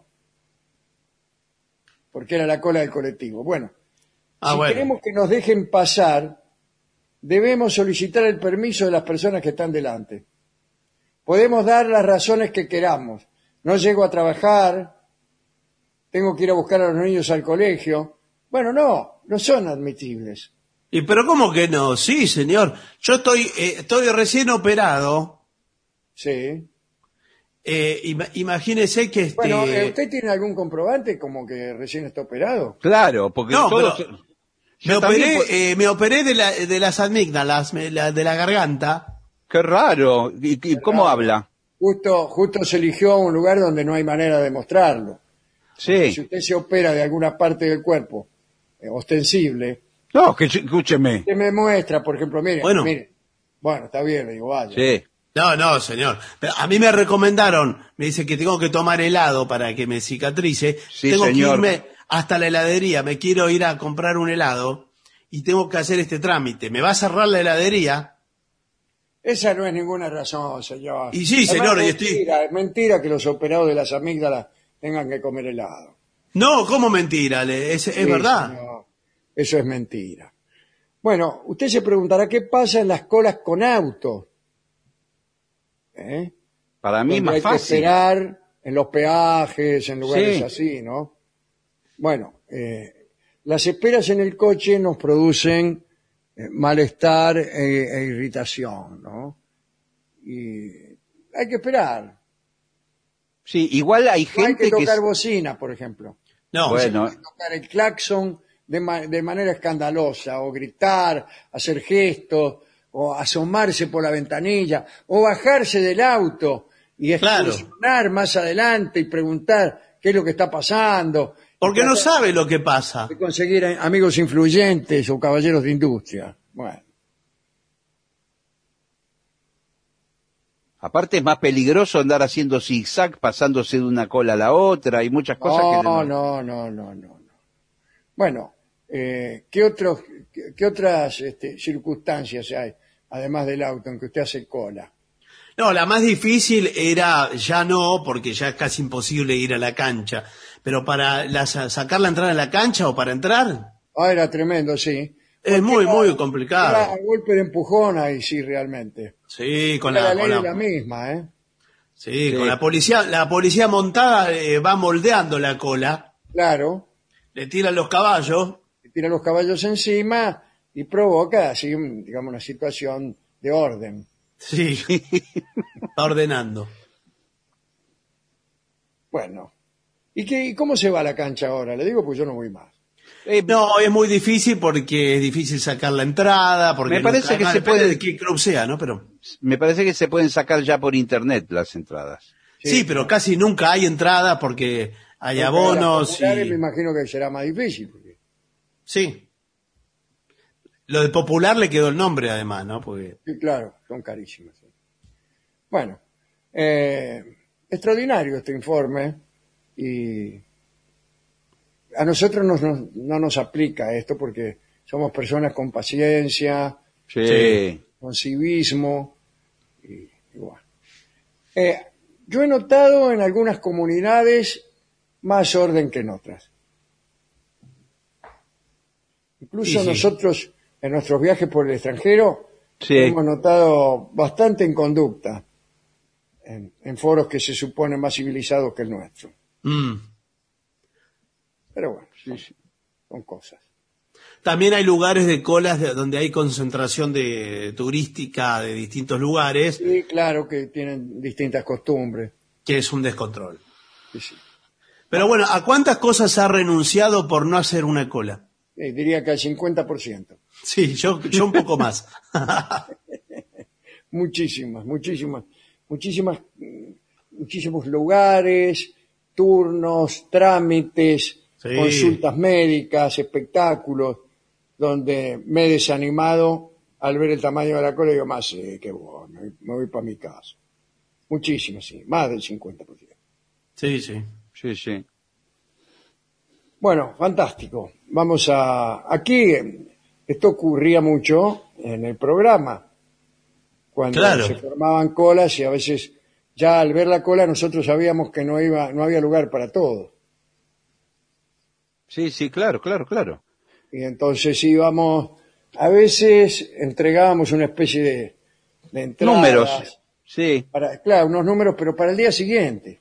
D: Porque era la cola del colectivo. Bueno,
C: Ah,
D: si
C: bueno.
D: queremos que nos dejen pasar, debemos solicitar el permiso de las personas que están delante. Podemos dar las razones que queramos. No llego a trabajar, tengo que ir a buscar a los niños al colegio. Bueno, no, no son admitibles.
C: ¿Y pero cómo que no? Sí, señor. Yo estoy, eh, estoy recién operado.
D: Sí.
C: Eh, ima- imagínese que este...
D: Bueno, eh, ¿usted tiene algún comprobante como que recién está operado?
E: claro, porque
C: No,
E: todos...
C: pero- me
E: Yo también,
C: operé,
E: pues-
C: eh, me operé de, la, de las amígdalas, me- la- de la garganta.
E: Qué raro. ¿Y, y cómo
D: raro.
E: habla?
D: Justo, justo se eligió un lugar donde no hay manera de mostrarlo. Si
E: Sí.
D: usted se opera de alguna parte del cuerpo eh, ostensible,
E: No, que escúcheme.
D: usted me muestra, por ejemplo, mire,
C: Bueno.
D: mire. Bueno, está bien, le digo, vaya.
E: Sí.
C: No, no, señor. Pero a mí me recomendaron, me dice que tengo que tomar helado para que me cicatrice.
E: Sí,
C: tengo
E: señor.
C: que irme hasta la heladería, me quiero ir a comprar un helado y tengo que hacer este trámite. ¿Me va a cerrar la heladería?
D: Esa no es ninguna razón, señor.
C: Y sí,
D: Además,
C: señor, y
D: es
C: estoy-
D: mentira, es mentira que los operados de las amígdalas tengan que comer helado.
C: No, ¿cómo mentira? Le- Es, es
D: Sí,
C: verdad.
D: señor, eso es mentira. Bueno, usted se preguntará qué pasa en las colas con autos. ¿Eh?
E: Para mí es
D: Donde
E: más
D: hay que
E: fácil.
D: esperar en los peajes, en lugares
E: Sí.
D: así, ¿no? Bueno, eh, las esperas en el coche nos producen eh, malestar e, e irritación, ¿no? Y hay que esperar.
E: Sí, igual hay
D: No
E: gente
D: hay que
E: que...
D: tocar
E: es-
D: bocina, por ejemplo.
C: No,
E: Bueno,
D: Hay que tocar el claxon de, ma- de manera escandalosa, o gritar, hacer gestos, o asomarse por la ventanilla, o bajarse del auto y
C: Claro.
D: excursionar más adelante y preguntar qué es lo que está pasando.
C: porque
D: Y
C: no
D: tratar
C: sabe lo que pasa.
D: de conseguir a- amigos influyentes o caballeros de industria. Bueno,
E: aparte es más peligroso andar haciendo zigzag, pasándose de una cola a la otra, hay muchas cosas
D: no,
E: que...
D: no, no, no, no, no. Bueno, eh, ¿qué, otros, qué, qué otras este, circunstancias hay, además del auto, en que usted hace cola?
C: No, la más difícil era, ya no, porque ya es casi imposible ir a la cancha, pero para la- sacar la entrada a la cancha o para entrar,
D: Ah, era tremendo, sí.
C: es muy,
D: Era-
C: muy
D: Era
C: complicado.
D: a golpe de empujón ahí, sí, realmente.
C: Sí, con
D: Era
C: la,
D: la
C: con
D: ley
C: la-
D: es la misma, ¿eh?
C: sí, con la policía, la policía montada eh, va moldeando la cola,
D: Claro,
C: le tiran los caballos,
D: le tira los caballos encima y provoca así, un- digamos, una situación de orden.
C: sí, va ordenando.
D: Bueno, ¿y, qué, y cómo se va a la cancha ahora? Le digo, pues yo no voy más.
E: Eh,
C: No, es muy difícil porque es difícil sacar la entrada, porque
E: Me parece
C: nunca-
E: que
C: ah,
E: se
C: depende
E: puede-
C: de qué club sea, ¿no? Pero
E: Me parece que se pueden sacar ya por internet las entradas.
C: sí, pero casi nunca hay entrada porque hay
D: Porque
C: abonos
D: las populares
C: y
D: me imagino que será más difícil. Porque...
C: sí. Lo de popular le quedó el nombre además, ¿no? Porque
D: Sí, claro, son carísimas. sí. Bueno, eh, extraordinario este informe y a nosotros nos- nos- no nos aplica esto porque somos personas con paciencia,
E: Sí.
C: Sí.
D: con civismo y, y bueno. Eh, yo he notado en algunas comunidades más orden que en otras. Incluso
C: Sí, sí.
D: nosotros en nuestros viajes por el extranjero
E: Sí.
D: hemos notado bastante inconducta en, en foros que se suponen más civilizados que el nuestro.
C: mm.
D: Pero bueno, son, son cosas.
C: También hay lugares de colas de- donde hay concentración de turística de distintos lugares,
D: Y claro que tienen distintas costumbres.
C: que es un descontrol.
D: Sí, sí.
C: Pero bueno, ¿a cuántas cosas ha renunciado por no hacer una cola?
D: Eh, diría que al cincuenta por ciento.
C: Sí, yo, yo un poco más.
D: Muchísimas, muchísimas, muchísimas, mm, muchísimos lugares, turnos, trámites,
C: Sí.
D: consultas médicas, espectáculos, donde me he desanimado al ver el tamaño de la cola y digo, más, sí, qué bueno, me voy, me voy para mi casa. Muchísimas, sí, más del cincuenta por ciento.
C: Sí, sí.
E: Sí, sí.
D: Bueno, fantástico. Vamos a... Aquí, eh, esto ocurría mucho en el programa, cuando
C: Claro.
D: se formaban colas y a veces ya al ver la cola nosotros sabíamos que no iba, no había lugar para todos.
E: Sí, sí, claro, claro, claro.
D: Y entonces íbamos, a veces entregábamos una especie de, de entradas
E: Números. Sí.
D: para, claro, unos números, pero para el día siguiente.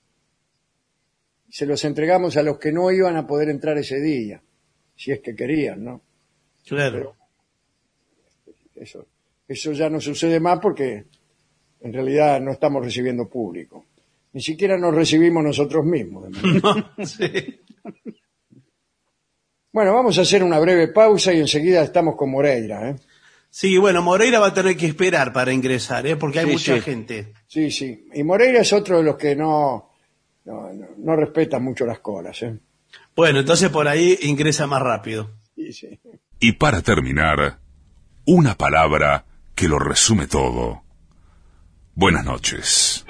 D: Se los entregamos a los que no iban a poder entrar ese día, si es que querían, ¿no?
C: Claro.
D: Eso, eso ya no sucede más porque en realidad no estamos recibiendo público. Ni siquiera nos recibimos nosotros mismos.
C: Sí.
D: Bueno, vamos a hacer una breve pausa y enseguida estamos con Moreira, ¿eh?
C: Sí, bueno, Moreira va a tener que esperar para ingresar, ¿eh? Porque hay
E: Sí,
C: mucha
E: sí.
C: gente.
D: Sí, sí. Y Moreira es otro de los que no, no, no, no respeta mucho las colas, ¿eh?
C: Bueno, entonces por ahí ingresa más rápido.
D: Sí, sí.
A: Y para terminar, una palabra que lo resume todo. Buenas noches.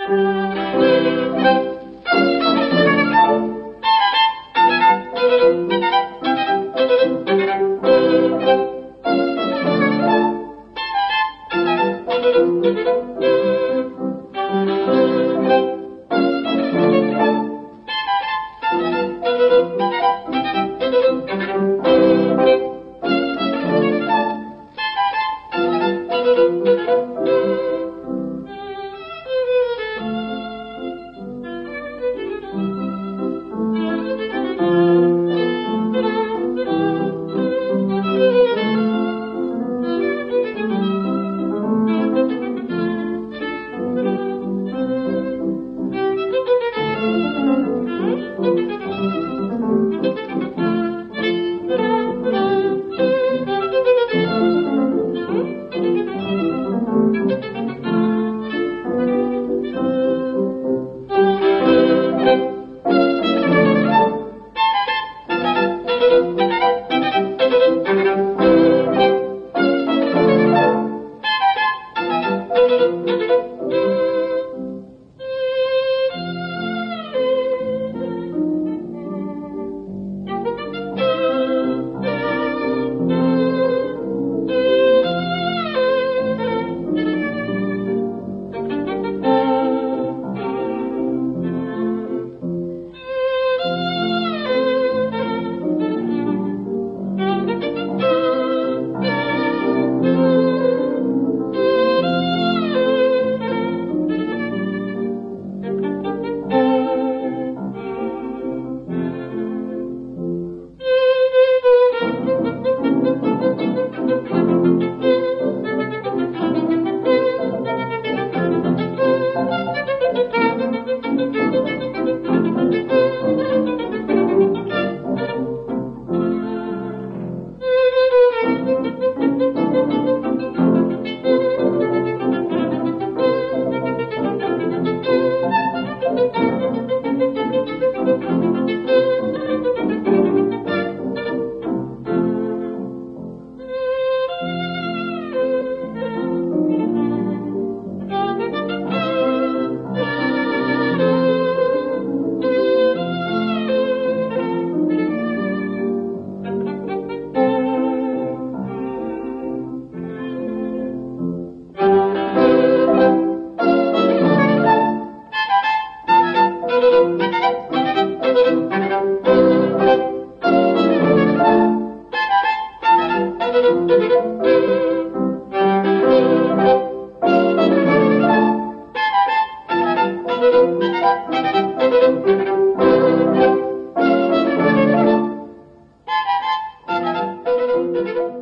F: Thank you.